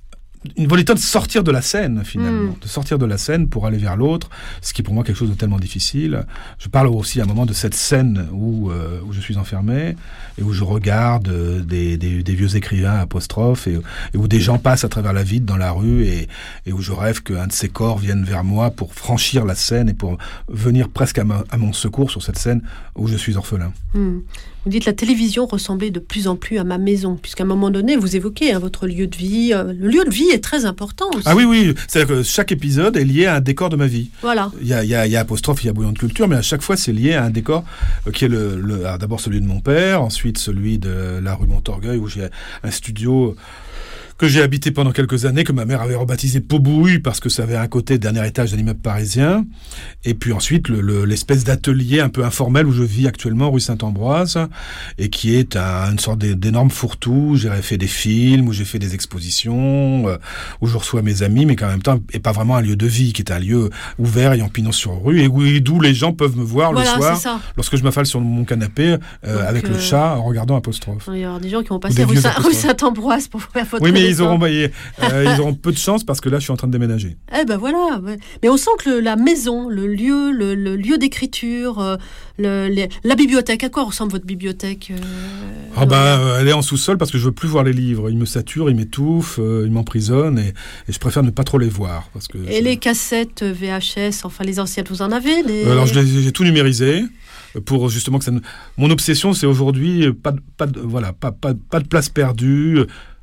Une volonté de sortir de la scène, finalement, mmh. de sortir de la scène pour aller vers l'autre, ce qui est pour moi quelque chose de tellement difficile. Je parle aussi à un moment de cette scène où, euh, où je suis enfermé et où je regarde euh, des, des, des vieux écrivains apostrophes et, et où des gens passent à travers la vide dans la rue et, et où je rêve qu'un de ces corps vienne vers moi pour franchir la scène et pour venir presque à, ma, à mon secours sur cette scène où je suis orphelin. Mmh. Vous dites la télévision ressemblait de plus en plus à ma maison, puisqu'à un moment donné, vous évoquez hein, votre lieu de vie. Euh, le lieu de vie est très important aussi. Ah oui, oui. C'est-à-dire que chaque épisode est lié à un décor de ma vie. Voilà. Il y a, il y a, il y a Apostrophe, il y a Bouillon de culture, mais à chaque fois, c'est lié à un décor euh, qui est le, le, alors d'abord celui de mon père, ensuite celui de la rue Montorgueil, où j'ai un studio que j'ai habité pendant quelques années, que ma mère avait rebaptisé Pobouille parce que ça avait un côté dernier étage d'un immeuble parisien. Et puis ensuite, le, le, l'espèce d'atelier un peu informel où je vis actuellement, rue Saint-Ambroise, et qui est un, une sorte d'énorme fourre-tout. J'ai fait des films, où j'ai fait des expositions, euh, où je reçois mes amis, mais qui en même temps n'est pas vraiment un lieu de vie, qui est un lieu ouvert, ayant pignon sur rue, et où, d'où les gens peuvent me voir voilà, le soir, lorsque je m'affale sur mon canapé, euh, Donc, avec euh... le chat, en regardant Apostrophe. Il y aura des gens qui vont passer rue, Saint- rue Saint-Ambroise pour faire votre oui, mais ils auront, euh, ils auront peu de chance parce que là, je suis en train de déménager. Eh ben voilà. Mais on sent que le, la maison, le lieu, le, le lieu d'écriture, euh, le, les, la bibliothèque. À quoi ressemble votre bibliothèque euh, Ah ben, euh, elle est en sous-sol parce que je veux plus voir les livres. Ils me saturent, ils m'étouffent, euh, ils m'emprisonnent et, et je préfère ne pas trop les voir parce que. Et je... les cassettes V H S, enfin les anciennes, vous en avez les... euh, Alors je les, j'ai tout numérisé. Pour justement que ça ne... Mon obsession, c'est aujourd'hui pas de, pas de, voilà, pas, pas, pas de place perdue.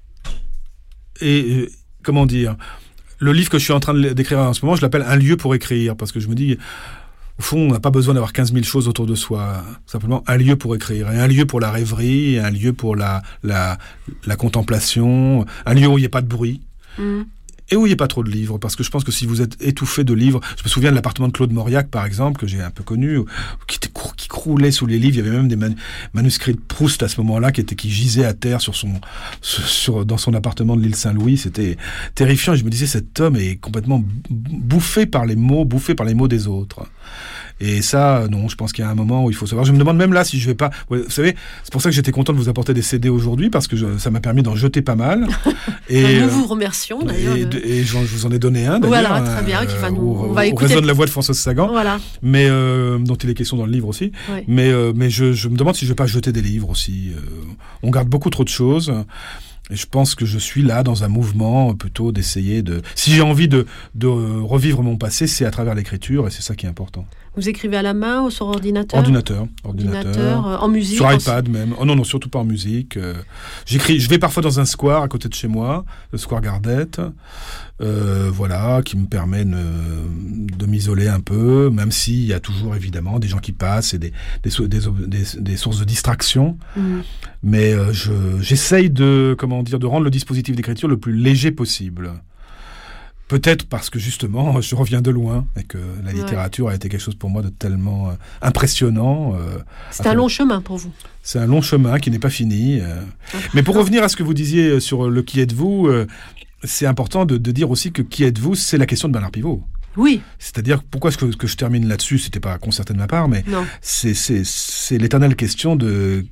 Et, et comment dire, le livre que je suis en train d'écrire en ce moment, je l'appelle Un lieu pour écrire, parce que je me dis, au fond, on n'a pas besoin d'avoir quinze mille choses autour de soi. Simplement, un lieu pour écrire. Et un lieu pour la rêverie, et un lieu pour la, la, la contemplation, un lieu où il n'y a pas de bruit. Mmh. Et où il n'y a pas trop de livres, parce que je pense que si vous êtes étouffé de livres, je me souviens de l'appartement de Claude Mauriac, par exemple, que j'ai un peu connu, qui, était, qui croulait sous les livres. Il y avait même des manu- manuscrits de Proust à ce moment-là qui étaient qui gisaient à terre sur son, sur, dans son appartement de l'île Saint-Louis. C'était terrifiant. Et je me disais, cet homme est complètement bouffé par les mots, bouffé par les mots des autres. Et ça, non, je pense qu'il y a un moment où il faut savoir. Je me demande même là si je vais pas... Vous savez, c'est pour ça que j'étais content de vous apporter des C D aujourd'hui, parce que je, ça m'a permis d'en jeter pas mal. Et nous vous remercions, d'ailleurs. Et, de... et je, je vous en ai donné un, d'ailleurs. Voilà, très bien, qui va nous... Où, on va où écouter... résonne la voix de Françoise Sagan, voilà. mais, euh, dont il est question dans le livre aussi. Oui. Mais, euh, mais je, je me demande si je vais pas jeter des livres aussi. Euh, on garde beaucoup trop de choses. Et je pense que je suis là dans un mouvement plutôt d'essayer de... Si j'ai envie de, de revivre mon passé, c'est à travers l'écriture, et c'est ça qui est important. Vous écrivez à la main ou sur ordinateur ? Ordinateur. Ordinateur. ordinateur euh, en musique ? Sur iPad même. Oh non, non, surtout pas en musique. Euh, j'écris, je vais parfois dans un square à côté de chez moi, le square Gardette, euh, voilà, qui me permet de, de m'isoler un peu, même s'il y a toujours évidemment des gens qui passent et des, des, des, des, des sources de distraction. Mmh. Mais euh, je, j'essaye de, comment dire, de rendre le dispositif d'écriture le plus léger possible. Peut-être parce que justement, je reviens de loin et que la littérature ouais. a été quelque chose pour moi de tellement euh, impressionnant. Euh, c'est un long chemin pour vous. C'est un long chemin qui n'est pas fini. Euh. Mais pour revenir à ce que vous disiez sur le qui êtes-vous, euh, c'est important de, de dire aussi que qui êtes-vous, c'est la question de Bernard Pivot. Oui. C'est-à-dire, pourquoi est-ce que, que je termine là-dessus? C'était pas concerté de ma part, mais non. c'est, c'est, c'est l'éternelle question de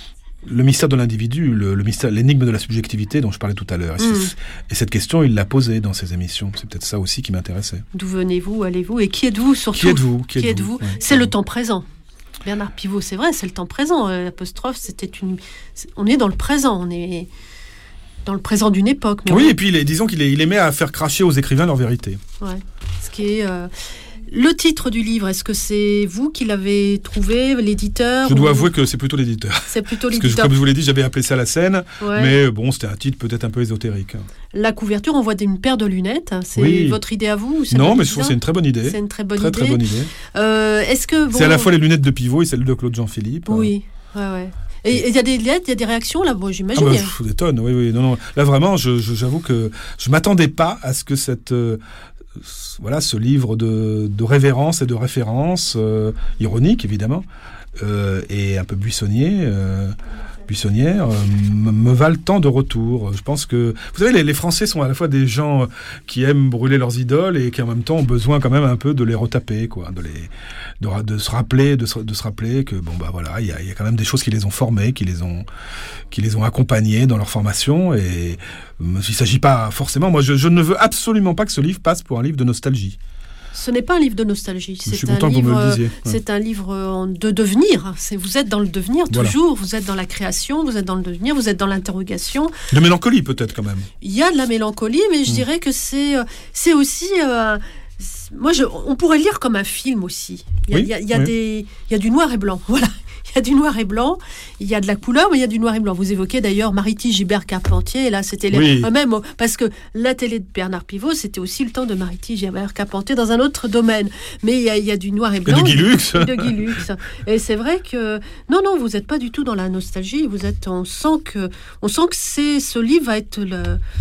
le mystère de l'individu, le, le mystère, l'énigme de la subjectivité dont je parlais tout à l'heure. Et, mmh. et cette question, il l'a posée dans ses émissions. C'est peut-être ça aussi qui m'intéressait. D'où venez-vous, allez-vous, et qui êtes-vous surtout? Qui êtes-vous? Qui, qui êtes-vous, êtes-vous ouais, C'est le temps présent. Bernard Pivot, c'est vrai, c'est le temps présent. L'apostrophe, c'était une. On est dans le présent, on est dans le présent d'une époque. Mais oui, on... et puis il est, disons qu'il est, il aimait à faire cracher aux écrivains leur vérité. Ouais. Ce qui est. Euh... Le titre du livre, est-ce que c'est vous qui l'avez trouvé, l'éditeur? Je dois ou... avouer que c'est plutôt l'éditeur. C'est plutôt l'éditeur. Parce que, comme je vous l'ai dit, j'avais appelé ça La Scène, ouais. mais bon, c'était un titre peut-être un peu ésotérique. La couverture, on voit une paire de lunettes. C'est oui. votre idée à vous? Non, mais je trouve que c'est une très bonne idée. C'est une très bonne très, idée. Très bonne idée. Euh, est-ce que bon... C'est à la fois les lunettes de Pivot et celles de Claude Jean-Philippe. Oui, ouais, ouais. Et il y a des lettres, il y a des réactions là, bon, j'imagine. Ah bah, pff, des tonnes, oui, oui. Non, non. Là, vraiment, je, je, j'avoue que je m'attendais pas à ce que cette euh, voilà, ce livre de, de révérence et de référence, euh, ironique évidemment, euh, et un peu buissonnier, euh, buissonnière, euh, me, me valent tant de retours. Je pense que, vous savez, les, les Français sont à la fois des gens qui aiment brûler leurs idoles et qui en même temps ont besoin quand même un peu de les retaper, quoi, de les, de, de se rappeler, de se, de se rappeler que bon bah voilà, il y a, y a quand même des choses qui les ont formés, qui les ont, qui les ont accompagnés dans leur formation et il s'agit pas forcément. Moi, je, je ne veux absolument pas que ce livre passe pour un livre de nostalgie. Ce n'est pas un livre de nostalgie. Je c'est suis un content livre, que vous me le disiez. Ouais. C'est un livre de devenir. C'est, vous êtes dans le devenir toujours. Voilà. Vous êtes dans la création, vous êtes dans le devenir, vous êtes dans l'interrogation. De mélancolie peut-être quand même. Il y a de la mélancolie, mais je mmh. dirais que c'est, c'est aussi... Euh, moi, je, on pourrait lire comme un film aussi. Il y a, oui, il y a, il y a oui. des, il y a du noir et blanc. Voilà. Il y a du noir et blanc, il y a de la couleur, mais il y a du noir et blanc. Vous évoquez d'ailleurs Marity Gilbert Carpentier, et là c'était les... oui. même parce que la télé de Bernard Pivot, c'était aussi le temps de Marity Gilbert Carpentier dans un autre domaine. Mais il y a, il y a du noir et blanc. Et de Guy Lux. Et de Guy Lux. Et c'est vrai que non, non, vous n'êtes pas du tout dans la nostalgie. Vous êtes, on sent que, on sent que c'est, ce livre va être le...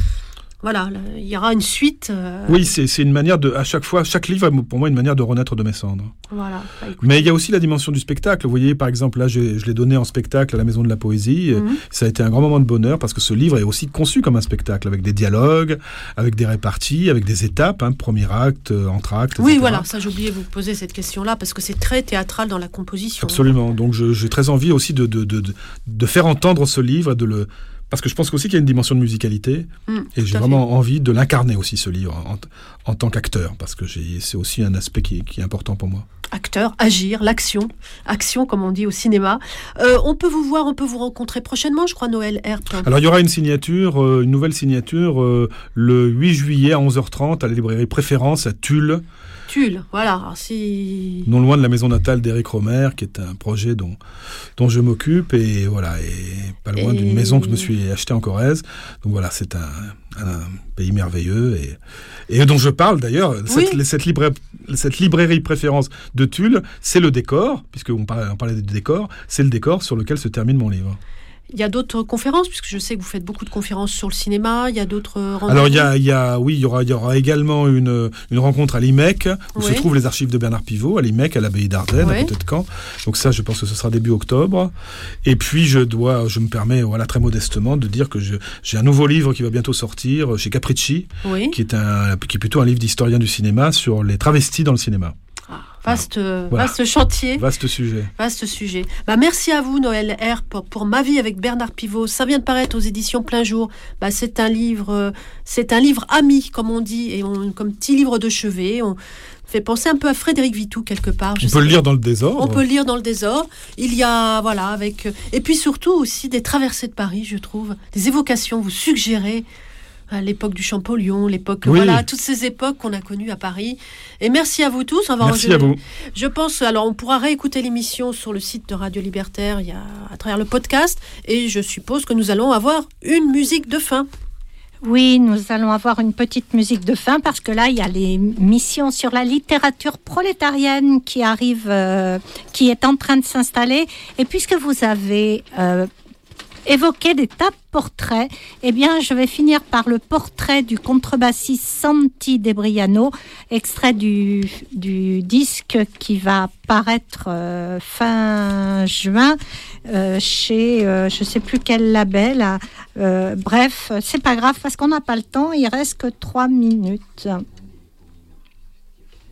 Voilà, il y aura une suite. Euh... Oui, c'est, c'est une manière de, à chaque fois, chaque livre est pour moi une manière de renaître de mes cendres. Voilà. Bah, mais il y a aussi la dimension du spectacle. Vous voyez, par exemple, là, je, je l'ai donné en spectacle à la Maison de la Poésie. Mm-hmm. Ça a été un grand moment de bonheur parce que ce livre est aussi conçu comme un spectacle, avec des dialogues, avec des réparties, avec des étapes, hein, premier acte, entracte, et cetera. Oui, voilà, ça j'ai oublié de vous poser cette question-là parce que c'est très théâtral dans la composition. Absolument. Donc je, j'ai très envie aussi de, de, de, de, de faire entendre ce livre, de le... Parce que je pense aussi qu'il y a une dimension de musicalité mmh, et j'ai vraiment fait. envie de l'incarner aussi, ce livre, en, en tant qu'acteur, parce que j'ai, c'est aussi un aspect qui, qui est important pour moi. Acteur, agir, l'action, action comme on dit au cinéma. Euh, on peut vous voir, on peut vous rencontrer prochainement, je crois, Noël Herp. Alors il y aura une signature, euh, une nouvelle signature, euh, le huit juillet à onze heures trente à la librairie Préférence à Tulle. Tulle, voilà. Alors, si... Non loin de la maison natale d'Éric Romer, qui est un projet dont, dont je m'occupe, et voilà, et pas loin et... d'une maison que je me suis achetée en Corrèze. Donc voilà, c'est un, un pays merveilleux, et, et dont je parle d'ailleurs. Oui. Cette, cette, libra... cette librairie Préférence de Tulle, c'est le décor, puisqu'on parlait, on parlait du décor, c'est le décor sur lequel se termine mon livre. Il y a d'autres conférences, puisque je sais que vous faites beaucoup de conférences sur le cinéma. Il y a d'autres rendez-vous. Alors, il y a, il y a, oui, il y aura, il y aura également une, une rencontre à l'I M E C, où oui. se trouvent les archives de Bernard Pivot, à l'I M E C, à l'abbaye d'Ardenne, oui. à côté de Caen. Donc ça, je pense que ce sera début octobre. Et puis, je dois, je me permets, voilà, très modestement, de dire que je, j'ai un nouveau livre qui va bientôt sortir chez Capricci, oui. qui est un, qui est plutôt un livre d'historien du cinéma sur les travestis dans le cinéma. Vaste, voilà. vaste chantier. Vaste sujet. Vaste sujet. Bah, merci à vous, Noël Herp, pour, pour Ma vie avec Bernard Pivot. Ça vient de paraître aux éditions Plein Jour. Bah, c'est un livre, euh, c'est un livre ami, comme on dit, et on, comme petit livre de chevet. On fait penser un peu à Frédéric Vitou, quelque part. Je on peut le lire dans le désordre. On peut le lire dans le désordre. Il y a, voilà, avec, et puis surtout aussi des traversées de Paris, je trouve. Des évocations, vous suggérez. À l'époque du Champollion, l'époque, oui. voilà, toutes ces époques qu'on a connues à Paris. Et merci à vous tous. On va merci à vous. Je pense, alors on pourra réécouter l'émission sur le site de Radio Libertaire, il y a, à travers le podcast, et je suppose que nous allons avoir une musique de fin. Oui, nous allons avoir une petite musique de fin parce que là, il y a l'émission sur la littérature prolétarienne qui arrive, euh, qui est en train de s'installer. Et puisque vous avez... Euh, évoquer des tas de portraits, eh bien, je vais finir par le portrait du contrebassiste Santi De Briano, extrait du, du disque qui va paraître euh, fin juin euh, chez euh, je ne sais plus quel label. Euh, bref, c'est pas grave parce qu'on n'a pas le temps, il reste que trois minutes.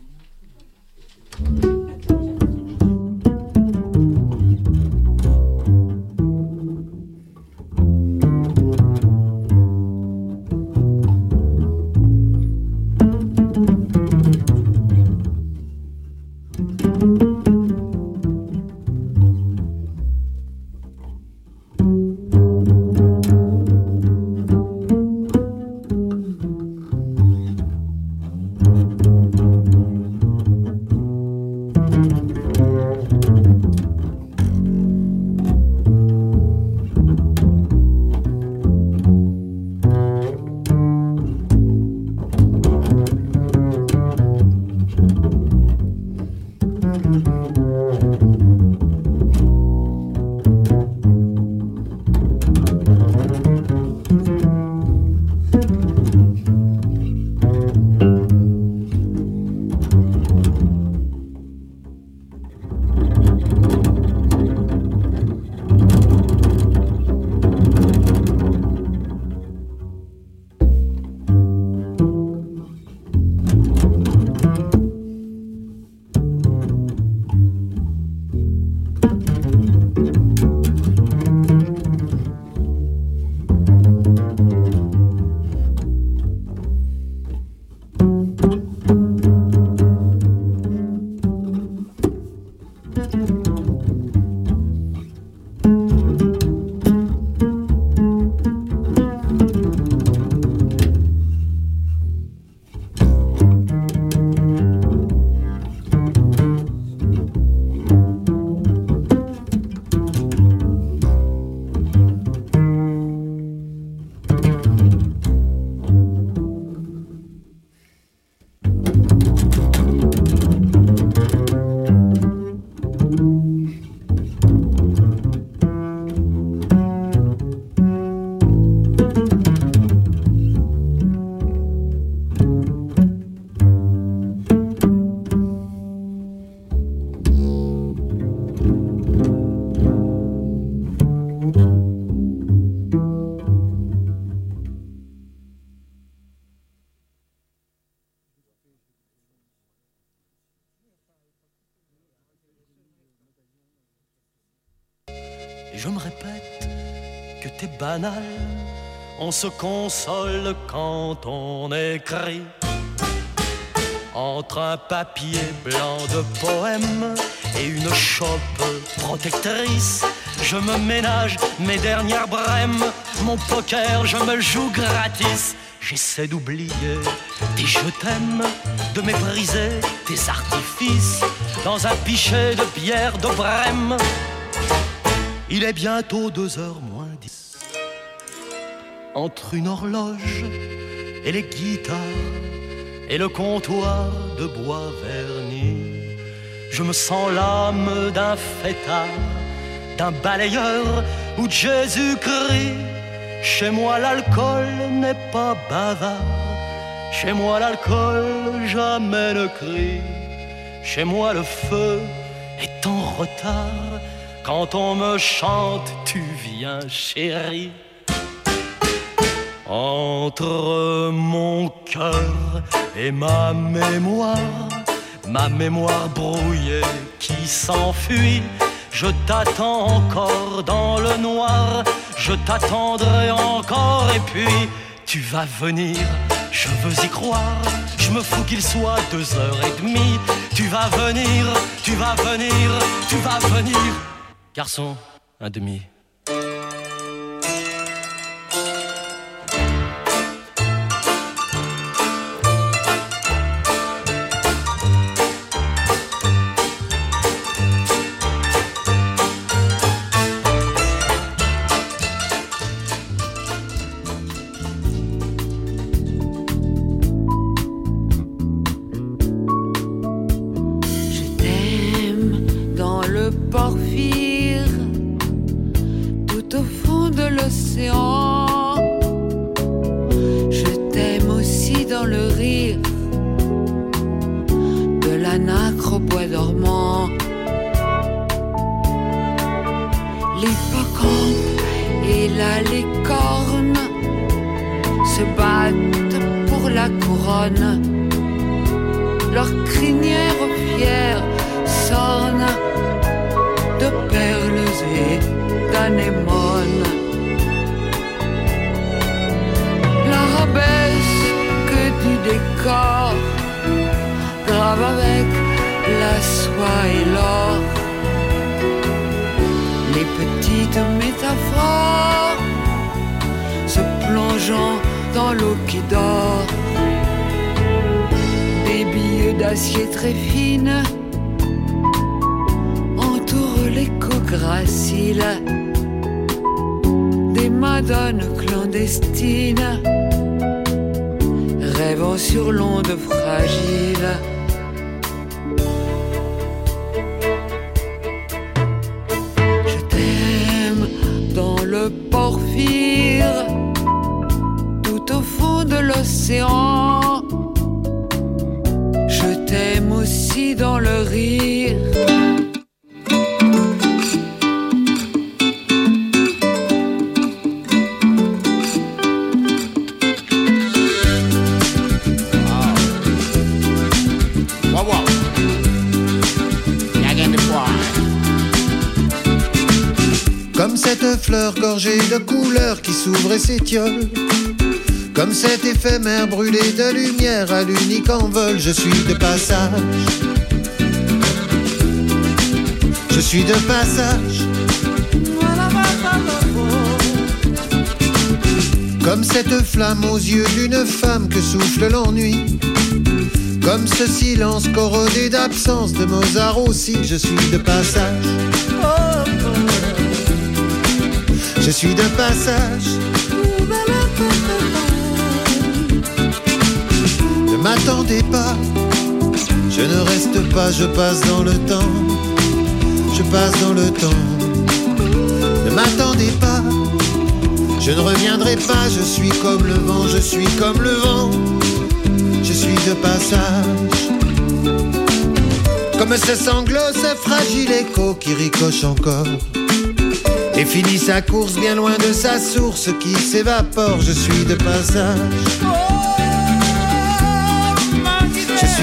Et je me répète que t'es banal, on se console quand on écrit. Entre un papier blanc de poème et une chope protectrice, je me ménage mes dernières brèmes, mon poker je me le joue gratis. J'essaie d'oublier tes je t'aime, de mépriser tes artifices dans un pichet de bière de Brême. Il est bientôt deux heures moins dix. Entre une horloge et les guitares et le comptoir de bois verni, je me sens l'âme d'un fêtard, d'un balayeur ou de Jésus-Christ. Chez moi l'alcool n'est pas bavard, chez moi l'alcool jamais ne crie. Chez moi le feu est en retard, quand on me chante tu viens chérie. Entre mon cœur et ma mémoire, ma mémoire brouillée qui s'enfuit, je t'attends encore dans le noir, je t'attendrai encore et puis tu vas venir, je veux y croire, je me fous qu'il soit deux heures et demie. Tu vas venir, tu vas venir, tu vas venir, garçon, un demi. Leur crinière rivière s'orne de perles et d'anémones. L'arabesque du décor grave avec la soie et l'or les petites métaphores se plongeant dans l'eau qui dort. Des billets d'acier très fines entourent l'écho gracile des madones clandestines rêvant sur l'onde fragile. Je t'aime dans le porphyre, tout au fond de l'océan. Je t'aime aussi dans le rire. Comme cette fleur gorgée de couleurs qui s'ouvre et s'étiole, comme cet éphémère brûlé de lumière à l'unique envol, je suis de passage. Je suis de passage. Comme cette flamme aux yeux d'une femme que souffle l'ennui, comme ce silence corrodé d'absence de Mozart aussi, je suis de passage. Je suis de passage. Ne m'attendez pas, je ne reste pas, je passe dans le temps. Je passe dans le temps. Ne m'attendez pas, je ne reviendrai pas, je suis comme le vent, je suis comme le vent. Je suis de passage. Comme ce sanglot, ce fragile écho qui ricoche encore et finit sa course bien loin de sa source qui s'évapore. Je suis de passage.